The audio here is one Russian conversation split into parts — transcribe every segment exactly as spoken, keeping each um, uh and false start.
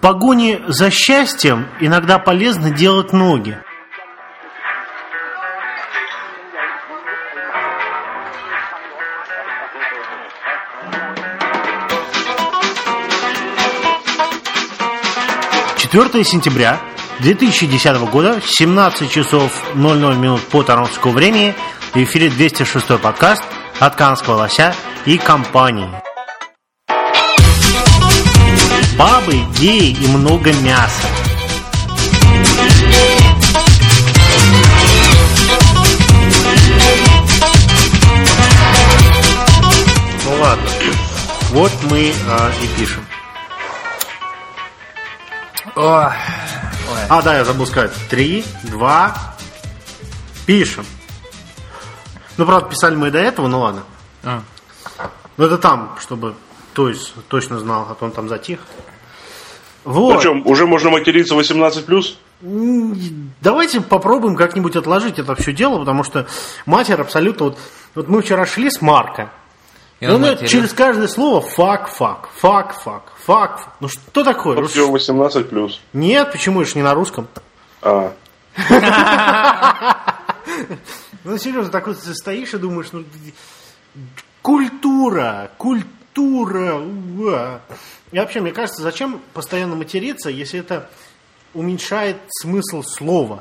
погоне за счастьем иногда полезно делать ноги. четвёртого сентября две тысячи десятого года, семнадцать часов ноль ноль минут по торонскому времени, в эфире двести шестой подкаст от Канского лося и компании. Бабы, геи и много мяса. Ну ладно, вот мы а, и пишем. Ой. А, да, я забыл сказать. Три, два, пишем. Ну, правда, писали мы и до этого, ну ладно. А. Ну, это там, чтобы то есть точно знал, а то он там затих. Вот. Ну что, уже можно материться восемнадцать плюс? Давайте попробуем как-нибудь отложить это все дело, потому что матерь абсолютно... Вот, вот мы вчера шли с Марко. И он ну, через каждое слово фак, фак, фак, фак, фак. Ну что такое? Вот все восемнадцать плюс. Нет, почему это ж не на русском? А. Ну серьезно, так вот ты стоишь и думаешь, ну культура, культура. И вообще, мне кажется, зачем постоянно материться, если это уменьшает смысл слова?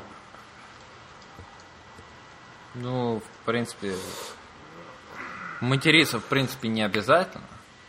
Ну, в принципе... Материться, в принципе, не обязательно.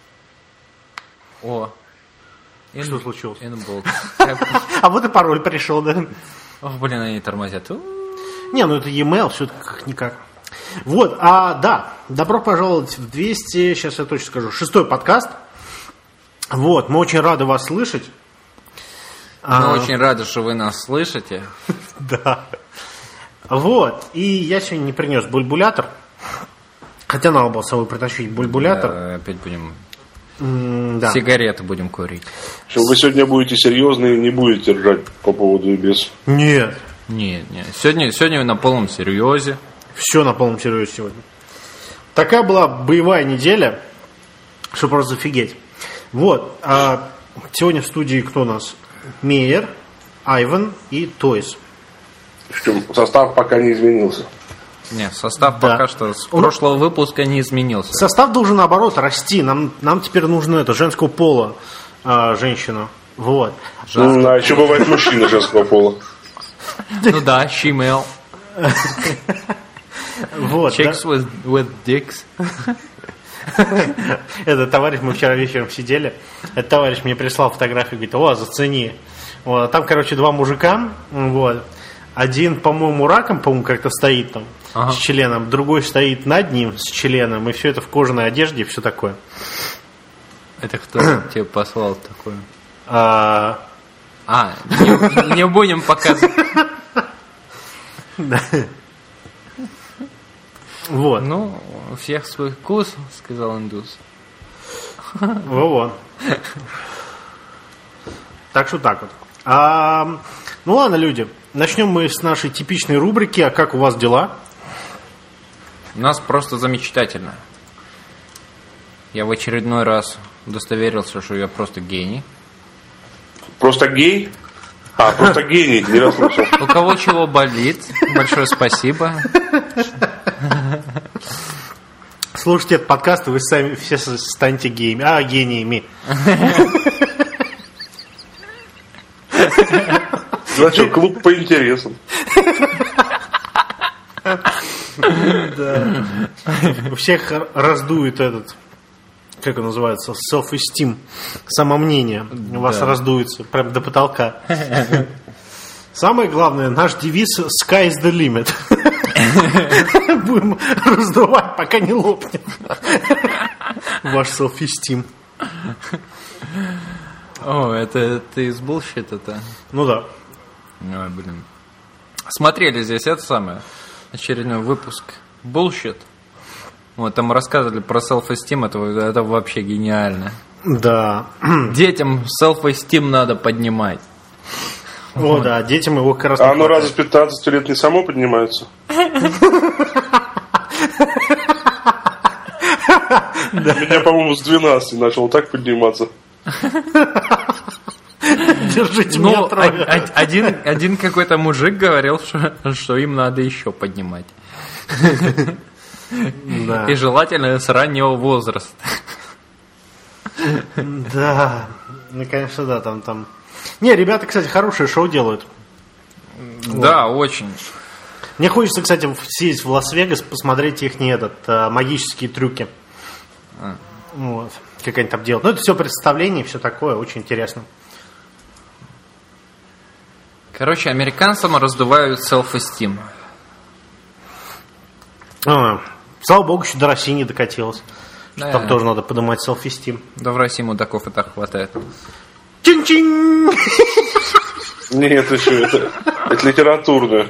О. In, Что случилось? Inbox. А вот и пароль пришел, да? Ох, блин, они тормозят. Не, ну это e-mail, все как-никак. Вот, а да, добро пожаловать в двести, сейчас я точно скажу, шестой подкаст. Вот, мы очень рады вас слышать. Мы а... очень рады, что вы нас слышите. Да. Вот, и я сегодня не принес бульбулятор. Хотя надо было с собой притащить бульбулятор. Да, опять будем... М- да. Сигареты будем курить. Что, вы сегодня будете серьезны и не будете ржать по поводу и без? Нет. Нет, нет. Сегодня, сегодня на полном серьезе. Все на полном серьезе сегодня. Такая была боевая неделя, что просто офигеть. Вот. А сегодня в студии кто у нас? Мейер, Айван и Тойс. Что, состав пока не изменился. Нет, состав да. пока что с прошлого Он... выпуска не изменился. Состав должен, наоборот, расти. Нам, нам теперь нужно это, женского пола а, женщину. Вот. Ну, а еще бывает мужчина женского пола. Ну да, she-male. Вот. Chicks with, with dicks. Этот товарищ, мы вчера вечером сидели, этот товарищ мне прислал фотографию, говорит, о, зацени. Вот. Там, короче, два мужика, вот. Один, по-моему, раком, по-моему, как-то стоит там, ага. с членом, другой стоит над ним с членом, и все это в кожаной одежде и все такое. Это кто тебе послал такое? А, а не, не будем показывать. Да. Вот. Ну, у всех свой вкус, сказал индус. Во-во. Так что так вот. А, ну ладно, люди. Начнем мы с нашей типичной рубрики «А как у вас дела?» У нас просто замечательно. Я в очередной раз удостоверился, что я просто гений. Просто гей? А, просто гений, не расслышал. У кого чего болит, большое спасибо. Слушайте этот подкаст, и вы сами все станете геями. А, гениями. Значит, клуб по интересам. Да. У всех раздует этот, как он называется, self-esteem, самомнение. У вас да. раздуется прям до потолка. Самое главное, наш девиз «Sky is the limit». Будем раздувать, пока не лопнет ваш self-esteem. О, это, это из bullshit-то. Ну да. Ой, блин. Смотрели здесь это самое, очередной выпуск Bullshit. Вот там рассказывали про self-esteem, это, это вообще гениально. Да. Детям self-esteem надо поднимать. О, вот. Да, детям его как раз... А оно раз в пятнадцать лет не само поднимается? Меня, по-моему, с двенадцати начал так подниматься. Держите Ну, меня трое. од- один, один какой-то мужик говорил, что, что им надо еще поднимать. Да. И желательно с раннего возраста. Да, ну, конечно, да, там, там. Не, ребята, кстати, хорошее шоу делают. Да, очень. Мне хочется, кстати, съездить в Лас-Вегас, посмотреть их не этот, а, магические трюки. А. Вот. Как они там делают. Ну, это все представление, все такое, очень интересно. Короче, американцам раздувают self-esteem. А, слава богу, еще до России не докатилось. Да. Там тоже надо поднимать self-esteem. Да в России мудаков и так хватает. Чин-чин! Нет, еще это, это литературно.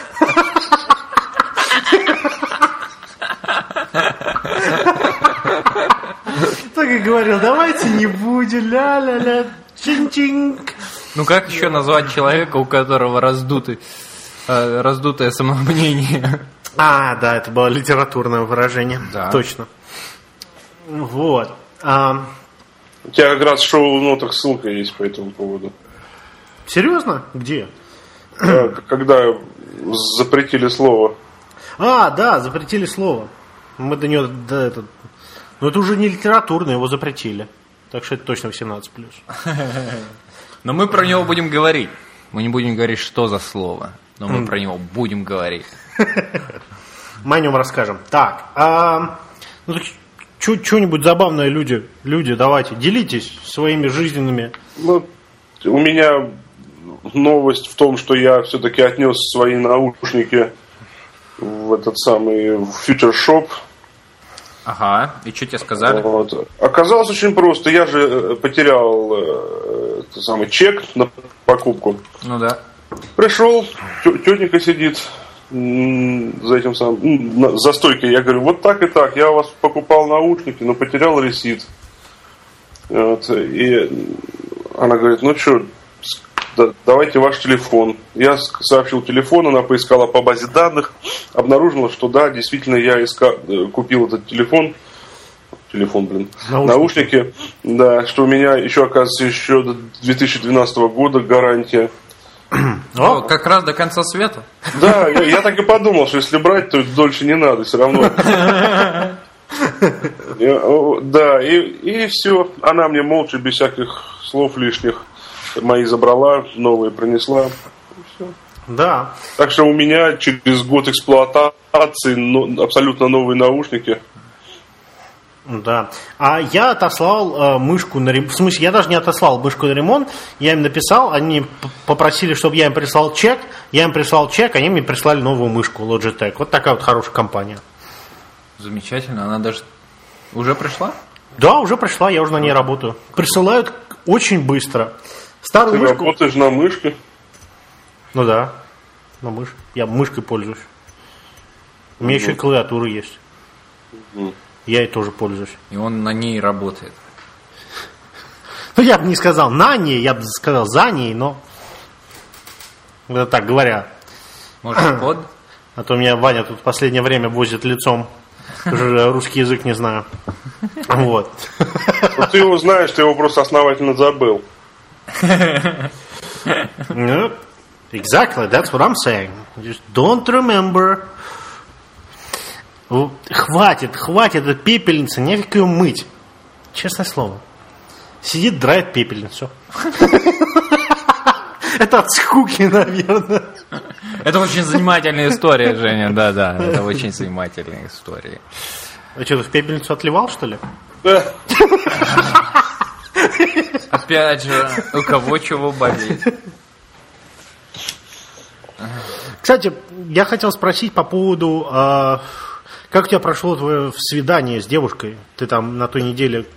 Так и говорил, давайте не будем, ля-ля-ля, чин-чинг. Ну как еще назвать человека, у которого раздутый, э, раздутое самомнение? А, да, это было литературное выражение. Да. Точно. Вот. А, У тебя как раз в шоу-нотах ссылка есть по этому поводу. серьезно? Где? Да, когда запретили слово. А, да, запретили слово. Мы до него, да, это... Но это уже не литературно, его запретили. Так что это точно восемнадцать плюс. Но мы про него будем говорить. Мы не будем говорить, что за слово. Но мы про него будем говорить. Мы о нем расскажем. Так, а, ну так что-нибудь забавное, люди, люди, давайте, делитесь своими жизненными. Ну, у меня новость в том, что я все-таки отнес свои наушники в этот самый Future Shop. Ага, и что тебе сказали? Вот. Оказалось очень просто. Я же потерял э, этот самый чек на покупку. Ну да. Пришел, тетенька сидит м, за этим самым, м, на- за стойкой. Я говорю, вот так и так. Я у вас покупал наушники, но потерял ресит. Вот. И она говорит, ну что, да, давайте ваш телефон. Я с- сообщил телефон, она поискала по базе данных, обнаружила, что да, действительно я иска- э, купил этот телефон. Телефон, блин. Наушники. Наушники. Да, что у меня еще, оказывается, еще до две тысячи двенадцатого года гарантия. О, как раз до конца света. Да, я, я так и подумал, что если брать, то дольше не надо, все равно. Я, о, Да, и, и все. Она мне молча, без всяких слов лишних, мои забрала, новые принесла. И всё. Да. Так что у меня через год эксплуатации но- абсолютно новые наушники. Да. А я отослал э, мышку на ремонт. В смысле, я даже не отослал мышку на ремонт. Я им написал, они п- попросили, чтобы я им прислал чек. Я им прислал чек, они мне прислали новую мышку Logitech. Вот такая вот хорошая компания. Замечательно, она даже уже пришла? Да, уже пришла, я уже на ней работаю. Присылают очень быстро. Старую Ты мышку. работаешь на мышке. Ну да, на мышь. Я мышкой пользуюсь. У меня еще и клавиатура есть. Я ей тоже пользуюсь. И он на ней работает. Ну, я бы не сказал на ней, я бы сказал за ней, но... Это так говоря. Может, под? А то меня Ваня тут в последнее время возит лицом. Уже русский язык не знаю. Вот. Но ты его знаешь, ты его просто основательно забыл. Ну, exactly, that's what I'm saying. Just don't remember. Ну, Хватит, хватит, это пепельница, нефиг ее мыть. Честное слово. Сидит, драет пепельницу. Это от скуки, наверное. Это очень занимательная история, Женя, да-да, это очень занимательная история. А что, ты в пепельницу отливал, что ли? Да. Опять же, у кого чего болит. Кстати, я хотел спросить по поводу, а, как у тебя прошло твое свидание с девушкой? Ты там на той неделе...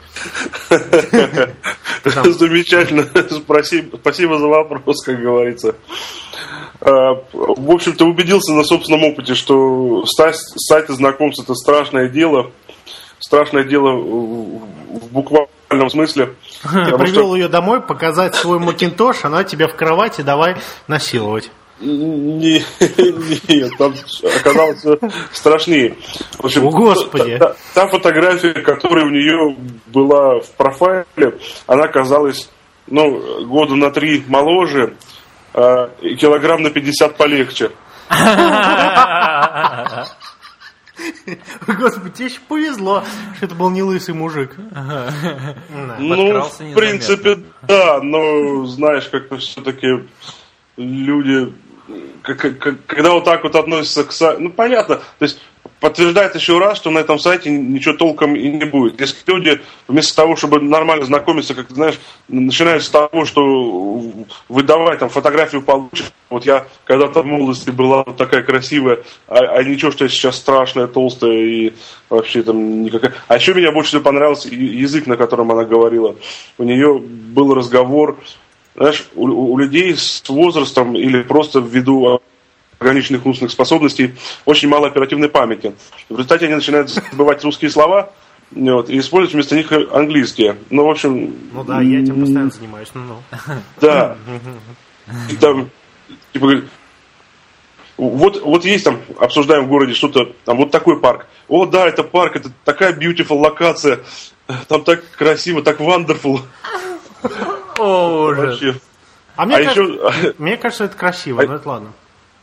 Замечательно. Спасибо, спасибо за вопрос, как говорится. А, В общем-то, убедился на собственном опыте, что ста- сайты знакомств — это страшное дело. Страшное дело в в буквальном смысле. Потому Привел что- ее домой показать свой макинтош, она тебя в кровати давай насиловать. Не- Нет, там оказалось всё страшнее. В общем, О, Господи. Та, та фотография, которая у нее была в профайле, она казалась ну, года на три моложе, а, и килограмм на пятьдесят полегче. Господи, тебе еще повезло, что это был не лысый мужик. Ну, в принципе, да, но, знаешь, как-то все-таки люди, когда вот так вот относятся к сайту, ну, понятно, то есть подтверждает еще раз, что на этом сайте ничего толком и не будет. Если люди вместо того, чтобы нормально знакомиться, как ты знаешь, начинают с того, что выдавай там фотографию получше. Вот я когда-то в молодости была вот такая красивая, а, а ничего, что я сейчас страшная, толстая и вообще там никакая. А еще меня больше всего понравился язык, на котором она говорила. У нее был разговор, знаешь, у, у людей с возрастом или просто ввиду ограниченных умственных способностей, очень мало оперативной памяти. В результате они начинают забывать русские слова вот, и использовать вместо них английские. Ну, в общем... Ну да, я этим постоянно занимаюсь. Ну-ну. Да. И там, типа, говорит, вот, вот есть там, обсуждаем в городе что-то, там вот такой парк. О, да, это парк, это такая beautiful локация. Там так красиво, так wonderful. О, ужас. А мне, а кажется, еще... мне кажется, это красиво, а... но это ладно.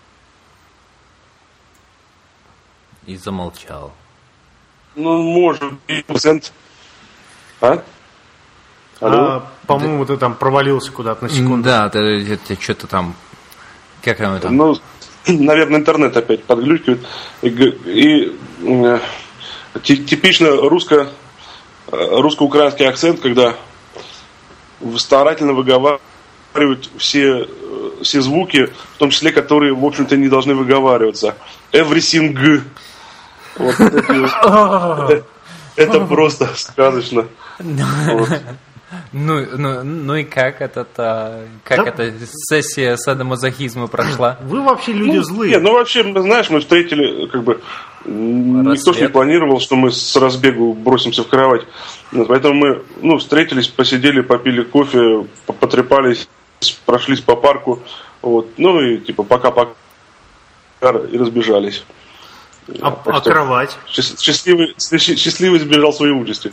И замолчал. Ну, может быть, процент. А? а по-моему, да. Ты там провалился куда-то на секунду. Да, ты, ты, ты что-то там... Как оно там? Ну, наверное, интернет опять подглючивает. И, и э, типично русско, русско-украинский акцент, когда старательно выговаривают все, все звуки, в том числе, которые, в общем-то, не должны выговариваться. Everything. Вот это, это просто сказочно. Вот. Ну, ну, ну и как это, как да? эта сессия садомазохизма прошла? Вы вообще люди ну, злые. Нет, ну вообще, знаешь, мы встретили, как бы, Рассвет. Никто ж не планировал, что мы с разбегу бросимся в кровать. Поэтому мы, ну, встретились, посидели, попили кофе, потрепались, прошлись по парку, вот, ну и типа пока-пока и разбежались. А, а кровать? Счастливый, счастливый избежал своей участи.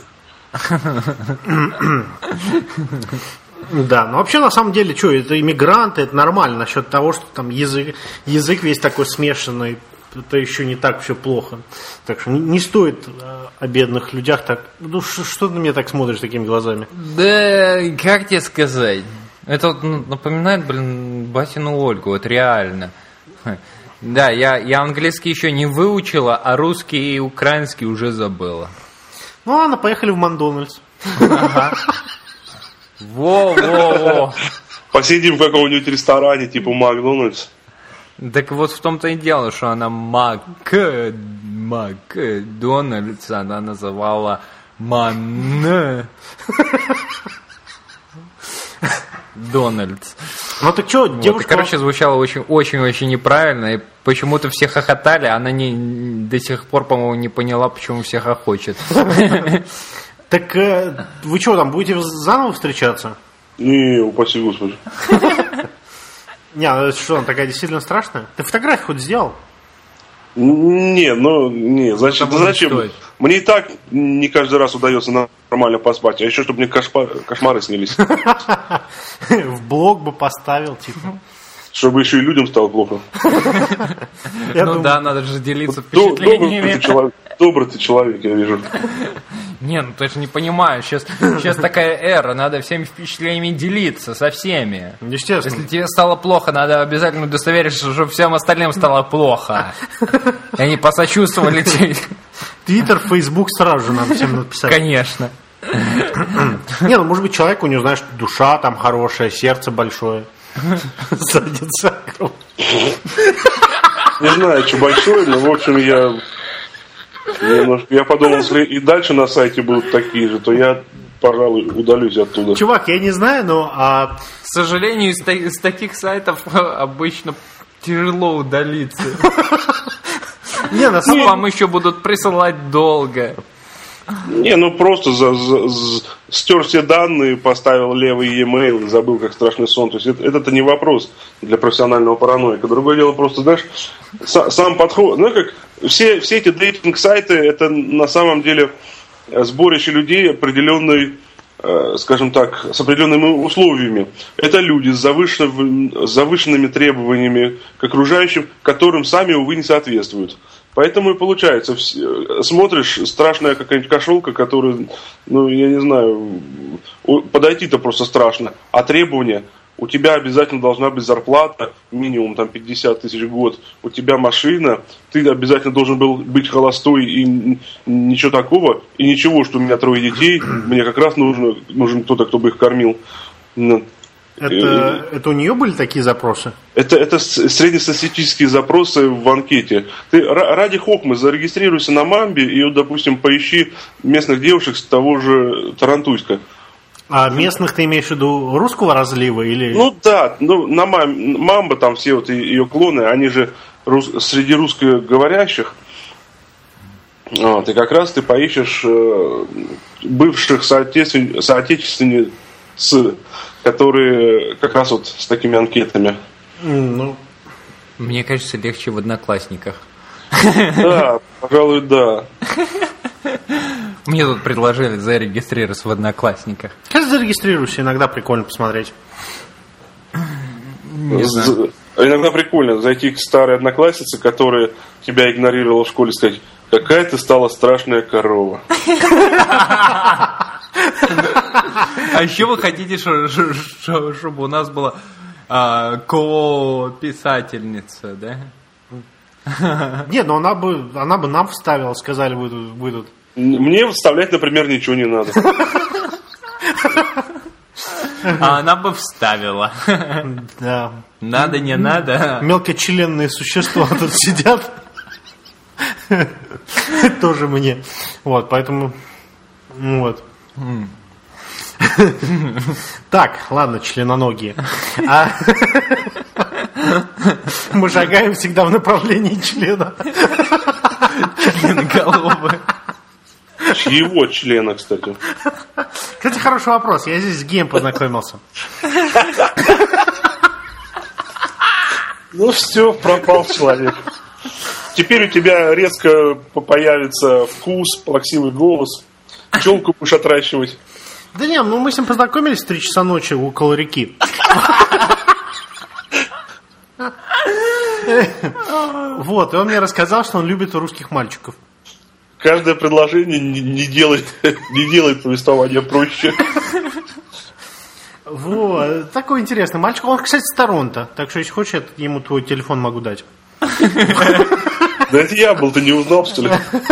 Да, но вообще на самом деле, что, это иммигранты, это нормально. Насчет того, что там язык, язык весь такой смешанный, это еще не так все плохо. Так что не, не стоит о бедных людях так... Ну, что, что ты на меня так смотришь такими глазами? Да, как тебе сказать? Это вот напоминает, блин, батину Ольгу, вот реально. Да, я, я английский еще не выучила, а русский и украинский уже забыла. Ну ладно, поехали в Макдональдс. Ага. Во-во-во. Посидим в каком-нибудь ресторане, типа Макдональдс. Так вот в том-то и дело, что она Мак... Макдональдс, она называла Ман... Дональдс. Ну так что, вот, девушка... И, короче, звучало очень-очень неправильно, и почему-то все хохотали, она не, до сих пор, по-моему, не поняла, почему все хохочет. Так вы что, там будете заново встречаться? Не, упаси Господи. Не, что, она такая действительно страшная? Ты фотографию хоть сделал? Не, ну, не, зачем? Да зачем? Мне и так не каждый раз удается нормально поспать, а еще, чтобы мне кошмары снились. В блог бы поставил, типа. Чтобы еще и людям стало плохо. Ну да, надо же делиться впечатлениями. Добрый ты человек, я вижу. Не, ну ты же не понимаешь, сейчас, сейчас такая эра, надо всеми впечатлениями делиться, со всеми. Естественно. Если тебе стало плохо, надо обязательно удостовериться, чтобы всем остальным стало плохо. И они посочувствовали тебе. Твиттер, Фейсбук сразу же надо всем написать. Конечно. Не, ну может быть человек, у него, знаешь, душа там хорошая, сердце большое. Задница. Не знаю, что большое, но в общем я... Немножко, я подумал, если и дальше на сайте будут такие же, то я, пожалуй, удалюсь оттуда. Чувак, я не знаю, но... А... К сожалению, из, из таких сайтов обычно тяжело удалиться. Не, на самом... Вам еще будут присылать долго. Не, ну просто за, за, за, стер все данные, поставил левый e-mail и забыл, как страшный сон. То есть это, это не вопрос для профессионального параноика. Другое дело просто, знаешь, са, сам подход. Ну, как все, все эти дейтинг-сайты, это на самом деле сборище людей определенной скажем так, с определенными условиями. Это люди с завышенными, с завышенными требованиями к окружающим, которым сами, увы, не соответствуют. Поэтому и получается, смотришь, страшная какая-нибудь кошелка, которая, ну, я не знаю, подойти-то просто страшно. А требования: у тебя обязательно должна быть зарплата, минимум там пятьдесят тысяч в год, у тебя машина, ты обязательно должен был быть холостой и ничего такого, и ничего, что у меня трое детей, мне как раз нужно, нужен кто-то, кто бы их кормил. Это, это у нее были такие запросы? Это, это среднестатистические запросы в анкете. Ты ради хохмы зарегистрируйся на Мамбе и, вот, допустим, поищи местных девушек с того же Тарантуйска. А местных ты имеешь в виду русского разлива или? Ну да, ну, на Мам, Мамба, там все вот ее клоны, они же рус, среди русскоговорящих. Вот, и как раз ты поищешь э, бывших соотечествен, соотечественниц, которые как раз вот с такими анкетами. Ну, мне кажется, легче в Одноклассниках. Да, пожалуй, да. Мне тут предложили зарегистрироваться в Одноклассниках. Как зарегистрируешься? Иногда прикольно посмотреть. Не знаю. Иногда прикольно зайти к старой однокласснице, которая тебя игнорировала в школе, и сказать: какая ты стала страшная корова. А еще вы хотите, чтобы у нас была ко-писательница, да? Нет, но она бы, она бы нам вставила, сказали, вы, вы тут. Мне вставлять, например, ничего не надо. А она бы вставила. Да. Надо, не надо. Мелкочленные существа тут сидят. Тоже мне. Вот, поэтому... Вот. Так, ладно, членоногие. А... Мы шагаем всегда в направлении члена. Членоголовые. Чьего члена, кстати? Кстати, хороший вопрос. Я здесь с геем познакомился. Ну все, пропал человек. Теперь у тебя резко появится вкус, плаксивый голос. Челку будешь отращивать. Да не, ну мы с ним познакомились в три часа ночи около реки. Вот, и он мне рассказал, что он любит русских мальчиков. Каждое предложение не делает, не делает повествование проще. Вот, такой интересный мальчик. Он, кстати, с Торонто, так что, если хочешь, я ему твой телефон могу дать. Да это я был, ты не узнал, что ли?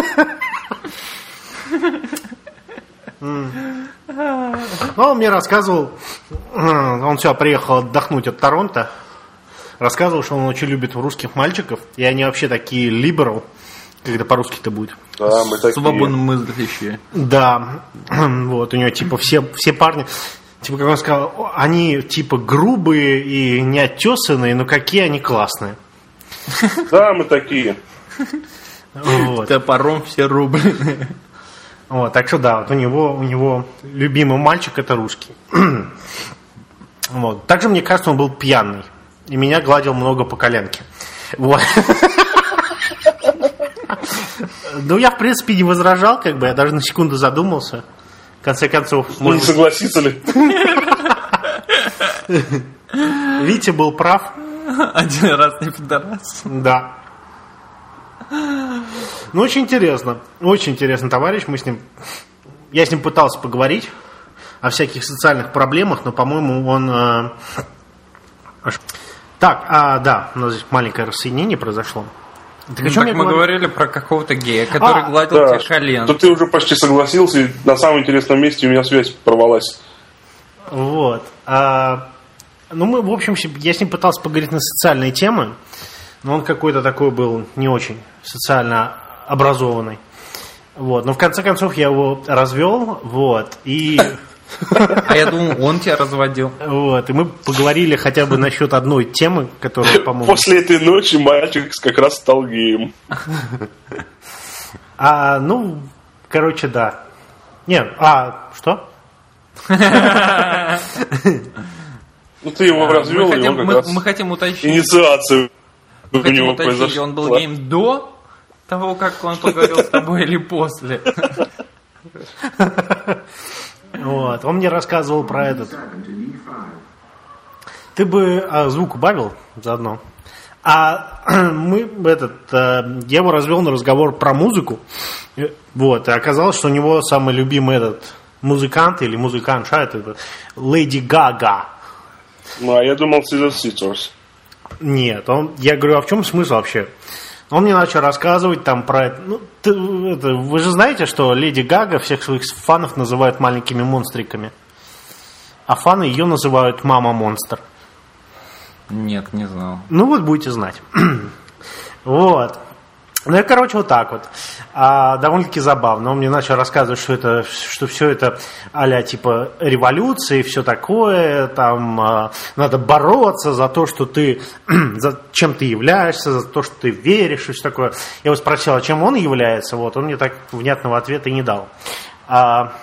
Ну, он мне рассказывал, он все, приехал отдохнуть от Торонто, рассказывал, что он очень любит русских мальчиков, и они вообще такие liberal, когда по-русски-то будет. Да, мы такие. Свободно мыслящие. Да, вот, у него типа все, все парни, типа, как он сказал, они типа грубые и неоттесанные, но какие они классные. Да, мы такие. Вот. Топором все рубленые. Вот, так что да, вот у него, у него любимый мальчик это русский. Вот. Также, мне кажется, он был пьяный. И меня гладил много по коленке. Вот. Ну, я, в принципе, не возражал, как бы, я даже на секунду задумался. В конце концов, ну, не согласится ли? Витя был прав. Один раз не пидорас. Да. Ну, очень интересно. Очень интересно, товарищ. Мы с ним... Я с ним пытался поговорить о всяких социальных проблемах, но, по-моему, он... Э... Так, а, да, у нас здесь маленькое рассоединение произошло. Так, ну, так мы говорили? говорили про какого-то гея, который а, гладил да. тебе колен. То ты уже почти согласился, и на самом интересном месте у меня связь порвалась. Вот. А, ну, мы, в общем, я с ним пытался поговорить на социальные темы, но он какой-то такой был не очень социально образованный. Вот. Но в конце концов я его развел, вот, и... А я думал, он тебя разводил. Вот, и мы поговорили хотя бы насчет одной темы, которая, по-моему... После этой ночи мальчик как раз стал геем. А, ну, короче, да. Нет, а, что? Ну, ты его развел, и он как раз... Мы хотим уточнить... Инициацию мы хотим уточнить, он был геем до того, как он поговорил с тобой, или после? Вот. Он мне рассказывал про этот. Ты бы а, звук убавил заодно. А мы этот, я его развел на разговор про музыку. Вот. И оказалось, что у него самый любимый этот музыкант или музыкантша это Леди Гага. Ну, а я думал, Scissor Sisters. Нет, он, я говорю, а в чем смысл вообще? Он мне начал рассказывать там про это. Ну, ты, это. Вы же знаете, что Леди Гага всех своих фанов называют маленькими монстриками. А фаны ее называют мама-монстр. Нет, не знал. Ну вот, будете знать. Вот. Ну и, короче, вот так вот. А, довольно-таки забавно. Он мне начал рассказывать, что это, что все это а-ля типа революция и все такое. Там а, надо бороться за то, что ты, за чем ты являешься, за то, что ты веришь и все такое. Я его спросил, а чем он является? Вот, он мне так внятного ответа и не дал. А,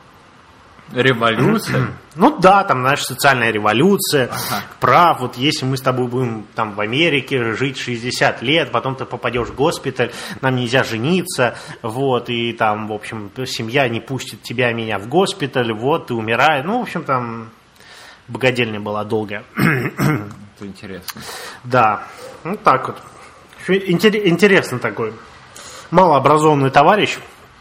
Революция? Ну да, там, знаешь, социальная революция, ага. Прав, вот если мы с тобой будем там в Америке жить шестьдесят лет, потом ты попадешь в госпиталь, нам нельзя жениться, вот, и там, в общем, семья не пустит тебя, меня в госпиталь, вот, ты умираешь, ну, в общем, там богадельня была долгая. Это интересно. Да, ну так вот. Интересно такой, малообразованный товарищ.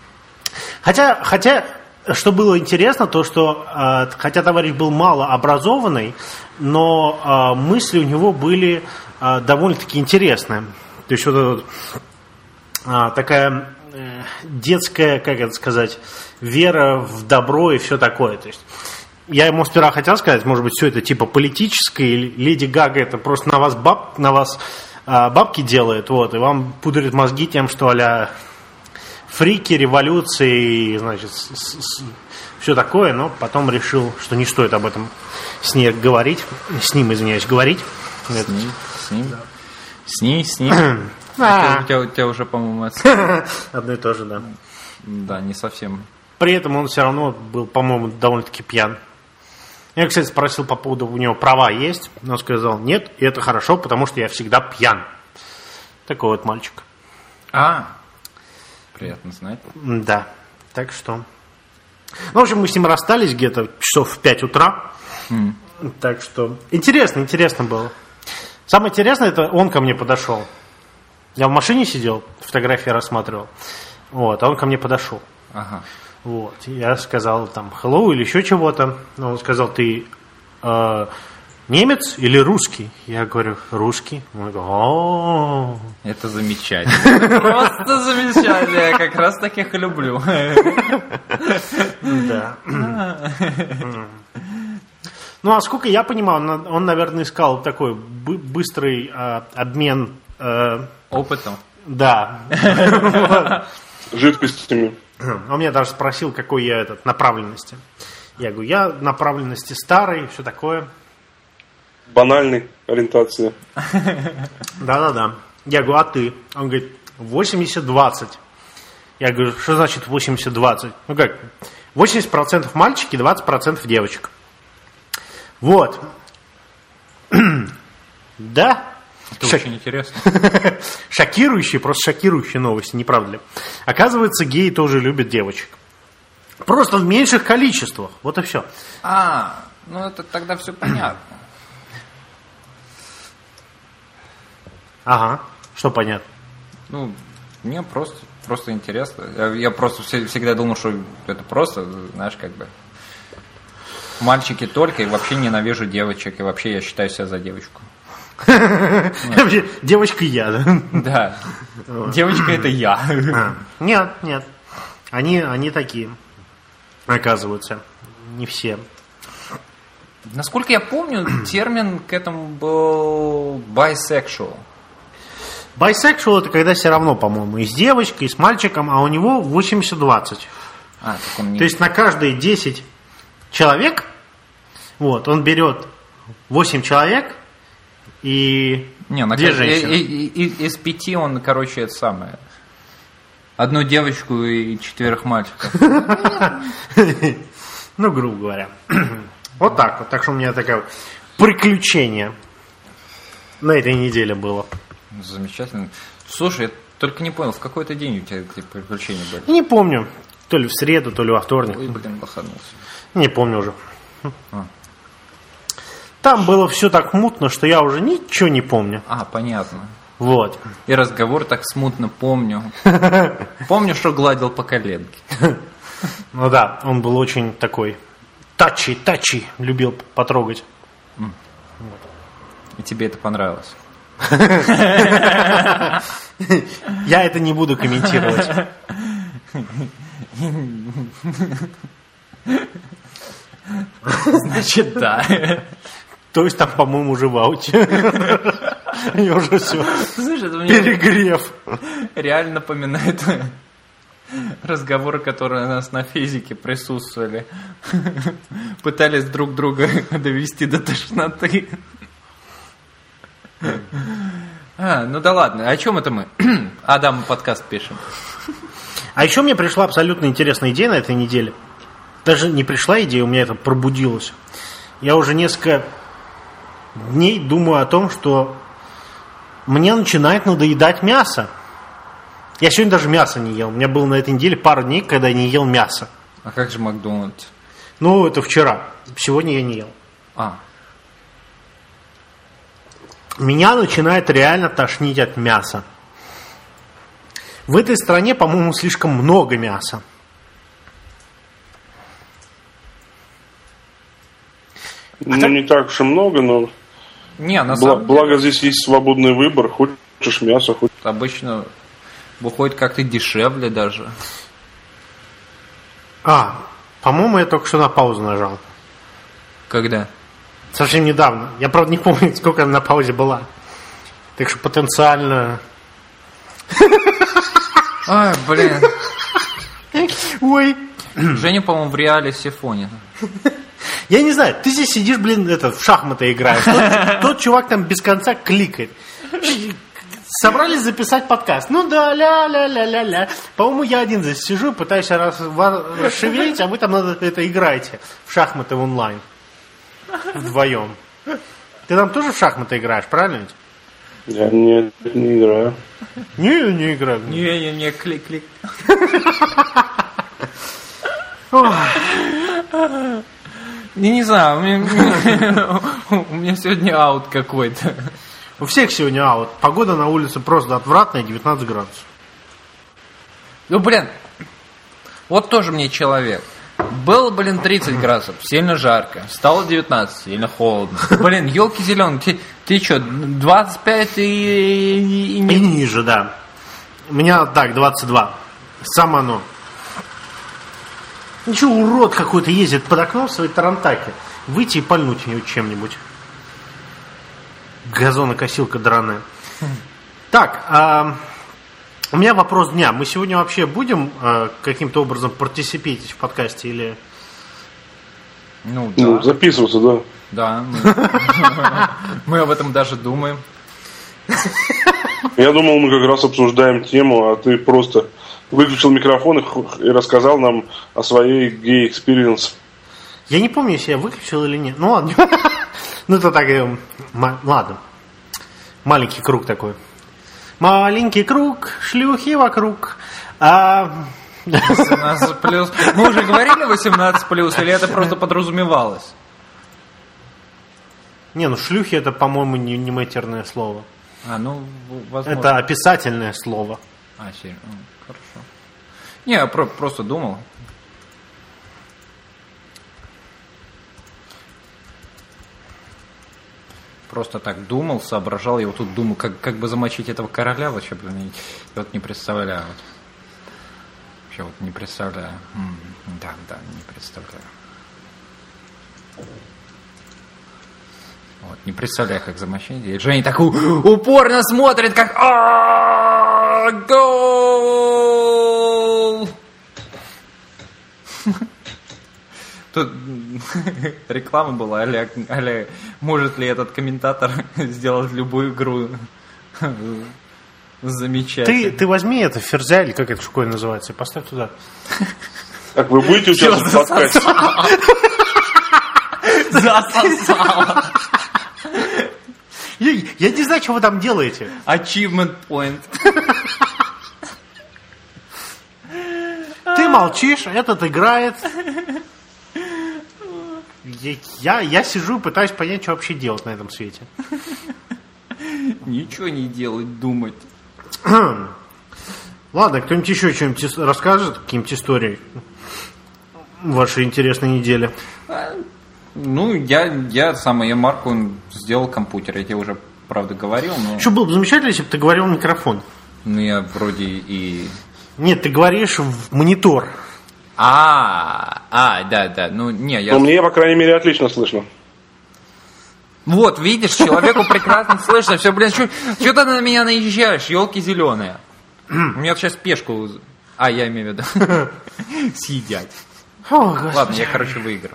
Хотя, хотя... Что было интересно, то что, э, хотя товарищ был малообразованный, но э, мысли у него были э, довольно-таки интересные. То есть вот эта вот, э, такая э, детская, как это сказать, вера в добро и все такое. То есть я ему сперва хотел сказать, может быть, все это типа политическое, или Леди Гага это просто на вас, баб, на вас э, бабки делает, вот, и вам пудрит мозги тем, что а-ля... фрики, революции, значит, с, с, все такое, но потом решил, что не стоит об этом с ней говорить, с ним, извиняюсь, говорить. С ним, с ним, с ней, с ним. У тебя, у тебя уже, по-моему, это... Одно и то же, да. Да, не совсем. При этом он все равно был, по-моему, довольно-таки пьян. Я, кстати, спросил по поводу, у него права есть, но он сказал, нет, и это хорошо, потому что я всегда пьян. Такой вот мальчик. А, приятно знать. Да, так что... Ну, в общем, мы с ним расстались где-то часов в пять утра. Mm. Так что... Интересно, интересно было. Самое интересное, это он ко мне подошел. Я в машине сидел, фотографии рассматривал. Вот, а он ко мне подошел. Ага. Вот, я сказал там hello или еще чего-то. Он сказал, ты э, немец или русский? Я говорю, русский. Он говорит, о это замечательно. Просто замечательно. Я как раз таких и люблю. Да. Ну, а сколько я понимаю, он, он наверное, искал такой быстрый э, обмен... Э, опытом? Да. Жидкостями. Он меня даже спросил, какой я этот, направленности. Я говорю, я направленности старой, все такое. Банальной ориентации. Да-да-да. Я говорю, а ты? Он говорит, восемьдесят двадцать. Я говорю, что значит восемьдесят двадцать? Ну как, восемьдесят процентов мальчики, двадцать процентов девочек. Вот. Да? Это Шок... очень интересно. Шокирующие, просто шокирующие новости, не правда ли? Оказывается, геи тоже любят девочек. Просто в меньших количествах. Вот и все. А, ну это тогда все понятно. Ага, что понятно? Ну, мне просто, просто интересно. Я, я просто всегда думал, что это просто, знаешь, как бы мальчики только, и вообще ненавижу девочек, и вообще я считаю себя за девочку. Вообще, девочка я, да? Да. Девочка это я. Нет, нет. Они, они такие, оказываются. Не все. Насколько я помню, термин к этому был bisexual. Bisexual это когда все равно, по-моему, и с девочкой, и с мальчиком, а у него восемьдесят двадцать. А, так он не... То есть на каждые десять человек, вот, он берет восемь человек и не, на две кажд... женщины. И, и, и, из пяти он, короче, это самое. Одну девочку и четверых мальчиков. Ну, грубо говоря. Вот так вот. Так что у меня такое приключение на этой неделе было. Замечательно. Слушай, я только не понял, в какой-то день у тебя эти приключения были? Не помню. То ли в среду, то ли во вторник. Ой, блин, лоханулся. Не помню уже. А. Там было все так мутно, что я уже ничего не помню. А, понятно. Вот. И разговор так смутно помню. Помню, что гладил по коленке. Ну да, он был очень такой тачи, тачи, любил потрогать. Mm. Вот. И тебе это понравилось? Я это не буду комментировать. Значит, да. То есть там, по-моему, уже в ауте. И уже все. Слушай, это мне перегрев. Реально напоминает разговоры, которые у нас на физике присутствовали. Пытались друг друга довести до тошноты. А, ну да ладно, о чем это мы? Адам, мы подкаст пишем. А еще мне пришла абсолютно интересная идея на этой неделе. Даже не пришла идея, у меня это пробудилось. Я уже несколько дней думаю о том, что мне начинает надоедать мясо. Я сегодня даже мясо не ел. У меня было на этой неделе пару дней, когда я не ел мясо. А как же Макдональдс? Ну, это вчера. Сегодня я не ел. А. Меня начинает реально тошнить от мяса. В этой стране, по-моему, слишком много мяса. Ну, а не так уж и много, но... Не, на Бла- самом Благо деле... здесь есть свободный выбор. Хочешь мясо, хочешь... Обычно выходит как-то дешевле даже. А, по-моему, я только что на паузу нажал. Когда? Совсем недавно. Я, правда, не помню, сколько она на паузе была. Так что потенциально... Ай, блин. Ой. Женя, по-моему, в реале сифонит. Я не знаю, ты здесь сидишь, блин, это, в шахматы играешь. Тот, тот чувак там без конца кликает. Собрались записать подкаст. Ну да, ля-ля-ля-ля-ля. По-моему, я один здесь сижу, пытаюсь раз, расшевелить, а вы там надо, это играете в шахматы в онлайн. Вдвоем. Ты там тоже в шахматы играешь, правильно ведь? Я не, не играю. Не, не играю. Не-не-не, клик-клик. Не, не знаю, у меня, у меня сегодня аут какой-то. У всех сегодня аут. Погода на улице просто отвратная, девятнадцать градусов. Ну, блин, вот тоже мне человек. Было, блин, тридцать градусов, сильно жарко. Стало девятнадцать, сильно холодно. Блин, елки зеленые, ты, ты что, двадцать пять и, и, и... И ниже, да. У меня так, двадцать два. Сам оно. Ничего, урод какой-то ездит под окном в своей тарантаке. Выйти и пальнуть в нее чем-нибудь. Газонокосилка драная. Так, а, у меня вопрос дня. Мы сегодня вообще будем а, каким-то образом партисипировать в подкасте или... Ну, да. Ну, записываться, да. Да, мы, мы об этом даже думаем. Я думал, мы как раз обсуждаем тему, а ты просто выключил микрофон и, и рассказал нам о своей гей-экспириенс. Я не помню, если я выключил или нет. Ну ладно. Ну это так, ладно. Маленький круг такой. Маленький круг, шлюхи вокруг. А... восемнадцать плюс. Мы уже говорили восемнадцать плюс, или это просто подразумевалось? Не, ну шлюхи это, по-моему, не, не матерное слово. А, ну, возможно. Это описательное слово. А, серьезно? Хорошо. Не, я про- просто думал. Просто так думал, соображал. Я вот тут думаю, как, как бы замочить этого короля вообще, блин, я вот не представляю. Вот. Вообще вот не представляю. М-м, да, да, не представляю. Вот, не представляю, как замочить. И Женя так упорно смотрит, как гол! Тут реклама была, аля, аля, может ли этот комментатор сделать любую игру замечательно. Ты, ты возьми это, ферзя, или как это школе называется, и поставь туда. Так, вы будете участвовать в подкасте? Засосало. Я, я не знаю, что вы там делаете. Achievement point. Ты молчишь, этот играет. я, я сижу и пытаюсь понять, что вообще делать на этом свете. Ничего не делать, думать. Ладно, кто-нибудь еще что-нибудь расскажет, какие-нибудь истории вашей интересной недели? Ну, я, я самое, я Марку сделал компьютер, я тебе уже, правда, говорил, но... Еще было бы замечательно, если бы ты говорил в микрофон. Ну, я вроде и... Нет, ты говоришь в монитор. А, а, да, да, ну, не, я... Ну, мне, по крайней мере, отлично слышно. Вот, видишь, человеку прекрасно слышно, все, блин, что ты на меня наезжаешь, елки зеленые. У меня сейчас пешку... А, я имею в виду. Съедять. Ладно, я, короче, выиграл.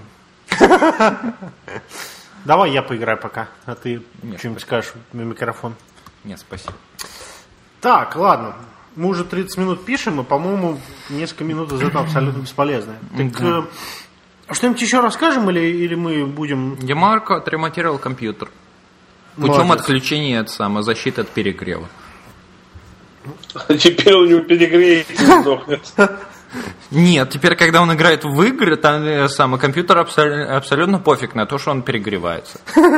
Давай я поиграю пока, а ты что-нибудь скажешь в микрофон. Нет, спасибо. Так, ладно. Мы уже тридцать минут пишем, и, по-моему, несколько минут из этого абсолютно бесполезное. Так, да. э, что-нибудь еще расскажем, или, или мы будем... Я Марко отремонтировал компьютер. Путем Молодец. Отключения от самозащиты от перегрева. А теперь у него перегреет и сдохнет. Нет, теперь, когда он играет в игры, там самый компьютер абсолютно, абсолютно пофиг на то, что он перегревается.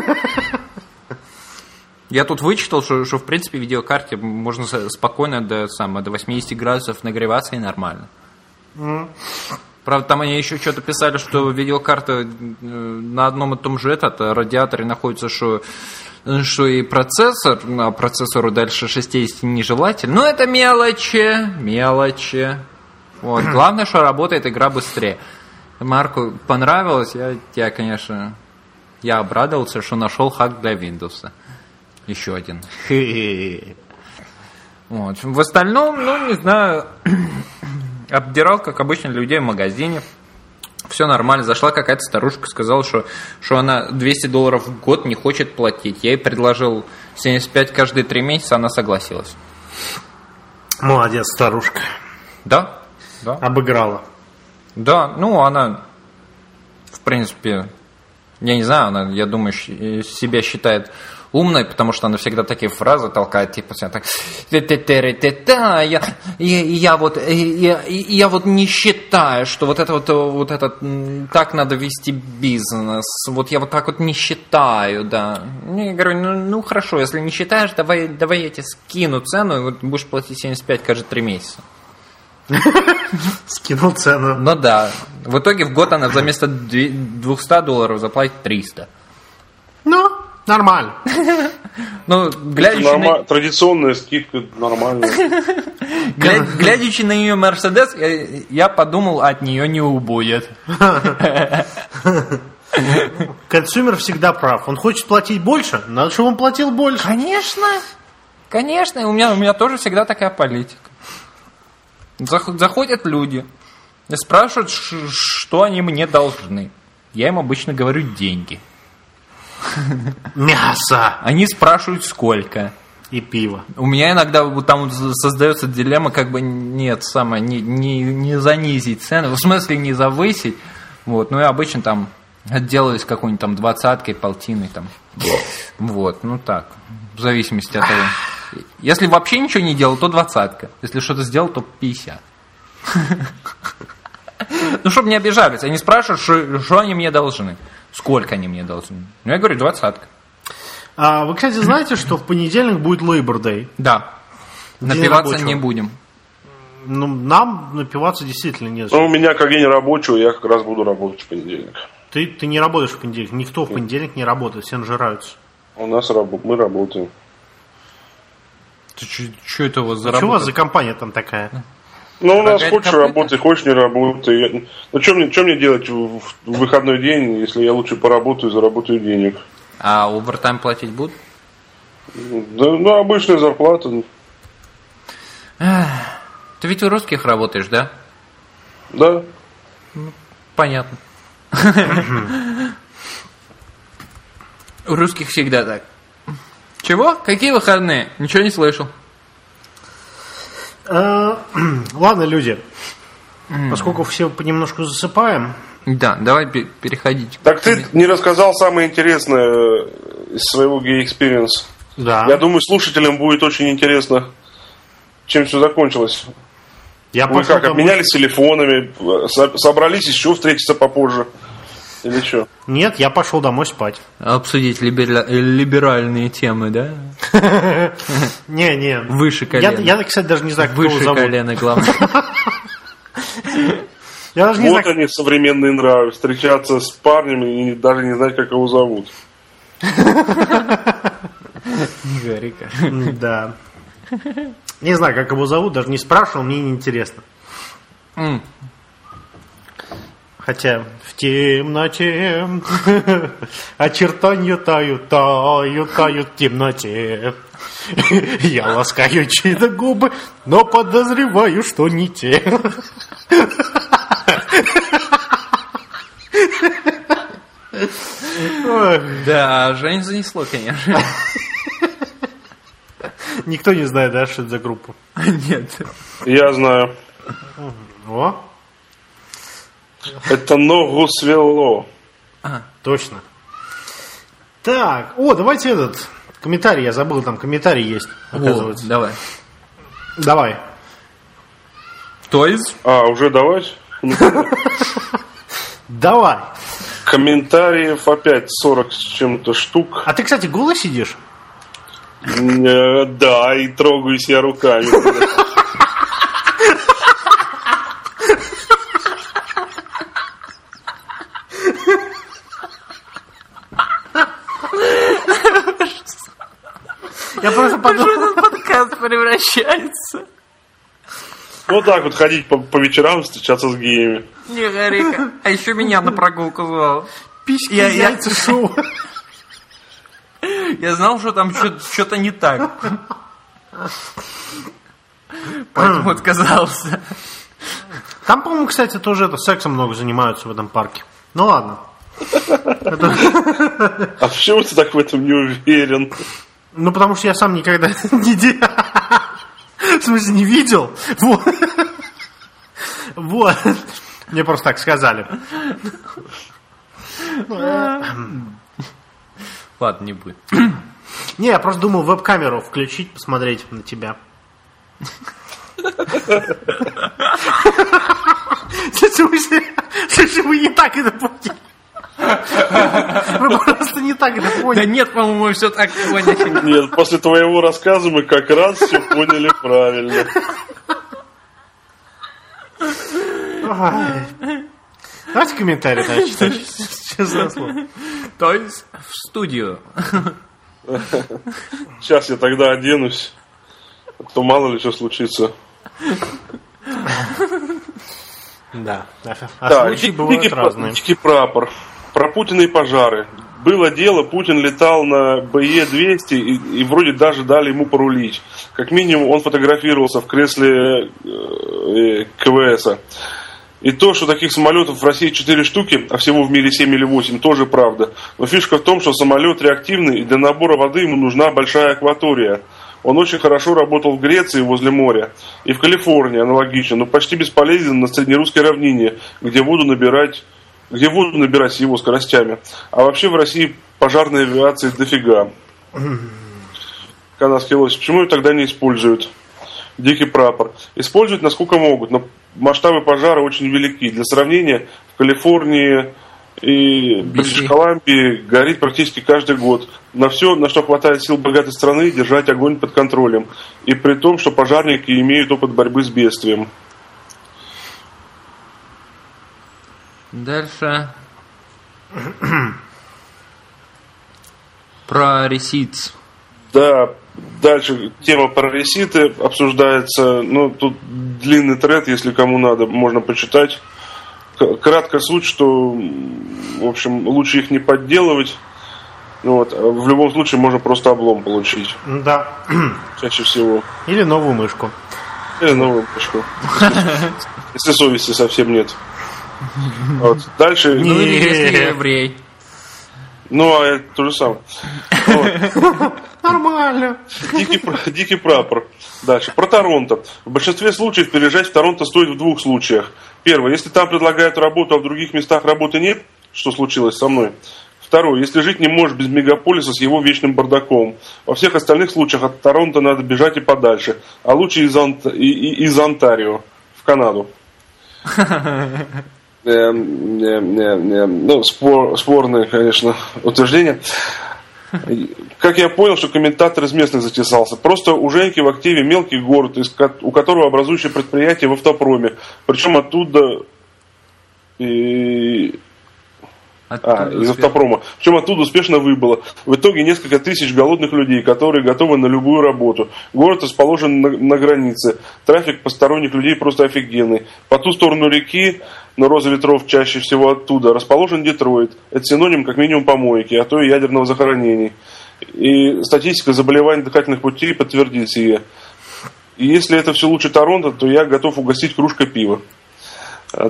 Я тут вычитал, что, что в принципе в видеокарте можно спокойно до, сам, до восемьдесят градусов нагреваться и нормально. Mm. Правда, там они еще что-то писали, что видеокарта на одном и том же этот радиаторе находится, что, что и процессор, а процессору дальше шестьдесят нежелательно. Но это мелочи, мелочи. Вот. Главное, что работает игра быстрее. Марку понравилось, я, я, конечно, я обрадовался, что нашел хак для Windows. Еще один. Вот. В остальном, ну, не знаю, обдирал, как обычно, людей в магазине. Все нормально. Зашла какая-то старушка, сказала, что, что она двести долларов в год не хочет платить. Я ей предложил семьдесят пять каждые три месяца, она согласилась. Молодец, старушка. Да? Да. Обыграла. Да, ну, она, в принципе, я не знаю, она, я думаю, себя считает умной, потому что она всегда такие фразы толкает, типа, так, я, я, я вот, я, я вот не считаю, что вот это вот, вот это, так надо вести бизнес, вот я вот так вот не считаю, да. Я говорю, ну, ну хорошо, если не считаешь, давай, давай я тебе скину цену, и вот будешь платить семьдесят пять каждые три месяца. Скинул цену. Ну да. В итоге в год она вместо двести долларов заплатит триста. Ну, нормально. Ну, глядячи Норма... на... Традиционная скидка нормальная. Гля... Глядячи на ее Мерседес, я, я подумал, от нее не убудет. Консюмер всегда прав. Он хочет платить больше, надо, чтобы он платил больше. Конечно. Конечно. У меня, у меня тоже всегда такая политика. Заходят люди и спрашивают, что они мне должны. Я им обычно говорю деньги. Мясо. Они спрашивают, сколько. И пиво. У меня иногда там создается дилемма, как бы нет, самое, не, не, не занизить цены, в смысле не завысить. Вот, ну и обычно там отделаюсь какой-нибудь там двадцаткой, полтиной там. Вот, ну так, в зависимости от того. Если вообще ничего не делал, то двадцатка. Если что-то сделал, то пятьдесят. Ну, чтобы не обижались. Они спрашивают, что, что они мне должны. Сколько они мне должны. Ну, я говорю, двадцатка. А вы, кстати, знаете, что в понедельник будет Labor Day? Да. Напиваться не будем. Ну, нам напиваться действительно нет. Ну, у меня как день рабочего, я как раз буду работать в понедельник. Ты, ты не работаешь в понедельник. Никто в понедельник не работает, все нажираются. У нас раб... мы работаем. Что это у вас за работа? Что у вас за компания там такая? Ну, у нас хочешь работай, хочешь не работай. Ну, что мне, что мне делать в, в выходной день, если я лучше поработаю и заработаю денег? А овертайм платить будут? Да, ну, обычная зарплата. Ты ведь у русских работаешь, да? Да. Понятно. У русских всегда так. Чего? Какие выходные? Ничего не слышал. Ладно, люди. Поскольку все понемножку засыпаем. Да, давай переходить. Так ты не рассказал самое интересное из своего гей-экспириенс. Да. Я думаю, слушателям будет очень интересно, чем все закончилось. Я Вы как, обменялись телефонами, собрались еще встретиться попозже? Или что? Нет, я пошел домой спать. Обсудить либера... либеральные темы, да? Не, не. Выше колена. Я, кстати, даже не знаю, как его зовут. Выше колена, главное. Я даже не вот знаю... они, современные нравы. Встречаться с парнями и даже не знать, как его зовут. Гарика. Да. Не знаю, как его зовут, даже не спрашивал, мне не интересно. Mm. Хотя в темноте очертания тают, тают, тают в темноте. Я ласкаю чьи-то губы, но подозреваю, что не те. Да, Жень занесло, конечно. Никто не знает, да, что это за группа? Нет. Я знаю. О. Это ногу свело. А, точно. Так, о, давайте этот комментарий, я забыл, там комментарий есть, оказывается. О, давай. Давай. То есть? А, уже давать? Давай. Комментариев опять сорок с чем-то штук. А ты, кстати, голый сидишь? Да, и трогаюсь я руками. Я просто подумал... Что этот подкаст превращается? Вот так вот ходить по, по вечерам, встречаться с геями. Не, Гарика. А еще меня на прогулку звал. Письки, Я- я- яйца, шоу. Я знал, что там что-то не так. Поэтому отказался. Там, по-моему, кстати, тоже это, сексом много занимаются в этом парке. Ну ладно. А почему ты так в этом не уверен? Ну, потому что я сам никогда не делал. В смысле, не видел. Вот. Вот. Мне просто так сказали. Ладно, не будет. Не, я просто думал веб-камеру включить, посмотреть на тебя. Слушай, вы не так это поняли. Вы просто не так это Да поняли. нет, по-моему, мы все так поняли. Нет, после твоего рассказа мы как раз все поняли правильно. Ой. Давайте комментарий дальше читать. Честное слово. То есть в студию. Сейчас я тогда оденусь. А то мало ли что случится. Да. А Так, случаи дикий, бывают дикий, разные. дикий прапор. Про Путина и пожары. Было дело, Путин летал на бэ е двести и, и вроде даже дали ему порулить. Как минимум он фотографировался в кресле э, ка вэ эса. И то, что таких самолетов в России четыре штуки, а всего в мире семь или восемь, тоже правда. Но фишка в том, что самолет реактивный, и для набора воды ему нужна большая акватория. Он очень хорошо работал в Греции возле моря и в Калифорнии аналогично, но почти бесполезен на среднерусской равнине, где воду набирать, где воду набирать с его скоростями. А вообще в России пожарной авиации дофига. Канадский лось. Почему ее тогда не используют? Дикий прапор. Используют насколько могут, но масштабы пожара очень велики. Для сравнения, в Калифорнии и Бритиш Колумбии горит практически каждый год. На все, на что хватает сил богатой страны, держать огонь под контролем. И при том, что пожарники имеют опыт борьбы с бедствием. Дальше. Про ресиц. Да, дальше тема про реситы обсуждается. Ну, тут длинный тред, если кому надо, можно почитать. Кратко суть, что, в общем, лучше их не подделывать. Вот. В любом случае можно просто облом получить. Да. Чаще всего. Или новую мышку. Или новую мышку. Если совести совсем нет. Вот. Дальше. Ну или если еврей. Ну, а это то же самое. Вот. Нормально. Дикий, дикий прапор. Дальше. Про Торонто. В большинстве случаев переезжать в Торонто стоит в двух случаях. Первое. Если там предлагают работу, а в других местах работы нет, что случилось со мной. Второе. Если жить не можешь без мегаполиса с его вечным бардаком. Во всех остальных случаях от Торонто надо бежать и подальше. А лучше из, Ант... из Онтарио в Канаду. э, э, э, ну, спор, спорное, конечно, утверждение. Как я понял, что комментатор из местных затесался. Просто у Женьки в активе мелкий город, у которого образующее предприятие в автопроме. Причем оттуда... И... А, из автопрома. Причем оттуда успешно выбыло. В итоге несколько тысяч голодных людей, которые готовы на любую работу. Город расположен на, на границе. Трафик посторонних людей просто офигенный. По ту сторону реки, но роза ветров чаще всего оттуда, расположен Детройт. Это синоним как минимум помойки, а то и ядерного захоронений. И статистика заболеваний дыхательных путей подтвердит сие. И если это все лучше Торонто, то я готов угостить кружкой пива. От...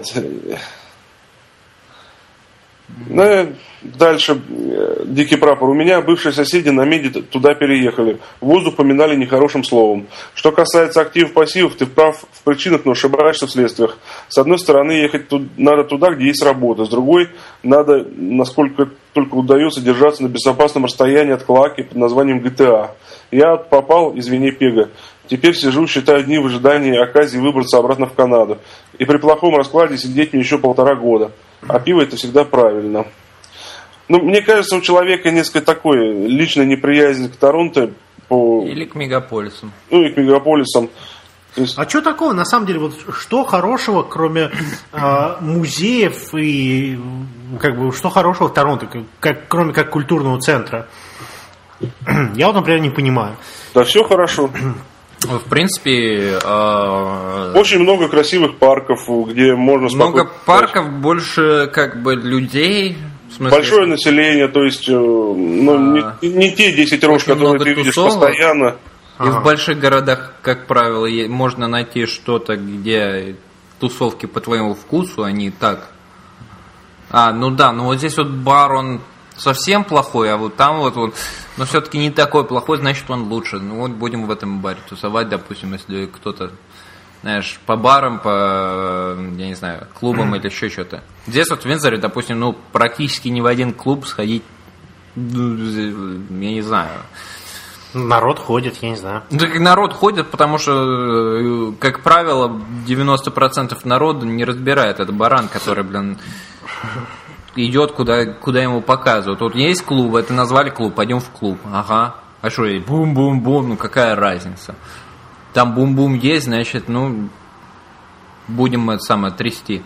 Ну, дальше дикий прапор. У меня бывшие соседи на меди туда переехали. Воздух поминали нехорошим словом. Что касается активов-пассивов, ты прав в причинах, но ошибаешься в следствиях. С одной стороны, ехать тут, надо туда, где есть работа. С другой, надо, насколько только удается, держаться на безопасном расстоянии от клаки под названием джи ти эй. Я попал, извини, Пега. Теперь сижу, считаю дни в ожидании оказии выбраться обратно в Канаду. И при плохом раскладе сидеть мне еще полтора года. А пиво это всегда правильно. Ну, мне кажется, у человека несколько такой личная неприязнь к Торонто. По... Или к мегаполисам. Ну, и к мегаполисам. Есть... А что такого? На самом деле, вот что хорошего, кроме э, музеев и как бы что хорошего в Торонто, как, кроме как культурного центра? Я вот, например, не понимаю. Да все хорошо. В принципе... Э, очень много красивых парков, где можно спокойно... Много парков, больше как бы людей... В смысле, большое население, то есть ну, а, не, не те десять рож, которые ты видишь тусовок, постоянно. И ага. В больших городах, как правило, можно найти что-то, где тусовки по твоему вкусу, а не так. А, ну да, ну вот здесь вот бар, он... совсем плохой, а вот там вот, вот но все-таки не такой плохой, значит он лучше. Ну вот будем в этом баре тусовать, допустим, если кто-то, знаешь, по барам, по, я не знаю, клубам или еще что-то. Здесь вот в Виндзоре, допустим, ну практически ни в один клуб сходить, я не знаю. Народ ходит, я не знаю. Ну, так народ ходит, потому что, как правило, девяносто процентов народа не разбирает этот баран, который, блин... идет, куда, куда ему показывают. Вот есть клуб, это назвали клуб, пойдем в клуб. Ага. А что, бум-бум-бум, ну какая разница? Там бум-бум есть, значит, ну, будем это самое трясти.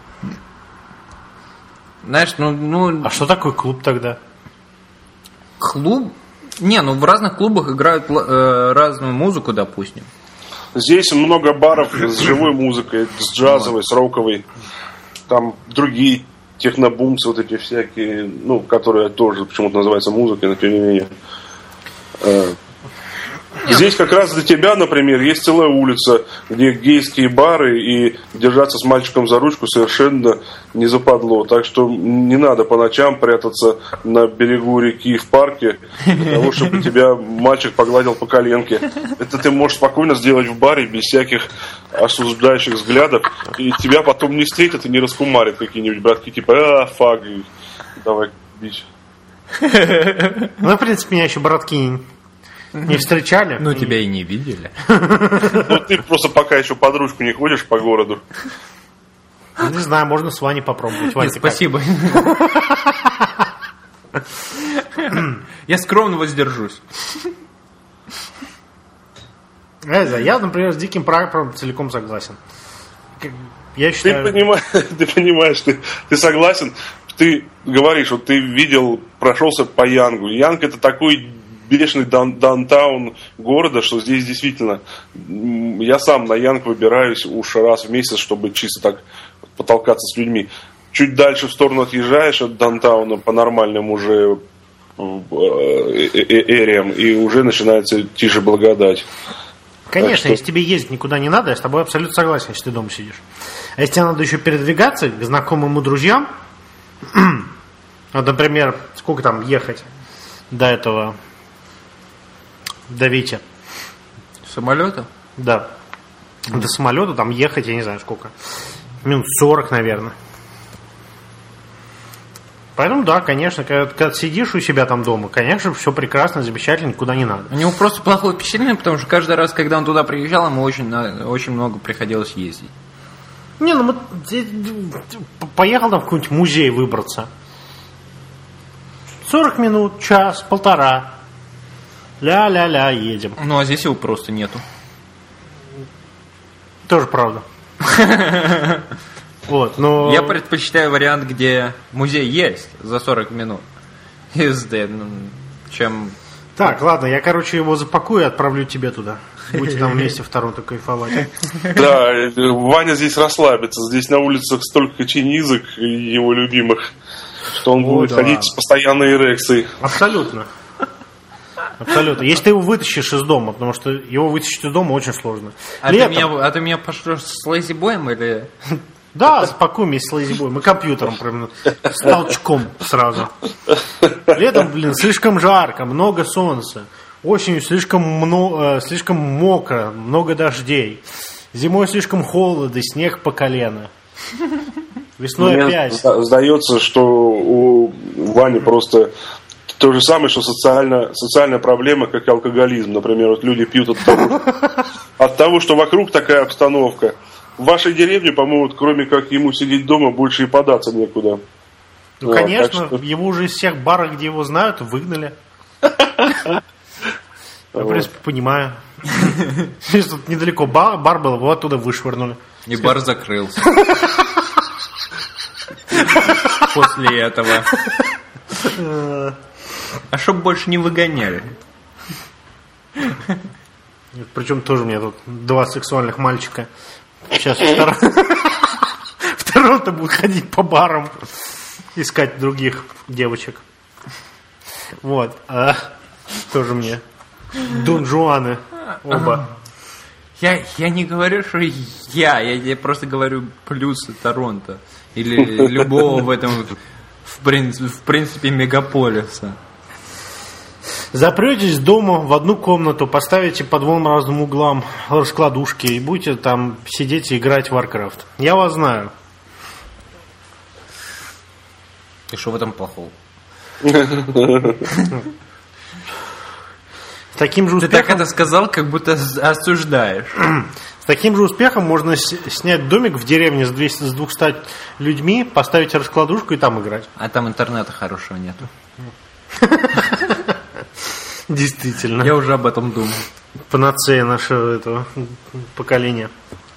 Знаешь, ну, ну... А что такое клуб тогда? Клуб? Не, ну в разных клубах играют э, разную музыку, допустим. Здесь много баров с живой музыкой, с джазовой, с роковой. Там другие технобумсы, вот эти всякие, ну, которые тоже почему-то называются музыкой, но тем не менее. Здесь как раз для тебя, например, есть целая улица, где гейские бары, и держаться с мальчиком за ручку совершенно не западло. Так что не надо по ночам прятаться на берегу реки в парке, для того, чтобы тебя мальчик погладил по коленке. Это ты можешь спокойно сделать в баре, без всяких осуждающих взглядов, и тебя потом не встретят и не раскумарят какие-нибудь братки, типа, а, фаг, давай бить. Ну, в принципе, меня еще братки не встречали. Ну, тебя и не видели. Ну, ты просто пока еще под ручку не ходишь по городу. Не знаю, можно с Ваней попробовать. Вань, спасибо. Я скромно воздержусь. Я, например, с Диким Прапором целиком согласен. Я считаю... Ты понимаешь, ты, понимаешь ты, ты согласен, ты говоришь, вот ты видел, прошелся по Янгу. Янг — это такой бешеный даун, даунтаун города, что здесь действительно... Я сам на Янг выбираюсь уж раз в месяц, чтобы чисто так потолкаться с людьми. Чуть дальше в сторону отъезжаешь от даунтауна по нормальным уже эриям, и уже начинается тише благодать. Конечно, что... если тебе ездить никуда не надо, я с тобой абсолютно согласен, если ты дома сидишь. А если тебе надо еще передвигаться к знакомым и друзьям, вот, например, сколько там ехать до этого, до Вити? Самолета? Да. Mm. До самолета там ехать, я не знаю сколько, минут сорок, наверное. Поэтому, да, конечно, когда, когда сидишь у себя там дома, конечно, все прекрасно, замечательно, никуда не надо. У него просто плохое впечатление, потому что каждый раз, когда он туда приезжал, ему очень, очень много приходилось ездить. Не, ну мы поехал там в какой-нибудь музей выбраться. сорок минут, час, полтора. Ля-ля-ля, едем. Ну, а здесь его просто нету. Тоже правда. Вот, но... Я предпочитаю вариант, где музей есть за сорок минут, езды, чем... Так, ладно, я, короче, его запакую и отправлю тебе туда. Будете там вместе в Торонто кайфовать. Да, Ваня здесь расслабится. Здесь на улицах столько чинизок и его любимых, что он будет ходить с постоянной эрекцией. Абсолютно. Абсолютно. Если ты его вытащишь из дома, потому что его вытащить из дома очень сложно. А, ты меня, а ты меня пошлешь с лейзибоем или... Да, спокойно вместе с лейзибоем. Мы компьютером прям с толчком сразу. Летом, блин, слишком жарко, много солнца. Осенью слишком, много, слишком мокро, много дождей. Зимой слишком холодно, снег по колено. Весной Мне опять. Сдается, что у Вани просто то же самое, что социально, социальная проблема, как и алкоголизм. Например, вот люди пьют от того, от того, что вокруг такая обстановка. В вашей деревне, по-моему, кроме как ему сидеть дома, больше и податься некуда. Ну, вот, конечно, что... его уже из всех баров, где его знают, выгнали. Я, в принципе, понимаю. Здесь тут недалеко бар был, его оттуда вышвырнули. И бар закрылся. После этого. А чтоб больше не выгоняли. Причем тоже у меня тут два сексуальных мальчика. Сейчас второй-то будет ходить по барам, искать других девочек. Вот. А, тоже мне. Дон Жуаны оба. Я, я не говорю, что я, я, я просто говорю плюсы Торонто. Или любого в этом, в принципе, в принципе, мегаполиса. Запретесь дома в одну комнату, поставите по двум разным углам раскладушки и будете там сидеть и играть в Warcraft. Я вас знаю. И что в этом плохого? С таким же успехом... Ты так это сказал, как будто осуждаешь. С таким же успехом можно снять домик в деревне с двумястами людьми, поставить раскладушку и там играть. А там интернета хорошего нету. Действительно. Я уже об этом думал. Панацея нашего этого поколения.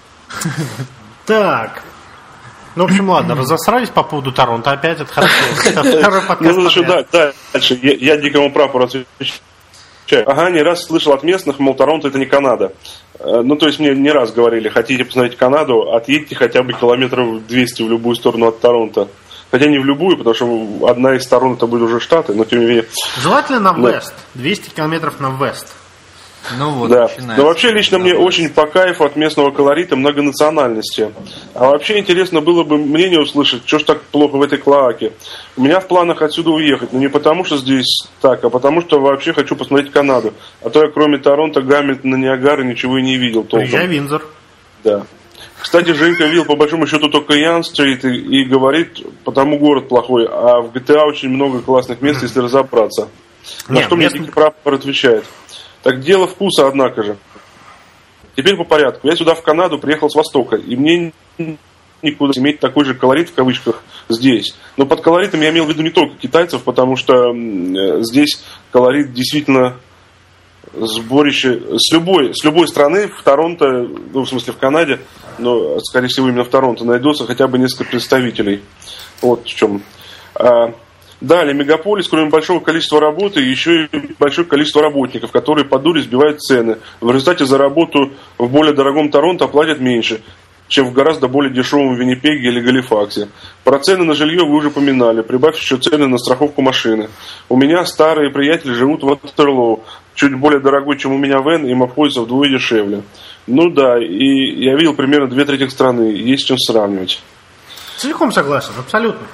Так. Ну, в общем, ладно, разосрались по поводу Торонто. Опять это хорошо. Второй подкаст. Ну, еще дальше. Я дикому прапору отвечаю. Ага, не раз слышал от местных, мол, Торонто это не Канада. Ну, то есть мне не раз говорили, хотите посмотреть Канаду, отъедьте хотя бы километров двести в любую сторону от Торонто. Хотя не в любую, потому что одна из сторон это были уже Штаты, но тем не менее. Желательно на вест. двести километров на вест. Ну вот, да. Но вообще лично мне очень по кайфу от местного колорита многонациональности. А вообще интересно было бы мнение услышать, что ж так плохо в этой клоаке. У меня в планах отсюда уехать, но не потому что здесь так, а потому что вообще хочу посмотреть Канаду. А то я кроме Торонто, Гамильтона, Ниагары ничего и не видел толком. Приезжай в Виндзор. Да. Кстати, Женька видел по большому счету только Ян-стрит и, и говорит, потому город плохой, а в джи ти эй очень много классных мест, если разобраться. На Нет, что мне дикий прапор отвечает. Так дело вкуса, однако же. Теперь по порядку. Я сюда в Канаду приехал с Востока, и мне никуда иметь такой же колорит в кавычках здесь. Но под колоритом я имел в виду не только китайцев, потому что здесь колорит действительно сборище с любой, с любой страны в Торонто, ну в смысле в Канаде, но скорее всего именно в Торонто найдется хотя бы несколько представителей. Вот в чем. Далее, мегаполис, кроме большого количества работы, еще и большое количество работников, которые по дуре сбивают цены. В результате за работу в более дорогом Торонто платят меньше, чем в гораздо более дешевом Виннипеге или Галифаксе. Про цены на жилье вы уже поминали. Прибавь еще цены на страховку машины. У меня старые приятели живут в Ватерлоу, чуть более дорогой, чем у меня Вен, им обходится вдвое дешевле. Ну да, и я видел примерно две трети страны, есть чем сравнивать. Целиком согласен, абсолютно.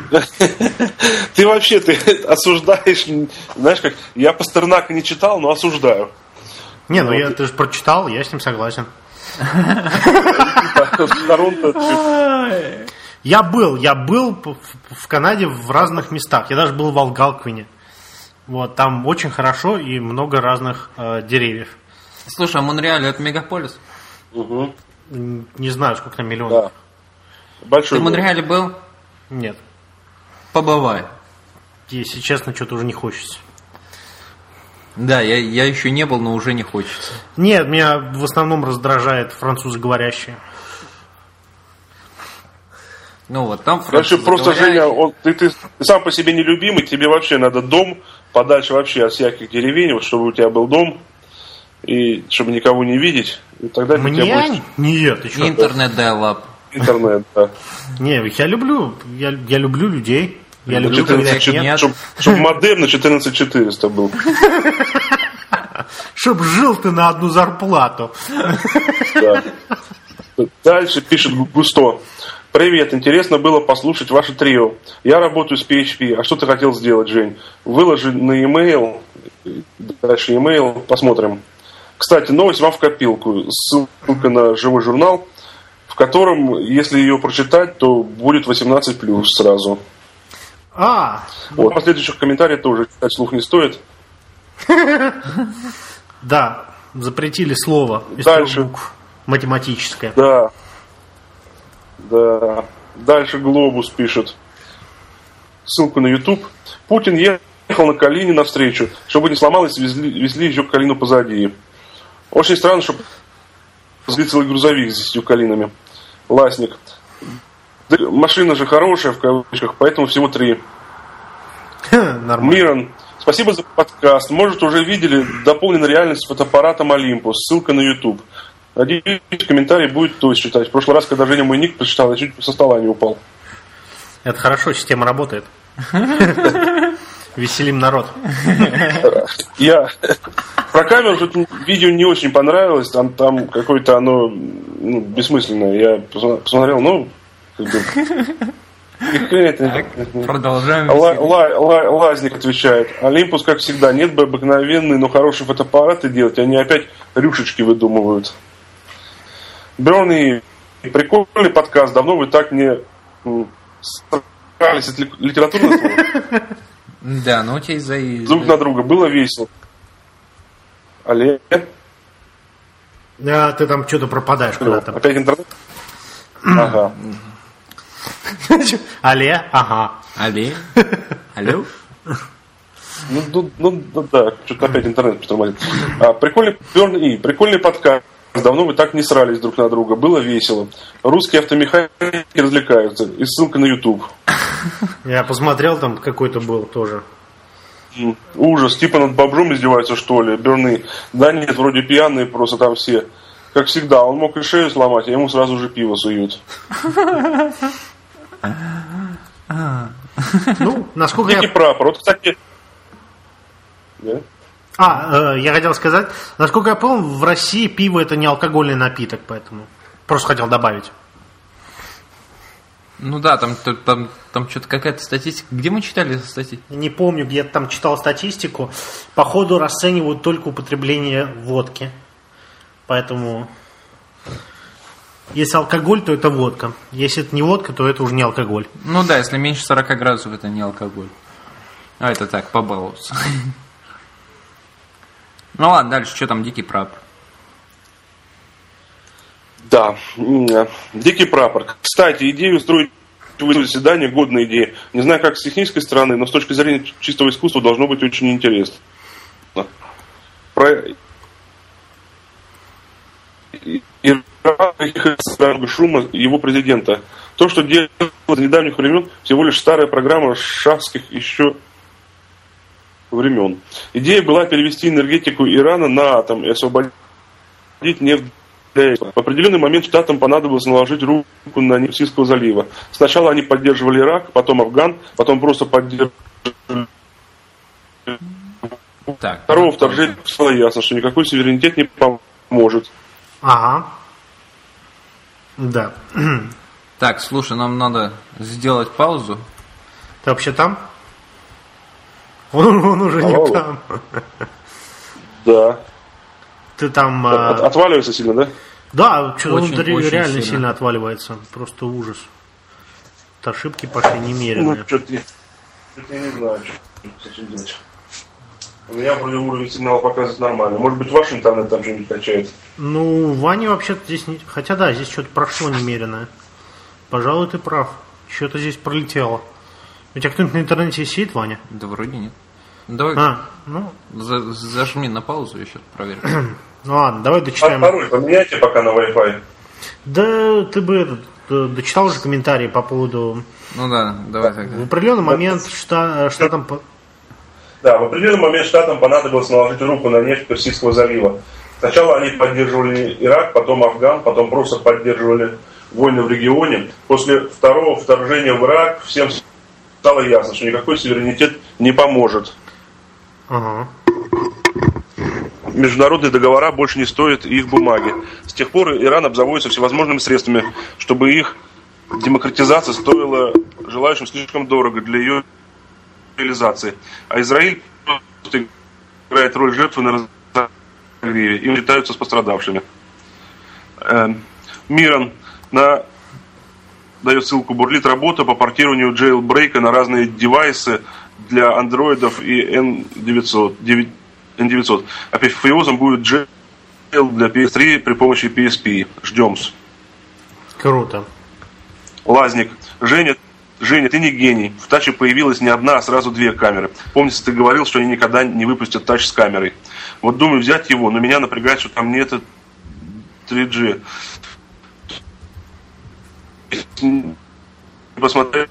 Ты вообще, ты осуждаешь, знаешь как, я Пастернака не читал, но осуждаю. Не, ну я, ты же прочитал, я с ним согласен. Я был, я был в Канаде в разных местах, я даже был в Алгалквине. Вот, там очень хорошо и много разных э, деревьев. Слушай, а Монреаль это мегаполис? Угу. Не знаю, сколько там миллионов. Да. Большой Ты в Монреале был? Нет. Побывай. Если честно, что-то уже не хочется. Да, я, я еще не был, но уже не хочется. Нет, меня в основном раздражает французоговорящие. Ну вот, там Вообще, просто, Женя, он, ты, ты, ты сам по себе нелюбимый, тебе вообще надо дом подальше вообще от всяких деревень, вот, чтобы у тебя был дом, и чтобы никого не видеть. И тогда Мне? Тебя будет... Нет, ты что? Интернет dial-up. Интернет, да. Не, я люблю, я, я люблю людей. Я люблю, когда их нет. Чтобы чтоб модем на четырнадцать четыреста был. Чтоб жил ты на одну зарплату. Да. Дальше пишет Густо. Привет, интересно было послушать ваше трио. Я работаю с пи эйч пи. А что ты хотел сделать, Жень? Выложи на e-mail. Дальше e-mail. Посмотрим. Кстати, новость вам в копилку. Ссылка на живой журнал, в котором, если ее прочитать, то будет восемнадцать плюс сразу. А, вот, последующих комментариев тоже читать слух не стоит. Да, запретили слово из Дальше. трех букв. Математическое. Да. Да. Дальше Глобус пишет. Ссылку на YouTube. Путин ехал на Калине навстречу. Чтобы не сломалось, везли, везли еще Калину позади. Очень странно, что сбил целый грузовик с десятью Калинами. Ласник. Да, машина же хорошая, в кавычках, поэтому всего три. Нормально. Мирон, спасибо за подкаст. Может, уже видели дополненную реальность с фотоаппаратом Olympus. Ссылка на YouTube. Надеюсь, комментарий будет то есть читать. В прошлый раз, когда Женя мой ник прочитал, я чуть со стола не упал. Это хорошо, система работает. Веселим народ. Я про камеру что-то видео не очень понравилось. Там, там какое-то оно ну, бессмысленное. Я посмотрел, ну, как бы... Продолжаем. Ла, ла, ла, Лазник отвечает. Олимпус, как всегда, нет бы обыкновенные, но хорошие фотоаппараты делать. Они опять рюшечки выдумывают. Берни, прикольный подкаст. Давно вы так не старались от литературного слова. Да, ну у тебя из-за... Друг на друга. Было весело. Олег? Да, ты там что-то пропадаешь куда-то. Опять интернет? Ага. Алле, ага. Алле? Алло? Ну, ну, ну, ну да, что-то опять интернет притормозит. А, прикольный, и, прикольный подкаст. Давно вы так не срались друг на друга. Было весело. Русские автомеханики развлекаются. И ссылка на YouTube. Я посмотрел, там какой-то был тоже. Ужас. Типа над бомжом издеваются, что ли? Берны. Да нет, вроде пьяные просто там все. Как всегда, он мог и шею сломать, а ему сразу же пиво суют. Ну, насколько Дикий я... прапор. Вот, кстати... Да? А, э, я хотел сказать, насколько я помню, в России пиво это не алкогольный напиток, поэтому просто хотел добавить. Ну да, там, там, там что-то какая-то статистика. Где мы читали статистику? Не помню, где я там читал статистику. Походу расценивают только употребление водки. Поэтому, если алкоголь, то это водка. Если это не водка, то это уже не алкоголь. Ну да, если меньше сорока градусов, это не алкоголь. А это так, побаловаться. Ну ладно, дальше, что там, Дикий прапор? Да, Дикий прапор. Кстати, идею устроить заседание, годная идея. Не знаю, как с технической стороны, но с точки зрения чистого искусства должно быть очень интересно. Про... И шума его президента. То, что делает с недавних времен, всего лишь старая программа шахских еще времен. Идея была перевести энергетику Ирана на атом и освободить нефть. В определенный момент штатам понадобилось наложить руку на нефть Персидского залива. Сначала они поддерживали Ирак, потом Афган, потом просто поддерживали... Так, Второго вторжения стало ясно, что никакой суверенитет не поможет. Ага. Да. Так, слушай, нам надо сделать паузу. Ты вообще там? Он, он уже Алло. не там. Да. Ты там... От, а... отваливается сильно, да? Да, что он Очень, ре- очень реально сильно. сильно. отваливается. Просто ужас. Вот ошибки пошли немеренные. Ну, что-то я, что-то я не знаю, что с этим делать. У меня вроде уровень сигнала показывает нормально. Может быть, ваш интернет там что-нибудь качает? Ну, Ваня вообще-то здесь не... Хотя да, здесь что-то прошло немеренное. Пожалуй, ты прав. Что-то здесь пролетело. У тебя кто-нибудь на интернете сидит, Ваня? Да вроде нет. Давай а, ну... за, зажми на паузу, я сейчас проверю. Ну ладно, давай дочитаем. А пароль поменяйте пока на Wi-Fi. Да ты бы этот, дочитал уже комментарии по поводу... Ну да, давай тогда. В определенный момент шта, штатам... Да, в определенный момент штатам понадобилось наложить руку на нефть Персидского залива. Сначала они поддерживали Ирак, потом Афган, потом просто поддерживали войны в регионе. После второго вторжения в Ирак всем стало ясно, что никакой суверенитет не поможет. Ага. Международные договора больше не стоят их бумаги. С тех пор Иран обзаводится всевозможными средствами, чтобы их демократизация стоила желающим слишком дорого для ее реализации. А Израиль просто играет роль жертвы на разогреве. Им летаются с пострадавшими. Мирон на... дает ссылку. Бурлит работа по портированию джейлбрейка на разные девайсы для андроидов и эн девятьсот. эн девятьсот. Апофеозом будет джейл для пи эс три при помощи пи эс пи. Ждем-с. Круто. Лазник. Женя, Женя, ты не гений. В таче появилась не одна, а сразу две камеры. Помнится, ты говорил, что они никогда не выпустят тач с камерой. Вот думаю взять его, но меня напрягает, что там нет три джи. Посмотреть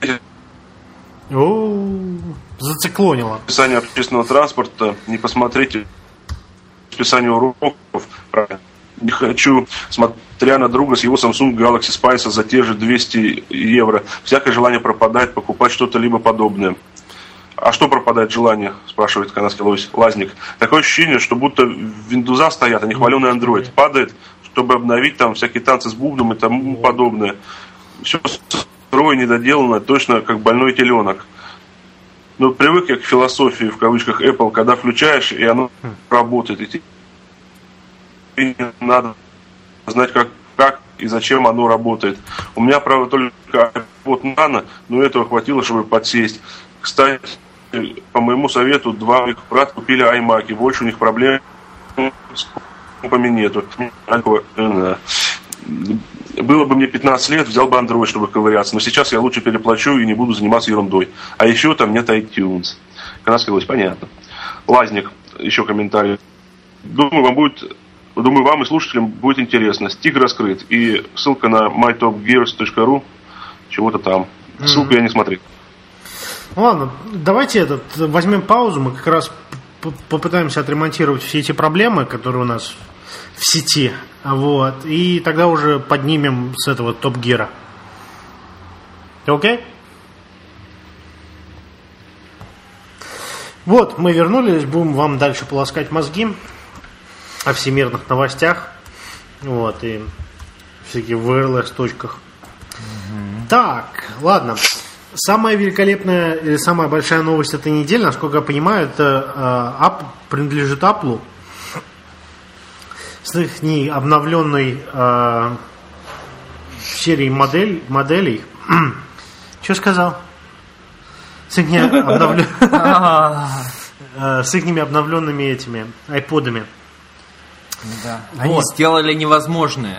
О, зациклонило. описание общественного транспорта, не посмотрите описание уроков. Не хочу, смотря на друга с его Samsung Galaxy Spice за те же двести евро. Всякое желание пропадает, покупать что-то либо подобное. А что пропадает желание, спрашивает канадский лазник. Такое ощущение, что будто Windows стоят, а не хваленый Android. Падает, чтобы обновить там всякие танцы с бубном и тому подобное. Все строе недоделано, точно как больной теленок. Но привык я к философии, в кавычках, Apple, когда включаешь, и оно работает. И тебе надо знать, как, как и зачем оно работает. У меня, правда, только iPod Nano, но этого хватило, чтобы подсесть. Кстати, по моему совету, два моих брата купили iMac, и больше у них проблем с компами нету. Было бы мне пятнадцать лет, взял бы Android, чтобы ковыряться, но сейчас я лучше переплачу и не буду заниматься ерундой. А еще там нет iTunes. Канадский лось, понятно. Лазник, еще комментарий. Думаю, вам будет, думаю, вам и слушателям будет интересно. Стик раскрыт, и ссылка на май топ гирс точка ру, чего-то там. Ссылку mm-hmm. я не смотрел. Ладно, давайте этот, возьмем паузу, мы как раз попытаемся отремонтировать все эти проблемы, которые у нас в сети, вот, и тогда уже поднимем с этого топ-гира. Окей? Вот, мы вернулись, будем вам дальше полоскать мозги о всемирных новостях, вот, и всяких ви эл эс-точках. Mm-hmm. Так, ладно. Самая великолепная или самая большая новость этой недели, насколько я понимаю, это э, App, принадлежит Apple с их не обновленной э, серией модель, моделей. Что сказал? С их обновлен... с их обновленными этими айподами. Да. Они сделали невозможное.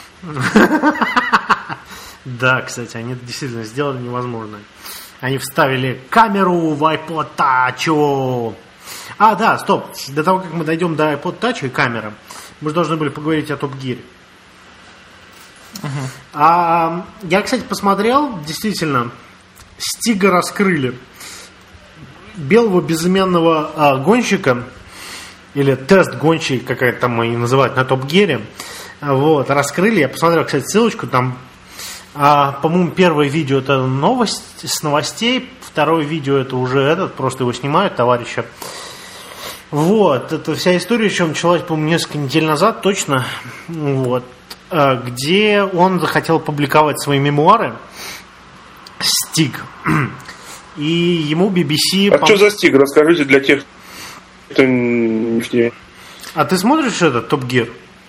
Да, кстати, они действительно сделали невозможное. Они вставили камеру в iPod Touch. А, да, стоп. До того, как мы дойдем до iPod Touch и камеры, мы же должны были поговорить о Top Gear. Uh-huh. А, я, кстати, посмотрел, действительно, Стига раскрыли. Белого безымянного а, гонщика, или тест-гонщик, какая-то там они называют, на Top Gear. Вот, раскрыли. Я посмотрел, кстати, ссылочку, там А, по-моему, первое видео это новость с новостей, второе видео это уже этот, просто его снимают товарища. Вот, это вся история еще началась, по-моему, несколько недель назад, точно, вот, где он захотел публиковать свои мемуары, Стиг, и ему би би си... А пом... что за Стиг? Расскажите для тех, кто не в теме. А ты смотришь этот Top Gear?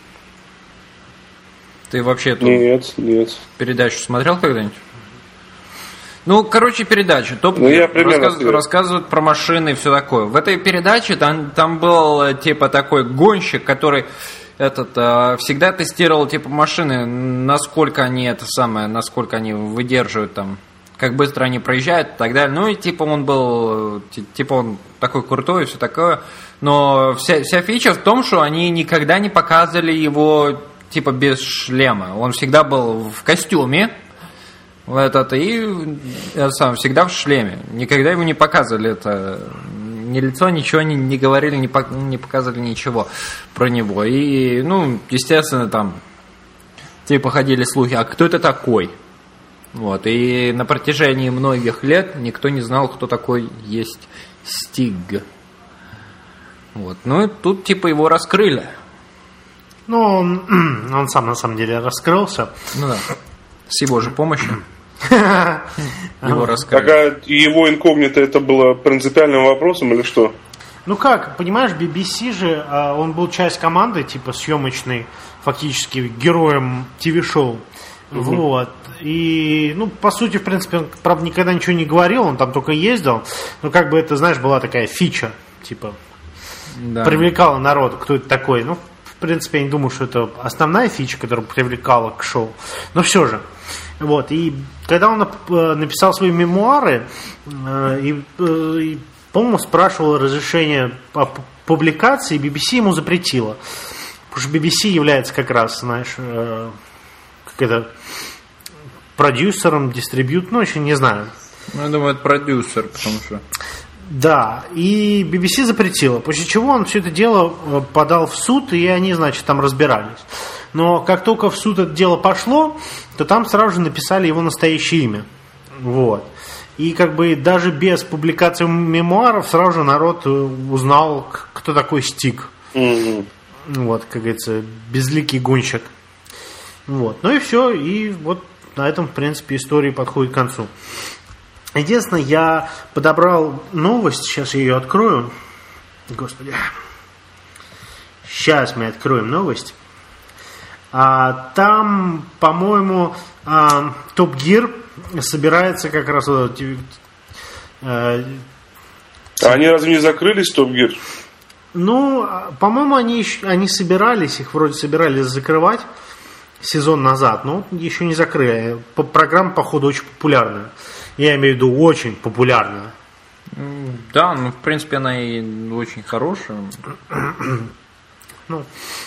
Ты вообще эту нет, нет. передачу смотрел когда-нибудь? Ну, короче, передача. Топ ну, я рассказ... рассказывают про машины и все такое. В этой передаче там, там был типа такой гонщик, который этот всегда тестировал типа машины, насколько они это самое, насколько они выдерживают там, как быстро они проезжают и так далее. Ну и типа он был, типа он такой крутой и все такое. Но вся, вся фича в том, что они никогда не показывали его типа без шлема. Он всегда был в костюме. Этот, и сам всегда в шлеме. Никогда ему не показывали это, ни лицо, ничего не, не говорили, не, по, не показывали ничего про него. И, ну, естественно, там типа ходили слухи, а кто это такой? Вот. И на протяжении многих лет никто не знал, кто такой есть Стиг. Вот. Ну и тут типа его раскрыли. Ну, он, он сам на самом деле раскрылся. Ну да. С его же помощью. Его раскрыли. Так, а его инкогнито это было принципиальным вопросом или что? Ну как, понимаешь, би би си же, он был часть команды, типа съемочной, фактически героем ТВ-шоу. Угу. Вот. И, ну, по сути, в принципе, он, правда, никогда ничего не говорил, он там только ездил. Но как бы это, знаешь, была такая фича, типа, да. Привлекала народ, кто это такой. Ну, в принципе, я не думаю, что это основная фича, которая привлекала к шоу. Но все же. Вот. И когда он написал свои мемуары, и, и по-моему, спрашивал разрешение о публикации, би би си ему запретила. Потому что би би си является как раз, знаешь, как это, продюсером, дистрибьют, ну, еще не знаю. Ну, я думаю, это продюсер, потому что... Да, и би би си запретила, после чего он все это дело подал в суд, и они, значит, там разбирались. Но как только в суд это дело пошло, то там сразу же написали его настоящее имя. Вот. И как бы даже без публикации мемуаров сразу же народ узнал, кто такой Стиг. Mm-hmm. Вот, как говорится, безликий гонщик. Вот. Ну и все, и вот на этом, в принципе, история подходит к концу. Единственное, я подобрал новость, сейчас я ее открою. Господи. Сейчас мы откроем новость. А, там, по-моему, а, Top Gear собирается как раз... А, а они разве не закрылись, Top Gear? Ну, по-моему, они, они собирались, их вроде собирались закрывать сезон назад, но еще не закрыли. Программа, походу, очень популярная. Я имею в виду очень популярная. Да, ну, в принципе, она и очень хорошая. Ну,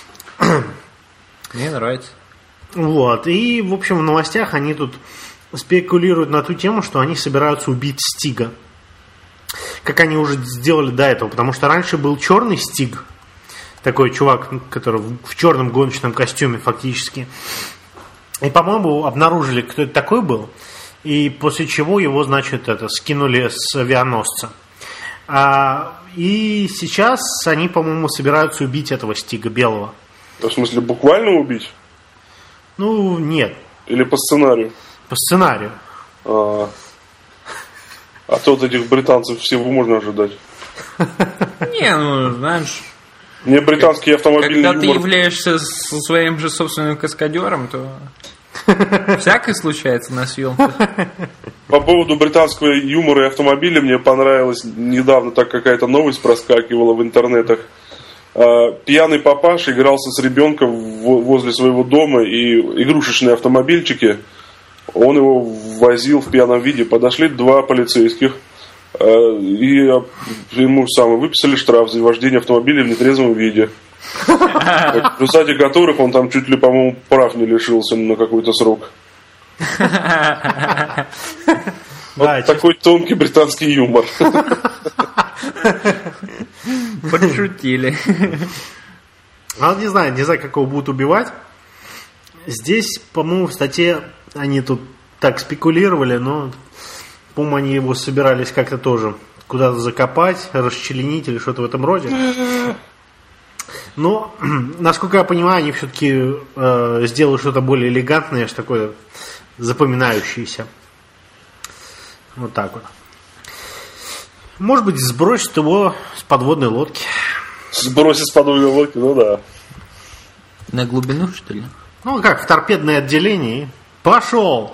мне нравится. Вот. И, в общем, в новостях они тут спекулируют на ту тему, что они собираются убить Стига. Как они уже сделали до этого. Потому что раньше был черный Стиг. Такой чувак, который в черном гоночном костюме фактически. И, по-моему, обнаружили, кто это такой был. И после чего его, значит, это, скинули с авианосца. А, и сейчас они, по-моему, собираются убить этого Стига белого. В смысле, буквально убить? Ну, нет. Или по сценарию? По сценарию. А, а то от этих британцев всего можно ожидать. Не, ну, знаешь... Мне британский автомобильный юмор... Когда ты являешься своим же собственным каскадером, то... Всякое случается на съемках. По поводу британского юмора и автомобиля мне понравилась недавно, так какая-то новость проскакивала в интернетах. Пьяный папаша игрался с ребенком возле своего дома, и игрушечные автомобильчики, он его возил в пьяном виде. Подошли два полицейских, и ему самое выписали штраф за вождение автомобиля в нетрезвом виде. В результате которых он там чуть ли, по-моему, прав не лишился на какой-то срок. Вот такой тонкий британский юмор. Подшутили. А не знаю, не знаю, как его будут убивать. Здесь, по-моему, в статье они тут так спекулировали, но, по-моему, они его собирались как-то тоже куда-то закопать, расчленить или что-то в этом роде. Но, насколько я понимаю, они все-таки э, сделают что-то более элегантное, что такое запоминающееся. Вот так вот. Может быть, сбросит его с подводной лодки. Сбросит с подводной лодки, ну да. На глубину, что ли? Ну, как в торпедное отделение. Пошел!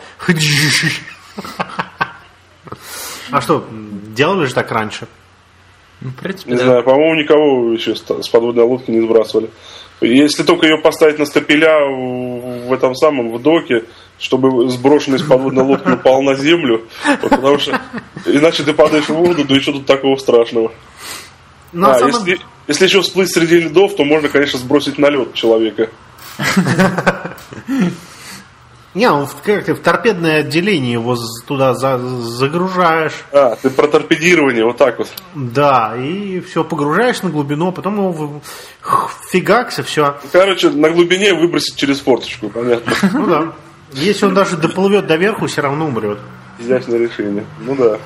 А что, делали же так раньше? Ну, в принципе, не да. знаю, по-моему, никого еще с подводной лодки не сбрасывали. Если только ее поставить на стапеля в этом самом, в доке, чтобы сброшенный с подводной лодки упал на землю, вот, потому что иначе ты падаешь в воду, да еще тут такого страшного. Но а, самом... если, если еще всплыть среди льдов, то можно, конечно, сбросить на лед человека. Не, ну как ты в торпедное отделение его туда за, загружаешь. А, ты про торпедирование, вот так вот. Да, и все, погружаешь на глубину, потом его фигакс, и все. Короче, на глубине выбросить через форточку, понятно. Ну да. Если он даже доплывет до верху, все равно умрет. Изящное решение. Ну да.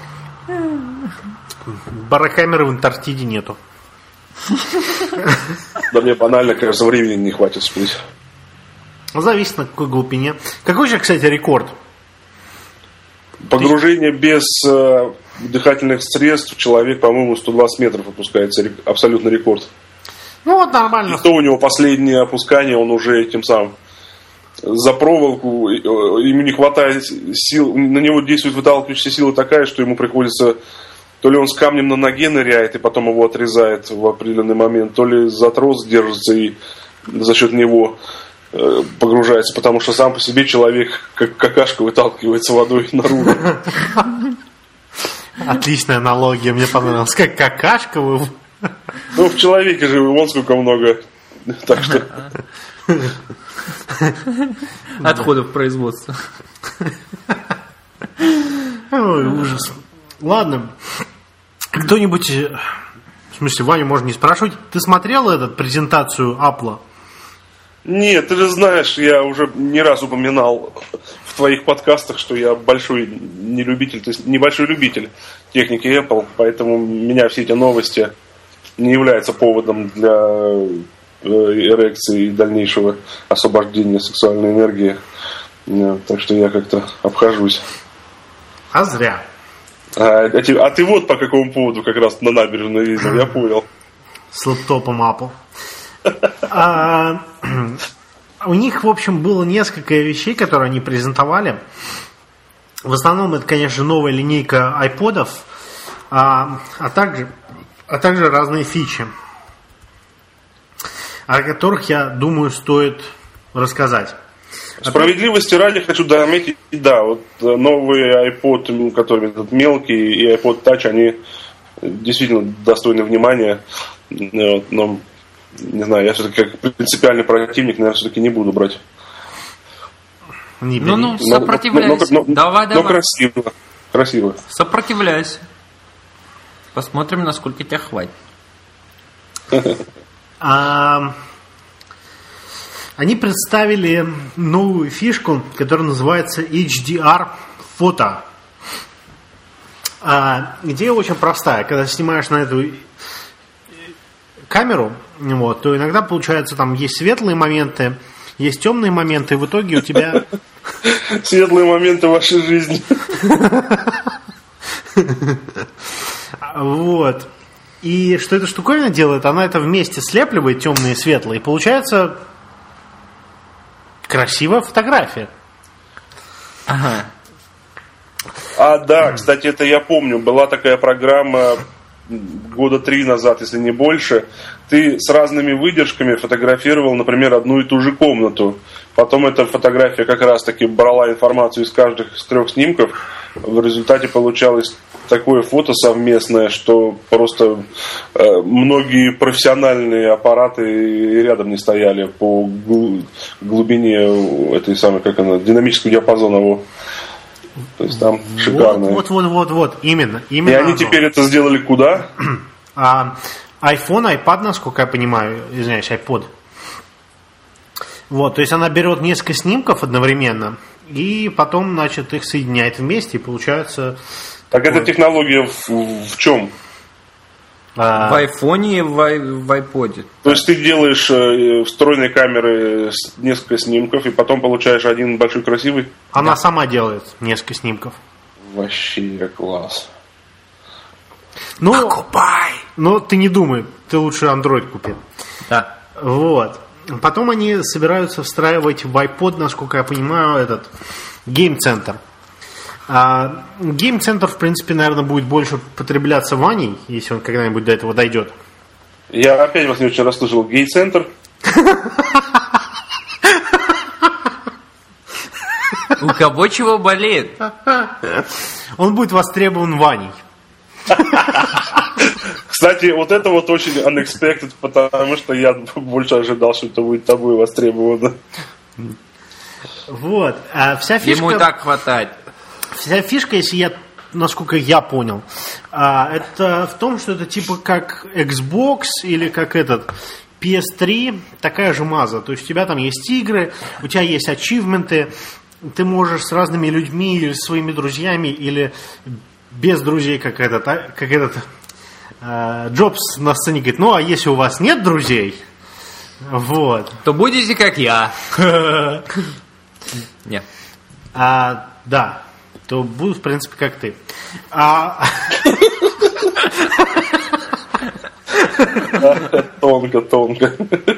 Барокамеры в Антарктиде нету. Да мне банально, кажется, времени не хватит всплыть. Зависит на какой глубине. Какой же, кстати, рекорд? Погружение без э, дыхательных средств человек, по-моему, сто двадцать метров опускается. Рек, абсолютно рекорд. Ну вот нормально. И то у него последнее опускание, он уже этим самым за проволоку, ему не хватает сил, на него действует выталкивающая сила такая, что ему приходится, то ли он с камнем на ноге ныряет и потом его отрезает в определенный момент, то ли за трос держится и за счет него погружается, потому что сам по себе человек как какашка выталкивается водой наружу. Отличная аналогия, мне понравилась. Как какашка вы... Ну, в человеке же вон сколько много. Так что... Отходов производства. Ой, ужас. Ладно. Кто-нибудь... В смысле, Ваню можно не спрашивать. Ты смотрел эту презентацию Apple? Нет, ты же знаешь, я уже не раз упоминал в твоих подкастах, что я большой не любитель, то есть небольшой любитель техники Apple, поэтому меня все эти новости не являются поводом для эрекции и дальнейшего освобождения сексуальной энергии. Так что я как-то обхожусь. А зря. А, а, ты, а ты вот по какому поводу как раз на набережной видел, я понял. С лэптопом Apple. А, у них, в общем, было несколько вещей, которые они презентовали. В основном это, конечно, новая линейка айподов, а, а, также, а также разные фичи, о которых, я думаю, стоит рассказать. Справедливости ради хочу заметить, да, вот новый iPod, который этот мелкий, и iPod Touch, они действительно достойны внимания, но не знаю, я все-таки как принципиальный противник, наверное, все-таки не буду брать. Не ну, ну, сопротивляйся. Но, но, но, давай, но давай. Но красиво. Красиво. Сопротивляйся. Посмотрим, насколько тебя хватит. А, они представили новую фишку, которая называется эйч ди ар фото. А, идея очень простая. Когда снимаешь на эту камеру, вот, то иногда получается, там есть светлые моменты, есть темные моменты, и в итоге у тебя... Светлые моменты в вашей жизни. Вот. И что эта штуковина делает? Она это вместе слепливает, темные и светлые, и получается красивая фотография. Ага. А, да, кстати, это я помню. Была такая программа года три назад, если не больше. Ты с разными выдержками фотографировал, например, одну и ту же комнату. Потом эта фотография как раз-таки брала информацию из каждых из трех снимков. В результате получалось такое фото совместное, что просто э, многие профессиональные аппараты рядом не стояли по глубине этой самой, как она, динамического диапазона его. То есть там шикарно. Вот, вот, вот, вот, именно, именно. И они оно. Теперь это сделали куда? А, iPhone, iPad, насколько я понимаю, извиняюсь, iPod. Вот, то есть она берет несколько снимков одновременно и потом, значит, их соединяет вместе, и получается. Так такое... эта технология в, в чем? А... В айфоне и в, ай... в iPod. То есть ты делаешь э, встроенные камеры с несколько снимков, и потом получаешь один большой красивый? Она да. сама делает несколько снимков. Вообще класс. Ну, покупай! Ну, ты не думай, ты лучше Android купи. Да. Вот. Потом они собираются встраивать в iPod, насколько я понимаю, этот гейм-центр. А гейм-центр, в принципе, наверное, будет больше потребляться Ваней, если он когда-нибудь до этого дойдет. Я опять вас не очень расслышал. Гей-центр? У кого чего болеет? Он будет востребован Ваней. Кстати, вот это вот очень unexpected, потому что я больше ожидал, что это будет тобой востребовано. Вот. А вся фишка... Ему и так хватает. Вся фишка, если я, насколько я понял, это в том, что это типа как Xbox или как этот пи эс три, такая же маза. То есть у тебя там есть игры, у тебя есть ачивменты, ты можешь с разными людьми или с своими друзьями, или без друзей, как этот, как этот э, Джобс на сцене говорит, ну а если у вас нет друзей, вот, то будете как я. Нет. А, да, то буду, в принципе, как ты. А... Тонко, тонко.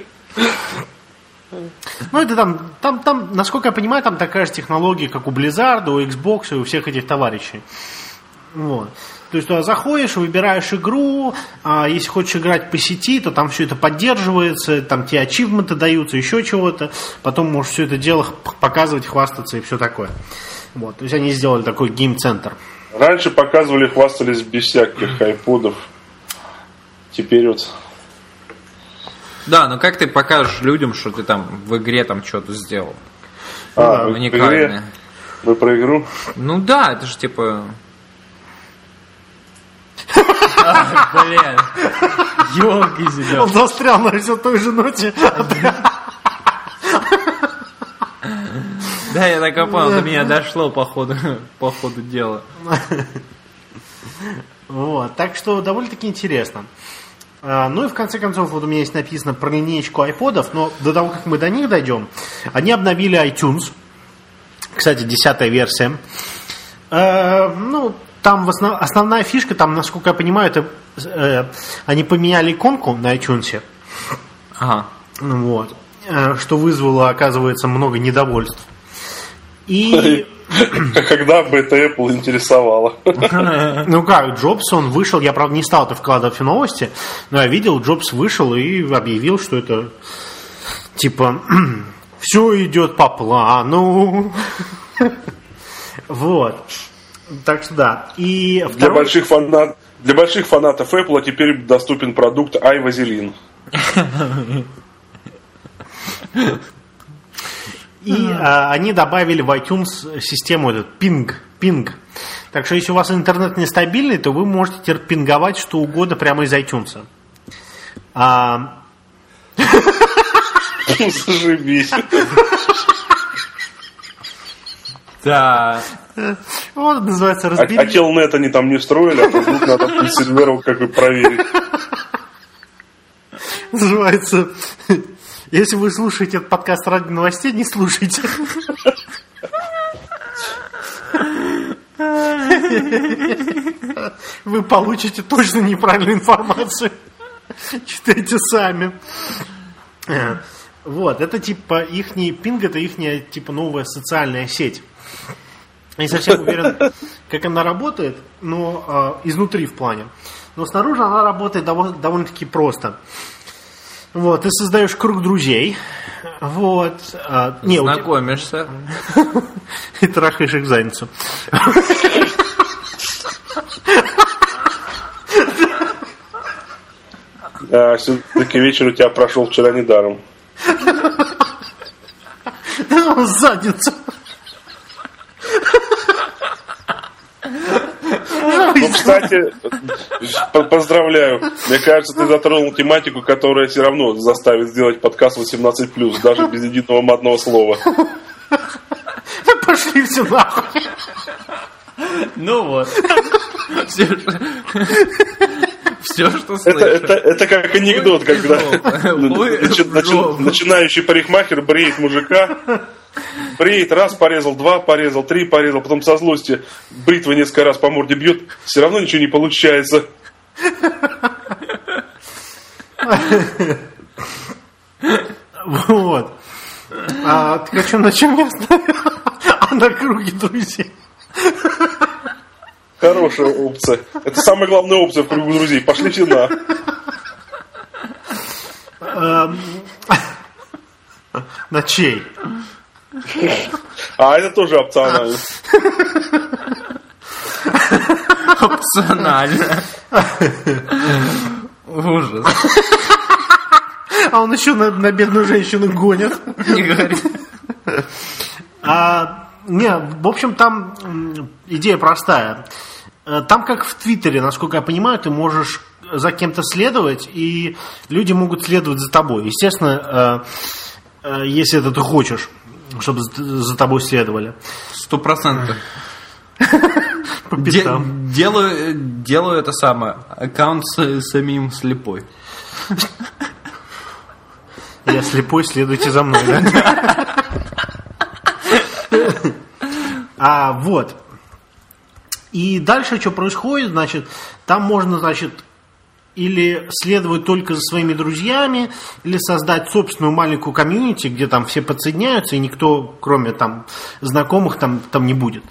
Ну, это там, там, там, насколько я понимаю, там такая же технология, как у Blizzard, у Xbox и у всех этих товарищей. Вот. То есть туда заходишь, выбираешь игру, а если хочешь играть по сети, то там все это поддерживается, там тебе ачивменты даются, еще чего-то, потом можешь все это дело показывать, хвастаться и все такое. Вот. То есть они сделали такой гейм-центр. Раньше показывали, хвастались без всяких айподов. Теперь вот... Да, но как ты покажешь людям, что ты там в игре там что-то сделал? А, ну, уникальное. Вы про игру? Ну да, это же типа... Блин. Ёлки-зеленки. Он застрял на все той же ноте. Да, я так и понял, до меня дошло по ходу, по ходу дела. Вот, так что довольно-таки интересно. Ну и в конце концов, вот у меня есть написано про линеечку айподов, но до того, как мы до них дойдем, они обновили iTunes. Кстати, десятая версия. Ну, там в основ... основная фишка, там, насколько я понимаю, это э, они поменяли иконку на iTunes. Ага. Вот. Э, что вызвало, оказывается, много недовольств. И... Когда бы это Apple интересовало? Ну как, Джобс, он вышел, я, правда, не стал это вкладывать в новости, но я видел, Джобс вышел и объявил, что это типа все идет по плану. Вот. Так что да. И второй... для, больших фанат... для больших фанатов Apple теперь доступен продукт iVaseline. И mm-hmm. а, они добавили в iTunes систему этот пинг, пинг. Так что если у вас интернет нестабильный, то вы можете пинговать что угодно прямо из iTunes. А... Заживись. Да. Вот это называется разбери. А, а телнет они там не встроили, а тут надо серверов как бы проверить. Называется... Если вы слушаете этот подкаст ради новостей, не слушайте. Вы получите точно неправильную информацию. Читайте сами. Вот, это типа ихний пинг, это ихняя типа новая социальная сеть. Я не совсем уверен, как она работает, но э, изнутри в плане. Но снаружи она работает довольно, довольно-таки просто. Вот, ты создаешь круг друзей. Вот. А, не, знакомишься. И трахаешь их в задницу. А, все-таки вечер у тебя прошел вчера недаром. В задницу. Ну, кстати, поздравляю. Мне кажется, ты затронул тематику, которая все равно заставит сделать подкаст восемнадцать плюс, даже без единого матного слова. Пошли все нахуй. Ну вот. Все, все что слышишь. Это, это, это как анекдот, когда начи, начи, начинающий парикмахер бреет мужика. Бреет, раз порезал, два порезал, три порезал, потом со злости бритвой несколько раз по морде бьет, все равно ничего не получается. Вот. А ты хочу на чем я знаю? А на круге друзей. Хорошая опция. Это самая главная опция в кругу друзей. Пошли все на. На чей? А это тоже опционально. Опционально. Ужас. А он еще на, на бедную женщину гонит. Не говори. А, не, в общем, там идея простая. Там, как в Твиттере, насколько я понимаю, ты можешь за кем-то следовать, и люди могут следовать за тобой. Естественно, если это ты хочешь, чтобы за тобой следовали. Сто процентов. По пятам. Делаю, делаю это самое. Аккаунт с самим слепой. Я слепой, следуйте за мной, да? А, вот. И дальше что происходит, значит, там можно, значит, или следовать только за своими друзьями, или создать собственную маленькую комьюнити, где там все подсоединяются, и никто, кроме там знакомых, там, там не будет.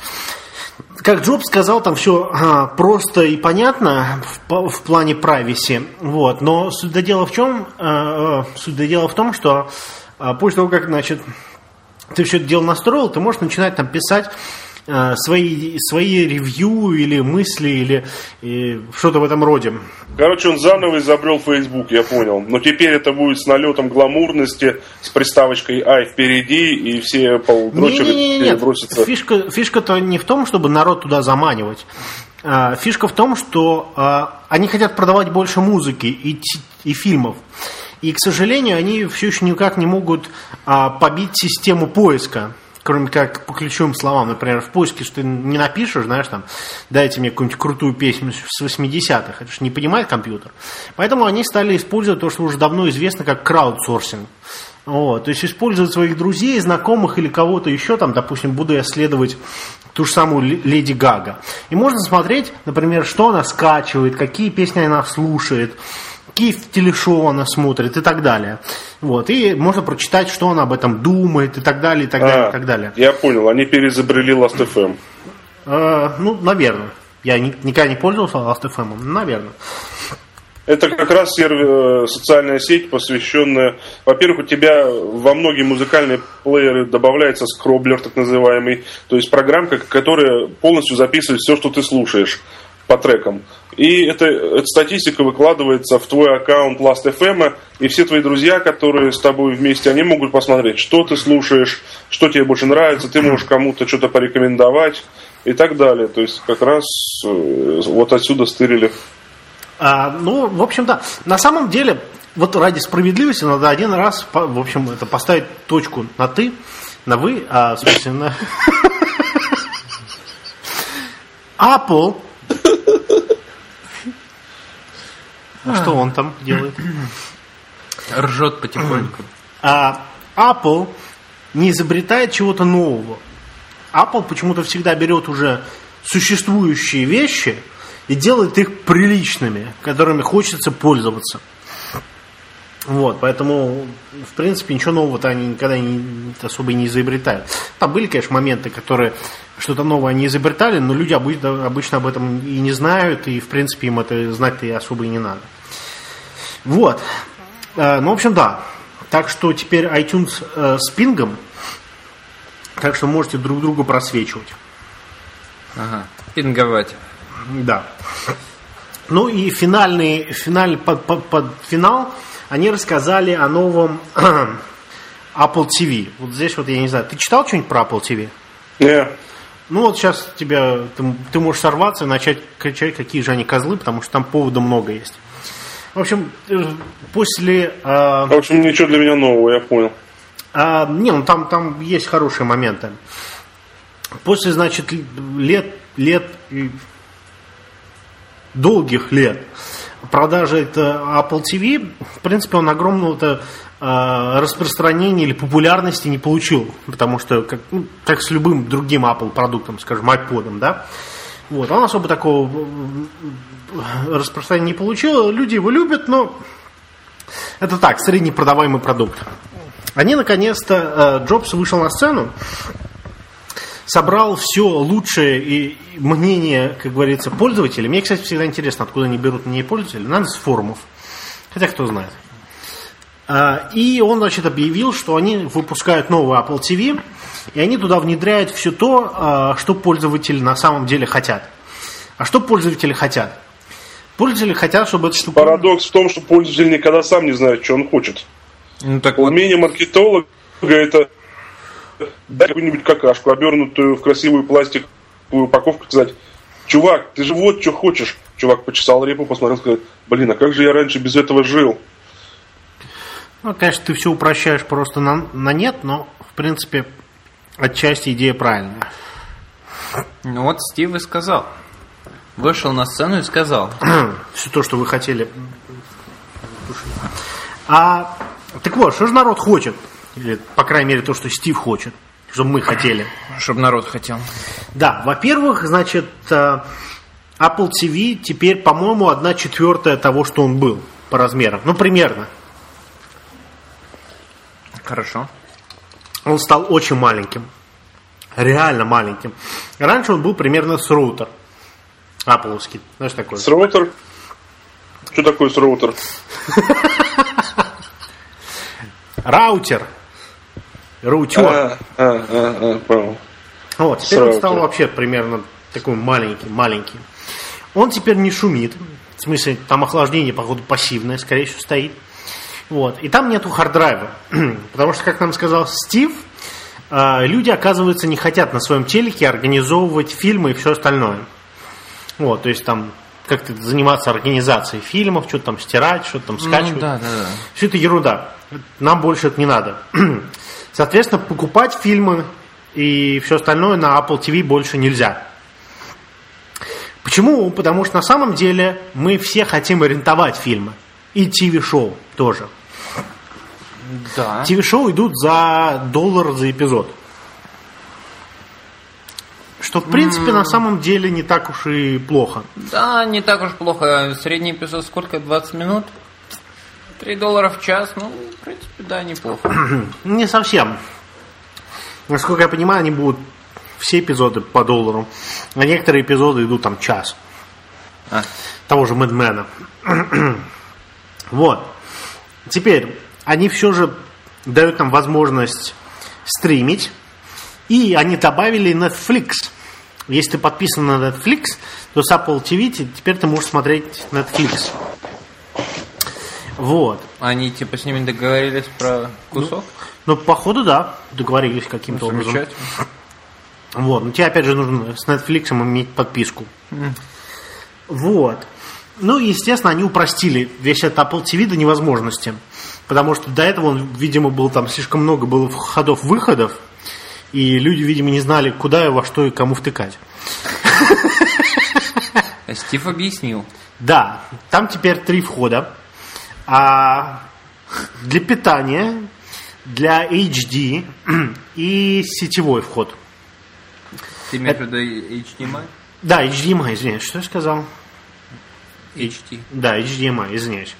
Как Джобс сказал, там все а, просто и понятно в, в плане privacy, вот, но суть до дела в чем? А, суть до дела в том, что а, после того, как, значит, ты все это дело настроил, ты можешь начинать там писать а, свои, свои ревью или мысли, или и, что-то в этом роде. Короче, он заново изобрел Facebook, я понял. Но теперь это будет с налетом гламурности, с приставочкой «ай» впереди, и все полдрочеры перебросятся. Фишка, фишка-то не в том, чтобы народ туда заманивать. А, фишка в том, что а, они хотят продавать больше музыки и, и фильмов. И, к сожалению, они все еще никак не могут а, побить систему поиска. Кроме как по ключевым словам, например, в поиске, что ты не напишешь, знаешь, там, дайте мне какую-нибудь крутую песню с восьмидесятых, это же не понимает компьютер. Поэтому они стали использовать то, что уже давно известно как краудсорсинг. Вот, то есть использовать своих друзей, знакомых или кого-то еще, там, допустим, буду я следовать ту же самую Леди Гага. И можно смотреть, например, что она скачивает, какие песни она слушает, какие телешоу она смотрит и так далее. Вот. И можно прочитать, что она об этом думает и так далее, и так далее, а, и так далее. Я понял, они переизобрели Last эф эм. Э, ну, наверное. Я ни, никогда не пользовался Last эф эм, наверное. Это как раз сервер, социальная сеть, посвященная... Во-первых, у тебя во многие музыкальные плееры добавляется скроблер, так называемый, то есть программка, которая полностью записывает все, что ты слушаешь по трекам. И это, эта статистика выкладывается в твой аккаунт Last эф эм, и все твои друзья, которые с тобой вместе, они могут посмотреть, что ты слушаешь, что тебе больше нравится, ты можешь кому-то что-то порекомендовать и так далее. То есть как раз вот отсюда стырили. А, ну, в общем, да. На самом деле, вот ради справедливости надо один раз, в общем, это поставить точку на «ты», на «вы», а, в смысле, на... Apple... А что он там делает? Ржет потихоньку. А Apple не изобретает чего-то нового. Apple почему-то всегда берет уже существующие вещи и делает их приличными, которыми хочется пользоваться. Вот, поэтому, в принципе, ничего нового-то они никогда не, особо и не изобретают. Там были, конечно, моменты, которые что-то новое они изобретали, но люди обычно, обычно об этом и не знают, и, в принципе, им это знать-то и особо и не надо. Вот. Ну, в общем, да. Так что теперь iTunes э, с пингом, так что можете друг друга просвечивать. Ага, пинговать. Да. Ну и финальный, финальный под, под, под финал они рассказали о новом Apple ти ви. Вот здесь вот, я не знаю, ты читал что-нибудь про Apple ти ви? Нет. Ну вот сейчас тебя, ты, ты можешь сорваться и начать кричать, какие же они козлы, потому что там повода много есть. В общем, после... Э, в общем, ничего для меня нового, я понял. Э, не, ну там, там есть хорошие моменты. После, значит, лет, лет, долгих лет продажи это Apple ти ви, в принципе, он огромного-то э, распространения или популярности не получил, потому что, как, ну, как с любым другим Apple продуктом, скажем, iPod'ом, да, вот, он особо такого распространения не получил, люди его любят, но это так, средний продаваемый продукт. Они, наконец-то, э, Джобс вышел на сцену, собрал все лучшее и мнение, как говорится, пользователей. Мне, кстати, всегда интересно, откуда они берут мнение пользователей. Наверное, с форумов. Хотя кто знает. И он, значит, объявил, что они выпускают новый Apple ти ви, и они туда внедряют все то, что пользователи на самом деле хотят. А что пользователи хотят? Пользователи хотят, чтобы... Это... Парадокс в том, что пользователь никогда сам не знает, что он хочет. Ну, так Умение вот... маркетолога – это дать какую-нибудь какашку, обернутую в красивую пластиковую упаковку, сказать: чувак, ты же вот что хочешь. Чувак почесал репу, посмотрел, сказал: блин, а как же я раньше без этого жил? Ну, конечно, ты все упрощаешь просто на, на нет, но, в принципе, отчасти идея правильная. Ну вот Стив и сказал. Вышел на сцену и сказал. Все то, что вы хотели. А, так вот, что же народ хочет? Или, по крайней мере, то, что Стив хочет. Чтобы мы хотели. Чтобы народ хотел. Да, во-первых, значит, Apple ти ви теперь, по-моему, одна четвертая того, что он был по размерам. Ну, примерно. Хорошо. Он стал очень маленьким. Реально маленьким. Раньше он был примерно с роутер. Apple-овский. Знаешь, такой. С роутер? Что такое с роутер? Раутер. Раутер. А, а, а, а, понял. Вот, теперь он стал вообще примерно такой маленький, маленький. Он теперь не шумит. В смысле, там охлаждение, походу, пассивное, скорее всего, стоит. Вот. И там нету харддрайва. Потому что, как нам сказал Стив, люди, оказывается, не хотят на своем телеке организовывать фильмы и все остальное. Вот, то есть там как-то заниматься организацией фильмов, что-то там стирать, что-то там скачивать. Ну, да, да, да. Все это ерунда. Нам больше это не надо. Соответственно, покупать фильмы и все остальное на Apple ти ви больше нельзя. Почему? Потому что на самом деле мы все хотим арендовать фильмы. И ти ви-шоу тоже. Да. ти ви-шоу идут за доллар за эпизод. Что, в принципе, mm. на самом деле не так уж и плохо. Да, не так уж плохо. Средний эпизод сколько? двадцать минут? три доллара в час. Ну, в принципе, да, неплохо. Не совсем. Насколько я понимаю, они будут все эпизоды по доллару. А некоторые эпизоды идут там час. А. Того же Мэдмена. Вот. Теперь, они все же дают нам возможность стримить. И они добавили Netflix. Если ты подписан на Netflix, то с Apple ти ви теперь ты можешь смотреть Netflix. Вот. Они типа с ними договорились про кусок? Ну, ну походу, да. Договорились каким-то ну, образом. Вот. Но тебе опять же нужно с Netflix иметь подписку. Mm. Вот. Ну и, естественно, они упростили весь этот Apple ти ви до невозможности. Потому что до этого он, видимо, был там слишком много было входов-выходов. И люди, видимо, не знали, куда и во что и кому втыкать. Стив объяснил. Да, там теперь три входа. А для питания, для эйч ди и сетевой вход. Ты имеешь в виду эйч ди эм ай? Да, эйч ди эм ай, извиняюсь, что я сказал? эйч ди. Да, эйч ди эм ай, извиняюсь.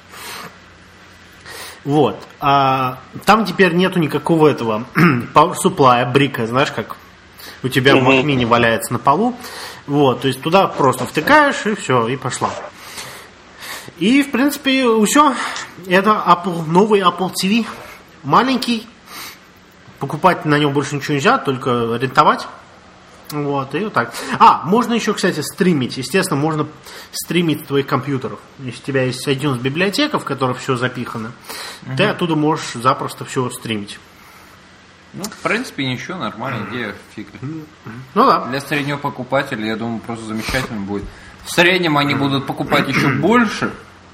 Вот. А, там теперь нету никакого этого power supply, брика, знаешь, как у тебя в Mac Mini валяется на полу. Вот, то есть туда просто втыкаешь, и все, и пошла. И, в принципе, все. Это Apple, новый Apple ти ви. Маленький. Покупать на нем больше ничего нельзя, только рентовать. Вот, и вот так. А, можно еще, кстати, стримить. Естественно, можно стримить с твоих компьютеров. Если у тебя есть iTunes библиотека, в которой все запихано, угу. ты оттуда можешь запросто все стримить. Ну, в принципе, ничего, нормальная идея, фиг. Ну да. Для среднего покупателя, я думаю, просто замечательно будет. В среднем они будут покупать еще больше,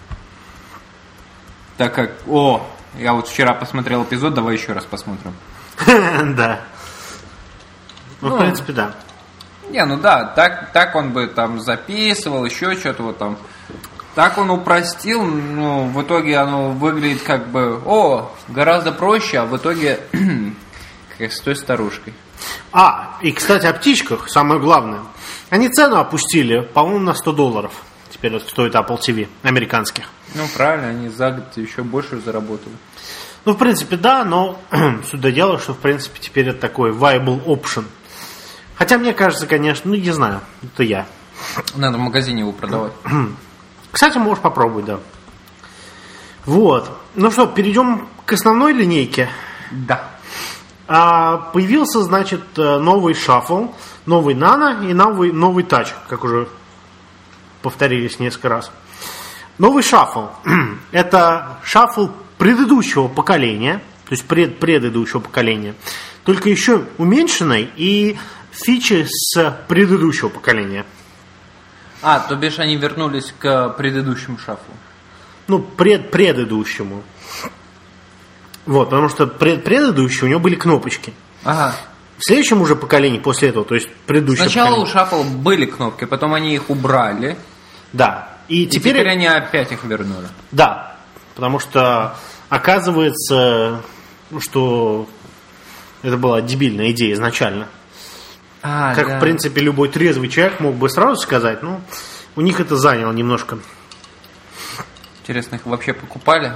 так как, о, я вот вчера посмотрел эпизод, давай еще раз посмотрим. Да. Ну, в принципе, да. Не, ну да, так, так он бы там записывал, еще что-то вот там. Так он упростил, ну, в итоге оно выглядит как бы, о, гораздо проще, а в итоге как с той старушкой. А, и, кстати, о птичках, самое главное. Они цену опустили, по-моему, на сто долларов. Теперь вот стоит Apple ти ви американских. Ну, правильно, они за год еще больше заработали. Ну, в принципе, да, но суть до дела, что, в принципе, теперь это такой viable option. Хотя, мне кажется, конечно, ну, не знаю, это я. Надо в магазине его продавать. Кстати, можешь попробовать, да. Вот. Ну что, перейдем к основной линейке. Да. А, появился, значит, новый шаффл, новый нано и новый, новый тач, как уже повторились несколько раз. Новый шаффл. Это шаффл предыдущего поколения, то есть пред, предыдущего поколения, только еще уменьшенный и фичи с предыдущего поколения. А, то бишь они вернулись к предыдущему шафлу. Ну, пред, предыдущему. Вот, потому что пред, предыдущий у него были кнопочки. Ага. В следующем уже поколении после этого, то есть предыдущее Сначала поколение. у шафла были кнопки, потом они их убрали. Да. И, И теперь, теперь они опять их вернули. Да, потому что оказывается, что это была дебильная идея изначально. А, как, да. в принципе, любой трезвый человек мог бы сразу сказать, ну, у них это заняло немножко. Интересно, их вообще покупали?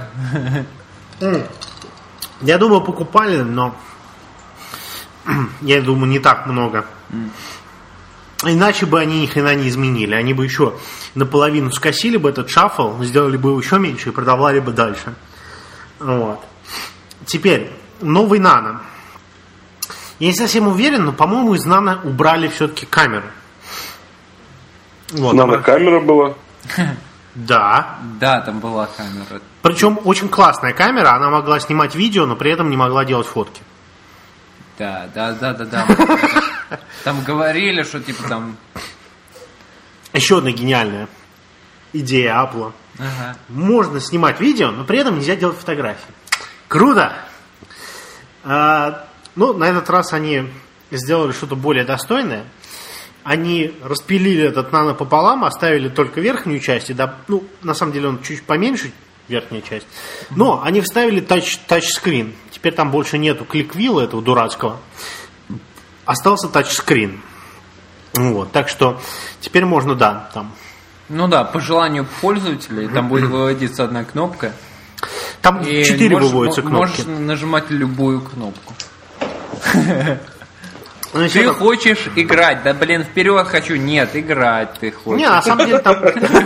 Я думаю, покупали, но я думаю, не так много. Иначе бы они ни хрена не изменили. Они бы еще наполовину скосили бы этот шаффл, сделали бы его еще меньше и продавали бы дальше. Вот. Теперь, новый нано. Я не совсем уверен, но, по-моему, из нано убрали все-таки камеру. Вот. Нано-камера была? Да. Да, там была камера. Причем очень классная камера. Она могла снимать видео, но при этом не могла делать фотки. Да, да, да, да, да. Там говорили, что типа там... Еще одна гениальная идея Apple. Ага. Можно снимать видео, но при этом нельзя делать фотографии. Круто! А, ну, на этот раз они сделали что-то более достойное. Они распилили этот нано пополам, оставили только верхнюю часть. И да, ну, на самом деле он чуть поменьше, верхняя часть. Но они вставили тач, тачскрин. Теперь там больше нету кликвилла этого дурацкого. Остался тачскрин. Вот, так что теперь можно, да, там. Ну да, по желанию пользователей там будет выводиться одна кнопка. Там И четыре можешь, выводятся кнопки. Можешь нажимать любую кнопку. Ну, Ты там... хочешь играть? Да блин, вперед хочу. Нет, играть ты хочешь. Не, на самом деле там...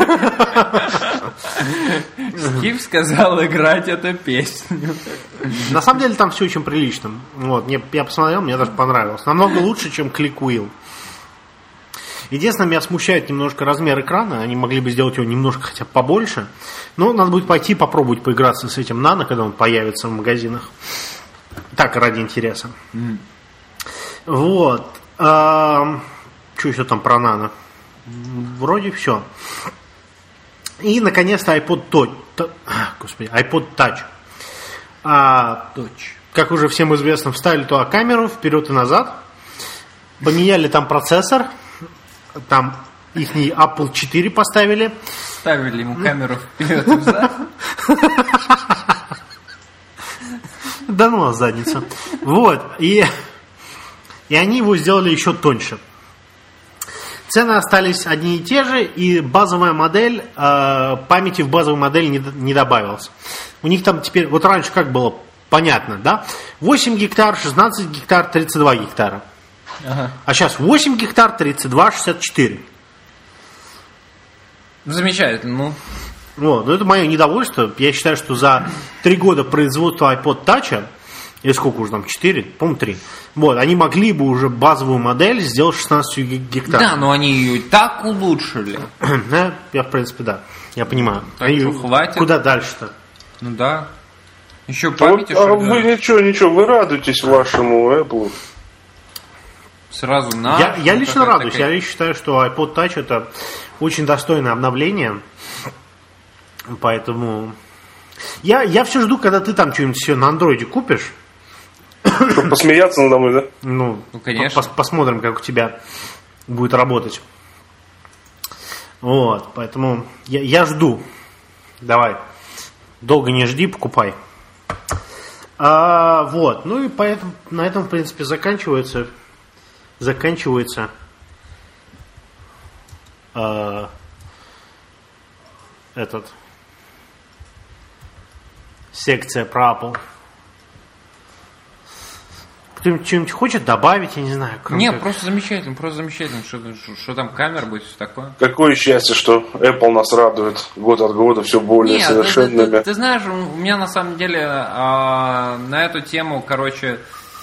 Стив сказал играть эту песню. На самом деле там все очень прилично. Вот, мне, я посмотрел, мне даже понравилось. Намного лучше, чем ClickWheel. Единственное, меня смущает немножко размер экрана. Они могли бы сделать его немножко хотя бы побольше. Но надо будет пойти попробовать поиграться с этим нано, когда он появится в магазинах. Так, ради интереса. Mm. Вот. А, что еще там про нано? Вроде все. И, наконец-то, iPod Touch. Господи, iPod Touch. А, Touch. Как уже всем известно, вставили туда камеру вперед и назад. Поменяли там процессор. Там их Apple четыре поставили. Ставили ему камеру вперед и взад. Да ну, задницу. Вот. И, и они его сделали еще тоньше. Цены остались одни и те же, и базовая модель, э, памяти в базовой модели не, не добавилось. У них там теперь, вот раньше как было понятно, да? восемь гектар, шестнадцать гектар, тридцать два гектара. Ага. А сейчас восемь гектар, тридцать два, шестьдесят четыре. Замечательно, ну. Вот, ну это мое недовольство. Я считаю, что за три года производства iPod Touch, или сколько уже там, четыре, по-моему, три. Вот, они могли бы уже базовую модель сделать шестнадцать гектар. Да, но они ее и так улучшили. Да, я, в принципе, да. Я понимаю. Так они, что хватит. Куда дальше-то? Ну да. Еще А, память вот, а вы ничего, ничего, вы радуетесь вашему Apple. Сразу на. Я, я ну, лично радуюсь. такая... Я считаю, что iPod Touch это очень достойное обновление. Поэтому я, я все жду, когда ты там что-нибудь себе на андроиде купишь. Чтобы посмеяться надо мной, да? Ну, ну конечно. Пос, посмотрим, как у тебя будет работать. Вот, поэтому я, я жду. Давай. Долго не жди, покупай. А, вот, ну и поэтому на этом, в принципе, заканчивается заканчивается а, этот секция про Apple. Кто-нибудь что-нибудь хочет добавить, я не знаю. Не, как... просто замечательно, просто замечательно, что, что, что там камера будет, все такое. Какое счастье, что Apple нас радует год от года все более Нет, совершенными. Ты, ты, ты знаешь, у меня на самом деле а, на эту тему, короче,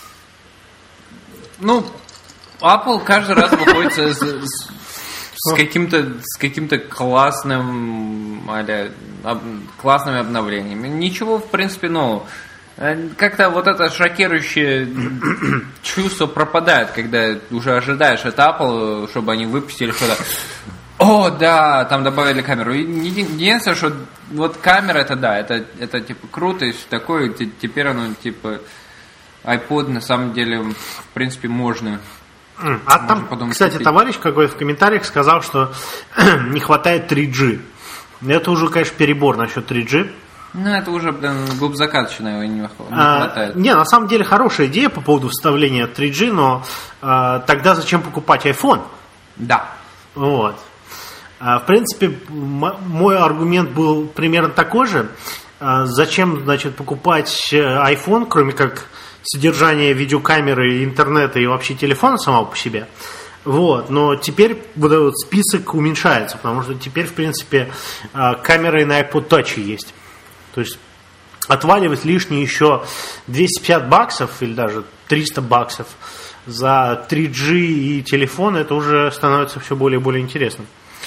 ну, Apple каждый раз выходит с, с, с каким-то с каким-то классным, аля, об, классными обновлениями. Ничего, в принципе, нового. Как-то вот это шокирующее чувство пропадает, когда уже ожидаешь от Apple, чтобы они выпустили что-то. О, да, там добавили камеру. Единственное, что вот камера, это да, это, это типа круто и все такое. Теперь оно типа iPod на самом деле в принципе можно. А там, кстати, купить. Товарищ какой-то в комментариях сказал, что не хватает три джи. Это уже, конечно, перебор насчет три джи. Ну, это уже, блин, глубзакаточно его не, не А, хватает. не, на самом деле хорошая идея по поводу вставления три джи, но а, тогда зачем покупать iPhone? Да. Вот. А, в принципе, м- мой аргумент был примерно такой же. А, зачем, значит, покупать iPhone, кроме как содержание видеокамеры, интернета и вообще телефона самого по себе? Вот, но теперь вот этот список уменьшается, потому что теперь, в принципе, камеры на iPod Touch есть. То есть отваливать лишние еще двести пятьдесят баксов или даже триста баксов за три джи и телефон, это уже становится все более и более интересным.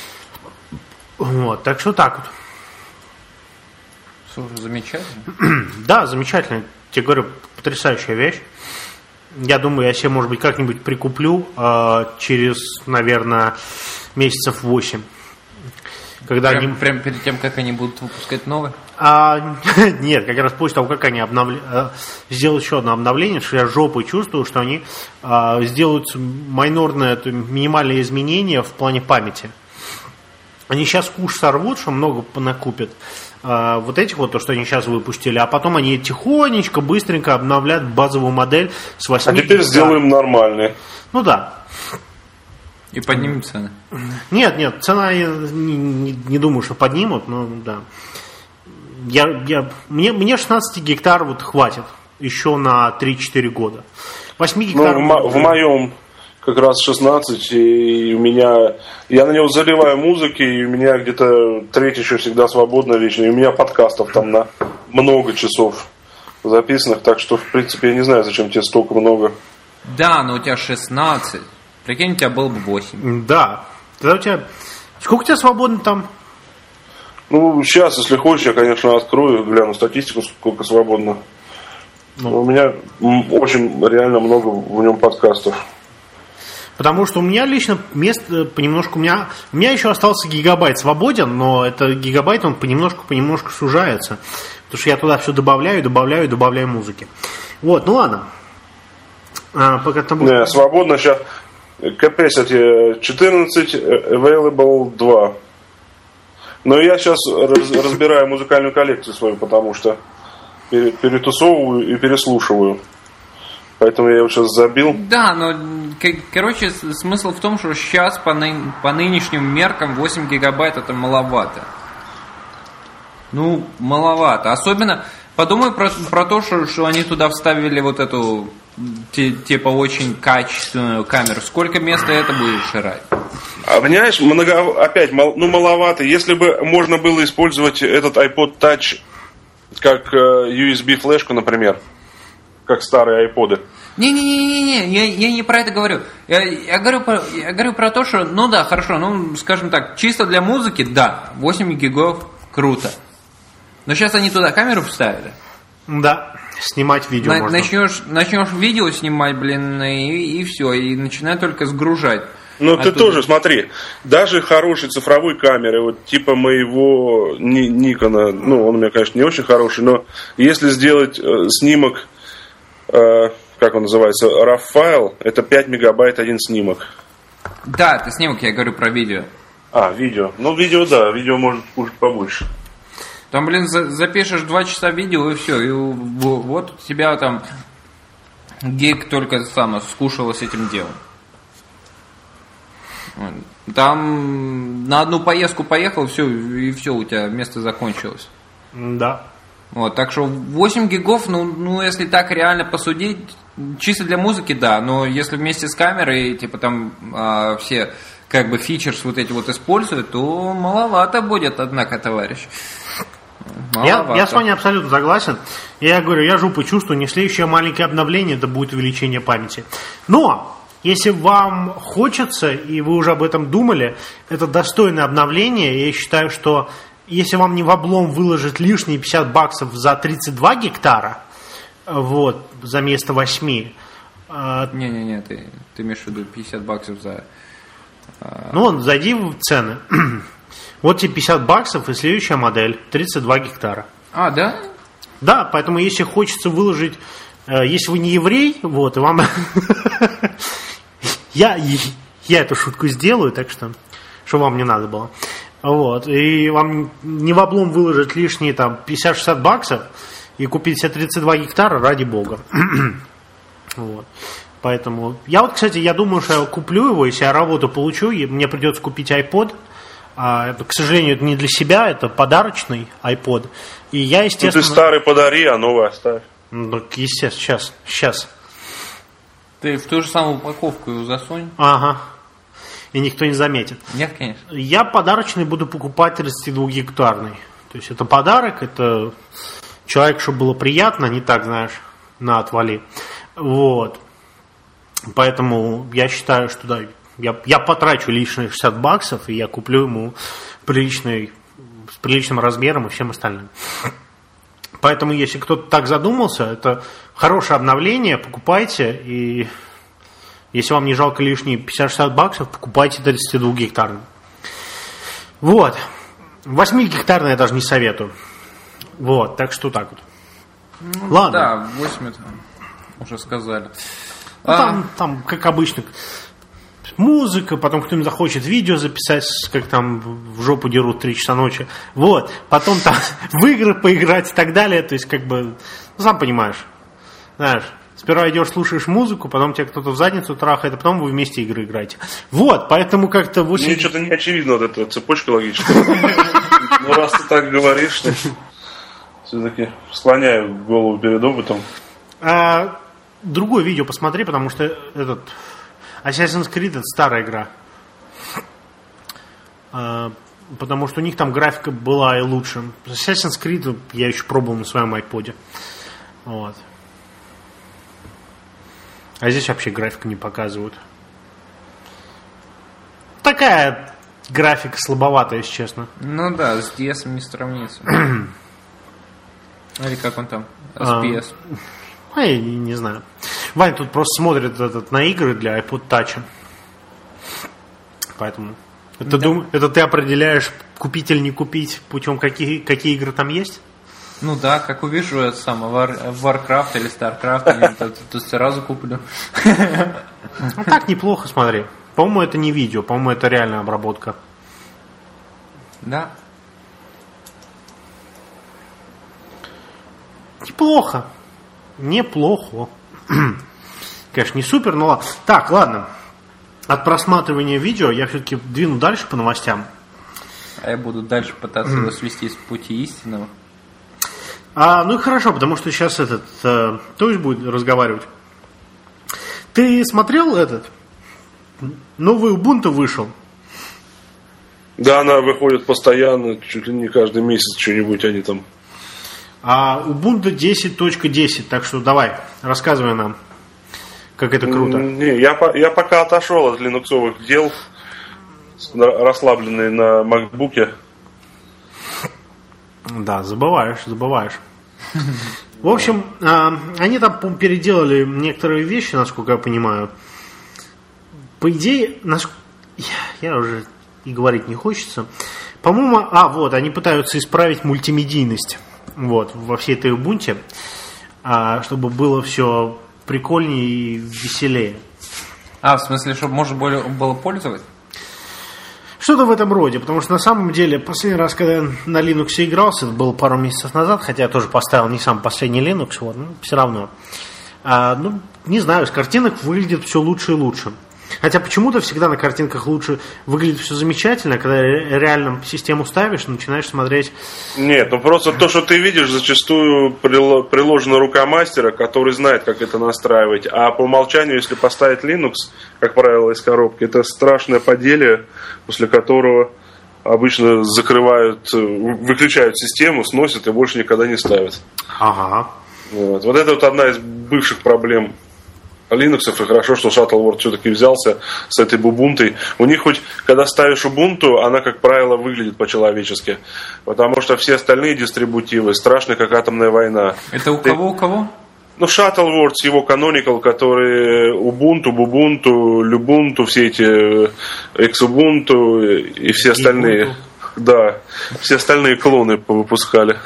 Вот, так что так вот. Слушай, замечательно. Да, замечательно. Тебе говорю, потрясающая вещь. Я думаю, я себе, может быть, как-нибудь прикуплю э, через, наверное, месяцев восемь. Когда прям, они... прям перед тем, как они будут выпускать новые? А, нет, как раз после того, как они обновля... сделают еще одно обновление, что я жопой чувствую, что они а, сделают майнорное, это, минимальные изменения в плане памяти. Они сейчас куш сорвут, что много понакупят. А, вот этих вот, то, что они сейчас выпустили, а потом они тихонечко, быстренько обновляют базовую модель с восьми. А теперь сделаем нормальные. Ну да. И поднимут цены? Нет, нет, цена я не, не, не думаю, что поднимут, но да. Я, я, мне, мне шестнадцать гектар вот хватит еще на три-четыре года. восемь гектар. Ну, в, в моем как раз шестнадцать, и у меня... Я на него заливаю музыки, и у меня где-то треть еще всегда свободно вечно, и у меня подкастов там на много часов записанных, так что, в принципе, я не знаю, зачем тебе столько много. Да, но у тебя шестнадцать. Прикинь, у тебя было бы восемь. Да. Тогда у тебя... Сколько у тебя свободно там? Ну, сейчас, если хочешь, я, конечно, открою, гляну статистику, сколько свободно. Ну. У меня очень реально много в нем подкастов. Потому что у меня лично место понемножку... У меня, у меня еще остался гигабайт свободен, но это гигабайт, он понемножку-понемножку сужается. Потому что я туда все добавляю, добавляю, добавляю музыки. Вот, ну ладно. А, пока там будет... Не, свободно сейчас... Capacity четырнадцать, Available два. Но я сейчас раз, разбираю музыкальную коллекцию свою, потому что перетусовываю и переслушиваю. Поэтому я его сейчас забил. Да, но, короче, смысл в том, что сейчас по, ны, по нынешним меркам восемь гигабайт это маловато. Ну, маловато. Особенно, подумай про, про то, что, что они туда вставили вот эту, типа, очень качественную камеру. Сколько места это будет жрать? А, понимаешь, много, опять, мал, ну, маловато. Если бы можно было использовать этот iPod Touch как ю эс би-флешку, например, как старые айподы. Не-не-не-не, я, я не про это говорю. Я, я, говорю про, я говорю про то, что, ну да, хорошо, ну, скажем так, чисто для музыки, да, восемь гигов круто. Но сейчас они туда камеру вставили. Да, снимать видео На, можно. Начнешь, начнешь видео снимать, блин, и, и все, и начинай только сгружать. Ну, ты тоже, смотри, даже хорошей цифровой камеры, вот типа моего Никона, ну, он у меня, конечно, не очень хороший, но если сделать э, снимок, э, как он называется, RAW файл, это пять мегабайт один снимок. Да, это снимок, я говорю про видео. А, видео. Ну, видео, да, видео может кушать побольше. Там, блин, за, запишешь два часа видео, и все, и вот у тебя там гиг только сам скушалось этим делом. Там на одну поездку поехал, все, и все, у тебя место закончилось. Да. Вот, так что восемь гигов, ну, ну, если так реально посудить, Чисто для музыки, да, но если вместе с камерой, типа там а, все как бы фичерс вот эти вот используют, то маловато будет, однако, товарищ. Я, я с вами абсолютно согласен. Я говорю, я жопой чувствую, не следующее маленькое обновление, это будет увеличение памяти. Но, если вам хочется, и вы уже об этом думали, это достойное обновление. Я считаю, что если вам не в облом выложить лишние пятьдесят баксов за тридцать два гектара, вот, за место восьми. Не-не-не, ты, ты имеешь в виду пятьдесят баксов за... Ну, вон, зайди в цены. Вот тебе пятьдесят баксов и следующая модель, тридцать два гектара. А, да? Да, поэтому если хочется выложить, если вы не еврей, вот, и вам... я, я эту шутку сделаю, так что, что вам не надо было. Вот, и вам не в облом выложить лишние там пятьдесят-шестьдесят баксов и купить себе тридцать два гектара, ради бога. Вот. Поэтому, я вот, кстати, я думаю, что я куплю его, если я работу получу, и мне придется купить iPod. А, это, к сожалению, это не для себя, это подарочный iPod. И я, естественно... Ну, ты старый подари, а новый оставь. Ну, естественно, сейчас, сейчас. Ты в ту же самую упаковку его засунь. Ага. И никто не заметит. Нет, конечно. Я подарочный буду покупать тридцатидвухгектарный. То есть это подарок, это человек, чтобы было приятно, не так, знаешь, на отвали. Вот. Поэтому я считаю, что да, я, я потрачу лишние шестьдесят баксов, и я куплю ему приличный, с приличным размером и всем остальным. Поэтому, если кто-то так задумался, это хорошее обновление, покупайте, и если вам не жалко лишние пятьдесят-шестьдесят баксов, покупайте тридцатидвухгектарный. Вот. восьмигектарный я даже не советую. Вот, так что так вот. Ну, ладно. Да, восемь это уже сказали. Ну, а... там, там, как обычно, музыка, потом кто-нибудь захочет видео записать, как там в жопу дерут три часа ночи. Вот. Потом там в игры поиграть и так далее. То есть, как бы, ну, сам понимаешь. Знаешь, сперва идешь, слушаешь музыку, потом тебя кто-то в задницу трахает, а потом вы вместе игры играете. Вот, поэтому как-то... восемь... Мне что-то не очевидно, вот эта цепочка логическая. Ну, раз ты так говоришь, все-таки склоняю голову перед опытом. Другое видео посмотри, потому что этот Assassin's Creed это старая игра. А, потому что у них там графика была и лучше. Assassin's Creed я еще пробовал на своем iPod. Вот. А здесь вообще графику не показывают. Такая графика слабоватая, если честно. Ну да, с ди эс не сравнится. Или как он там? эс пи эс. А, я не, не знаю. Ваня тут просто смотрит этот, на игры для iPod Touch. Поэтому это, да. дум, это ты определяешь, купить или не купить, путем какие, какие игры там есть? Ну да, как увижу это самое War, Warcraft или Starcraft, то, то сразу куплю. Ну так неплохо, смотри. По-моему, это не видео, по-моему, это реальная обработка. Да. Неплохо. Неплохо. Конечно, не супер, но ладно. Так, ладно. От просматривания видео я все-таки двину дальше по новостям. А я буду дальше пытаться его свести с пути истинного. А, ну и хорошо, потому что сейчас этот э, Тойс будет разговаривать. Ты смотрел этот? Новый Ubuntu вышел. Да, она выходит постоянно, чуть ли не каждый месяц что-нибудь они там. А Ubuntu десять точка десять, так что давай, рассказывай нам, как это круто. Не, я, я пока отошел от линуксовых дел, расслабленный на макбуке. Да, забываешь, забываешь. В общем, они там переделали некоторые вещи, насколько я понимаю. По идее, я уже и говорить не хочется. По-моему, а вот, они пытаются исправить мультимедийность. Вот, во всей этой Ubuntu, а, чтобы было все прикольнее и веселее. А, в смысле, чтобы можно было пользовать? Что-то в этом роде, потому что на самом деле последний раз, когда я на Linux игрался, это было пару месяцев назад, хотя я тоже поставил не сам последний Linux, вот, но все равно. А, ну, не знаю, с картинок выглядит все лучше и лучше. Хотя почему-то всегда на картинках лучше выглядит все замечательно, когда реально систему ставишь, начинаешь смотреть... Нет, ну просто то, что ты видишь, зачастую приложена рука мастера, который знает, как это настраивать. А по умолчанию, если поставить Linux, как правило, из коробки, это страшное поделие, после которого обычно закрывают, выключают систему, сносят и больше никогда не ставят. Ага. Вот, вот это вот одна из бывших проблем Linux, и хорошо, что Shuttleworld все-таки взялся с этой Ubuntu. У них хоть, когда ставишь Ubuntu, она, как правило, выглядит по-человечески. Потому что все остальные дистрибутивы страшны, как атомная война. Это у Ты... кого, у кого? Ну, Shuttleworld, его Canonical, которые Ubuntu, Bubuntu, Lubuntu, все эти Xubuntu и все остальные. Ubuntu. Да, все остальные клоны повыпускали.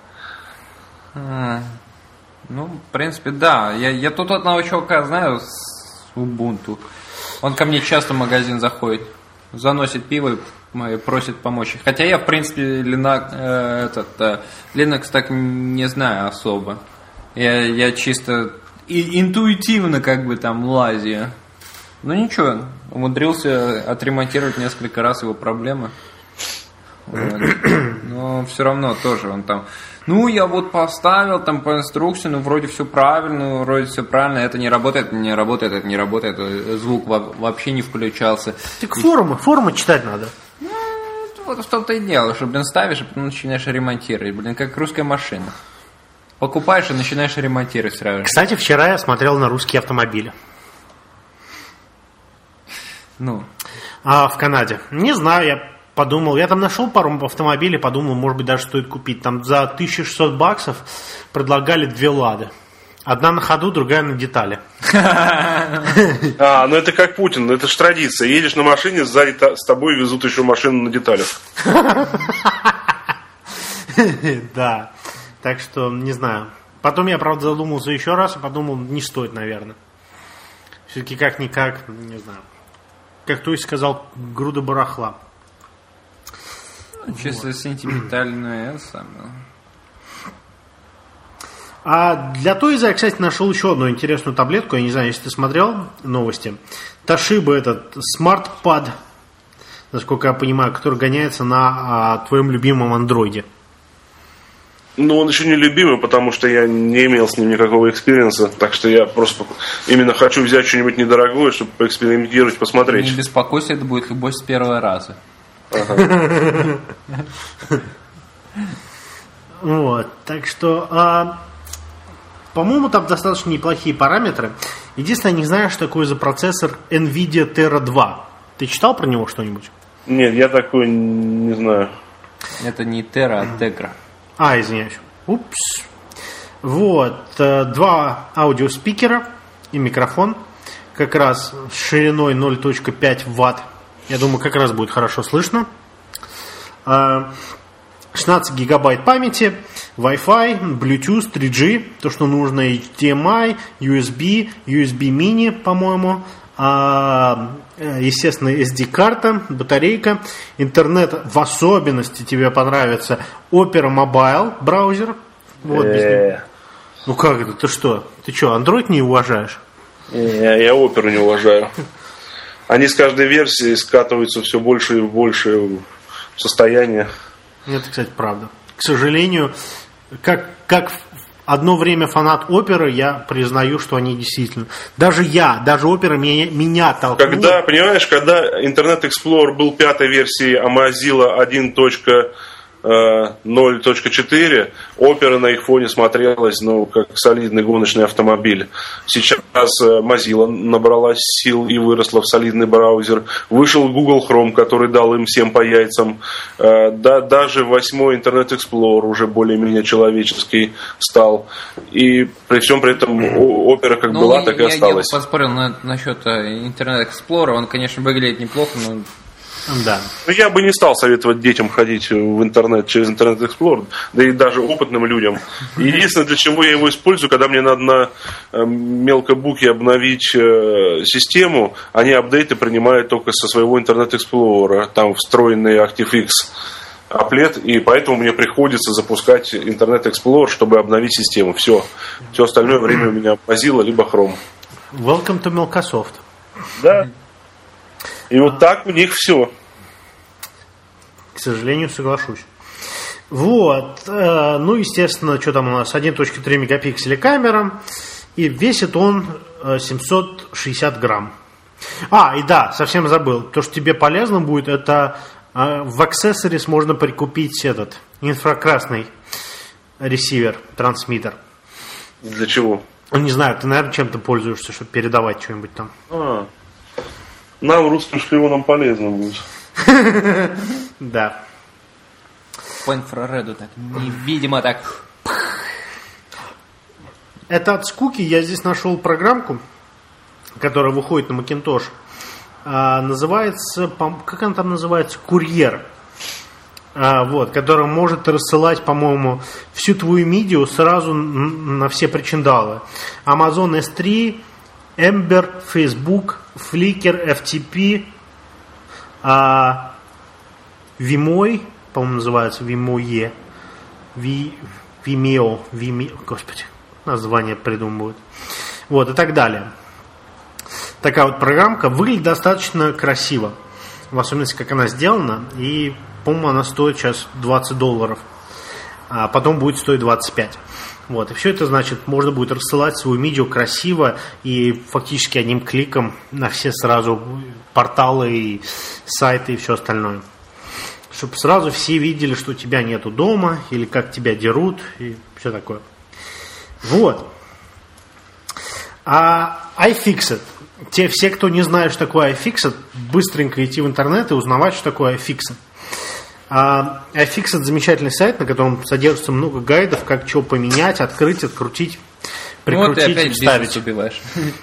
А, ну, в принципе, да. Я, я тут одного чувака знаю с Ubuntu. Он ко мне часто в магазин заходит, заносит пиво и просит помочь. Хотя я, в принципе, Linux, э, этот, э, Linux так не знаю особо. Я, я чисто и, интуитивно как бы там лазию. Ну ничего, умудрился отремонтировать несколько раз его проблемы. Вот. Но все равно тоже он там... Ну, я вот поставил там по инструкции, ну, вроде все правильно, вроде все правильно, это не работает, не работает, это не работает, звук вообще не включался. Так форумы, форумы читать надо. Ну, вот в том-то и дело, что, блин, ставишь, и потом начинаешь ремонтировать, блин, как русская машина. Покупаешь и начинаешь ремонтировать сразу. Кстати, вчера я смотрел на русские автомобили. Ну? А в Канаде. Не знаю, я подумал, я там нашел пару автомобилей, подумал, может быть, даже стоит купить. Там за тысячу шестьсот баксов предлагали две Лады. Одна на ходу, другая на детали. А, ну это как Путин, это же традиция. Едешь на машине, сзади с тобой везут еще машину на деталях. Да. Так что, не знаю. Потом я, правда, задумался еще раз и подумал, не стоит, наверное. Все-таки как-никак, не знаю. Как то есть сказал, груда барахла. Чисто вот. Сентиментальное самое. А для Тойза я, кстати, нашел еще одну интересную таблетку. Я не знаю, если ты смотрел новости. Toshiba этот SmartPad, насколько я понимаю, который гоняется на а, твоем любимом андроиде. Ну, он еще не любимый, потому что я не имел с ним никакого экспириенса. Так что я просто именно хочу взять что-нибудь недорогое, чтобы поэкспериментировать, посмотреть. Не беспокойся, это будет любовь с первого раза. Ага. Вот, так что, а, по-моему, там достаточно неплохие параметры. Единственное, я не знаю, что такое за процессор NVIDIA Tera два. Ты читал про него что-нибудь? Нет, я такой не знаю. Это не Tera, а Tegra. А, извиняюсь. Упс. Вот, два аудиоспикера и микрофон. Как раз с шириной ноль целых пять ватт. Я думаю, как раз будет хорошо слышно. шестнадцать гигабайт памяти, Wi-Fi, Bluetooth, три джи, то, что нужно, эйч ди эм ай, ю эс би, ю эс би mini, по-моему, естественно, эс ди-карта, батарейка, интернет, в особенности тебе понравится Opera Mobile браузер. Вот без него. Ну как это, ты что? Ты что, Android не уважаешь? Я, я Opera не уважаю. Они с каждой версией скатываются все больше и больше в состояние. Это, кстати, правда. К сожалению, как, как одно время фанат оперы, я признаю, что они действительно... Даже я, даже опера меня, меня толкнула. Когда, понимаешь, когда Internet Explorer был пятой версией, а Mozilla один точка ноль точка четыре, опера на их фоне смотрелась, ну, как солидный гоночный автомобиль. Сейчас Mozilla набралась сил и выросла в солидный браузер. Вышел Google Chrome, который дал им всем по яйцам. Да, даже восьмой Internet Explorer уже более-менее человеческий стал. И при всем при этом опера как ну, была, так и я, осталась. Я поспорил на, насчет Internet Explorer. Он, конечно, выглядит неплохо, но... Да. Я бы не стал советовать детям ходить в интернет через Internet Explorer, да и даже опытным людям. Единственное, для чего я его использую, когда мне надо на мелкобуке обновить систему, они апдейты принимают только со своего Internet Explorer, там встроенный ActiveX аплет, и поэтому мне приходится запускать Internet Explorer, чтобы обновить систему. Все. Все остальное время у меня Mozilla либо Chrome. Welcome to Microsoft. Да. И вот так у них все. К сожалению, соглашусь. Вот. Ну, естественно, что там у нас? один целых три мегапикселя камера. И весит он семьсот шестьдесят грамм. А, и да, совсем забыл. То, что тебе полезно будет, это в Accessories можно прикупить этот инфракрасный ресивер, трансмиттер. Для чего? Не знаю, ты, наверное, чем-то пользуешься, чтобы передавать что-нибудь там. А, нам, русским шпионам, полезно будет. Да. По инфрареду так, невидимо так. Это от скуки я здесь нашел программку, которая выходит на Macintosh. А, называется, как она там называется? Курьер. А, вот, который может рассылать, по-моему, всю твою медиа сразу на все причиндалы. Amazon эс три, Ember, Facebook, Flickr, эф ти пи, а, Vimeo, по-моему, называется Vimeo, Vimeo, Vimeo, господи, название придумывают. Вот, и так далее. Такая вот программка выглядит достаточно красиво. В особенности, как она сделана. И, по-моему, она стоит сейчас двадцать долларов. А потом будет стоить двадцать пять. Вот. И все это, значит, можно будет рассылать свою медиа красиво и фактически одним кликом на все сразу порталы и сайты и все остальное. Чтобы сразу все видели, что тебя нету дома, или как тебя дерут, и все такое. Вот. А iFixit. Те все, кто не знает, что такое iFixit, быстренько идти в интернет и узнавать, что такое iFixit. А iFixit замечательный сайт, на котором содержится много гайдов, как что поменять, открыть, открутить, прикрутить, ну, ты опять вставить. Убиваешь.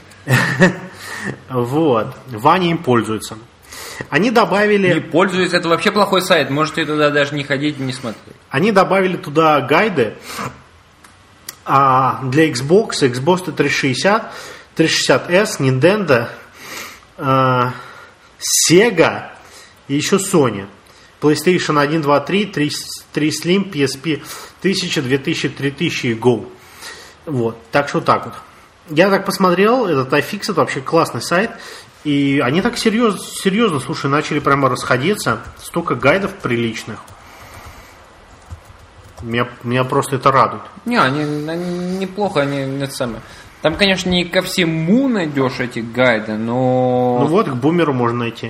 Вот. Ваня им пользуется. Они добавили... Не пользуется, это вообще плохой сайт. Можете туда даже не ходить и не смотреть. Они добавили туда гайды а, для Xbox, Xbox триста шестьдесят, триста шестьдесят эс, Nintendo, а, Sega и еще Sony. PlayStation один, два, три, три Slim, пи эс пи тысяча, две тысячи, три тысячи и Go. Вот. Так что так вот. Я так посмотрел, этот iFixit вообще классный сайт. И они так серьезно, серьезно, слушай, начали прямо расходиться. Столько гайдов приличных. Меня, меня просто это радует. Не, они, они неплохо, они это самое. Там, конечно, не ко всему найдешь эти гайды, но... Ну вот, к бумеру можно найти.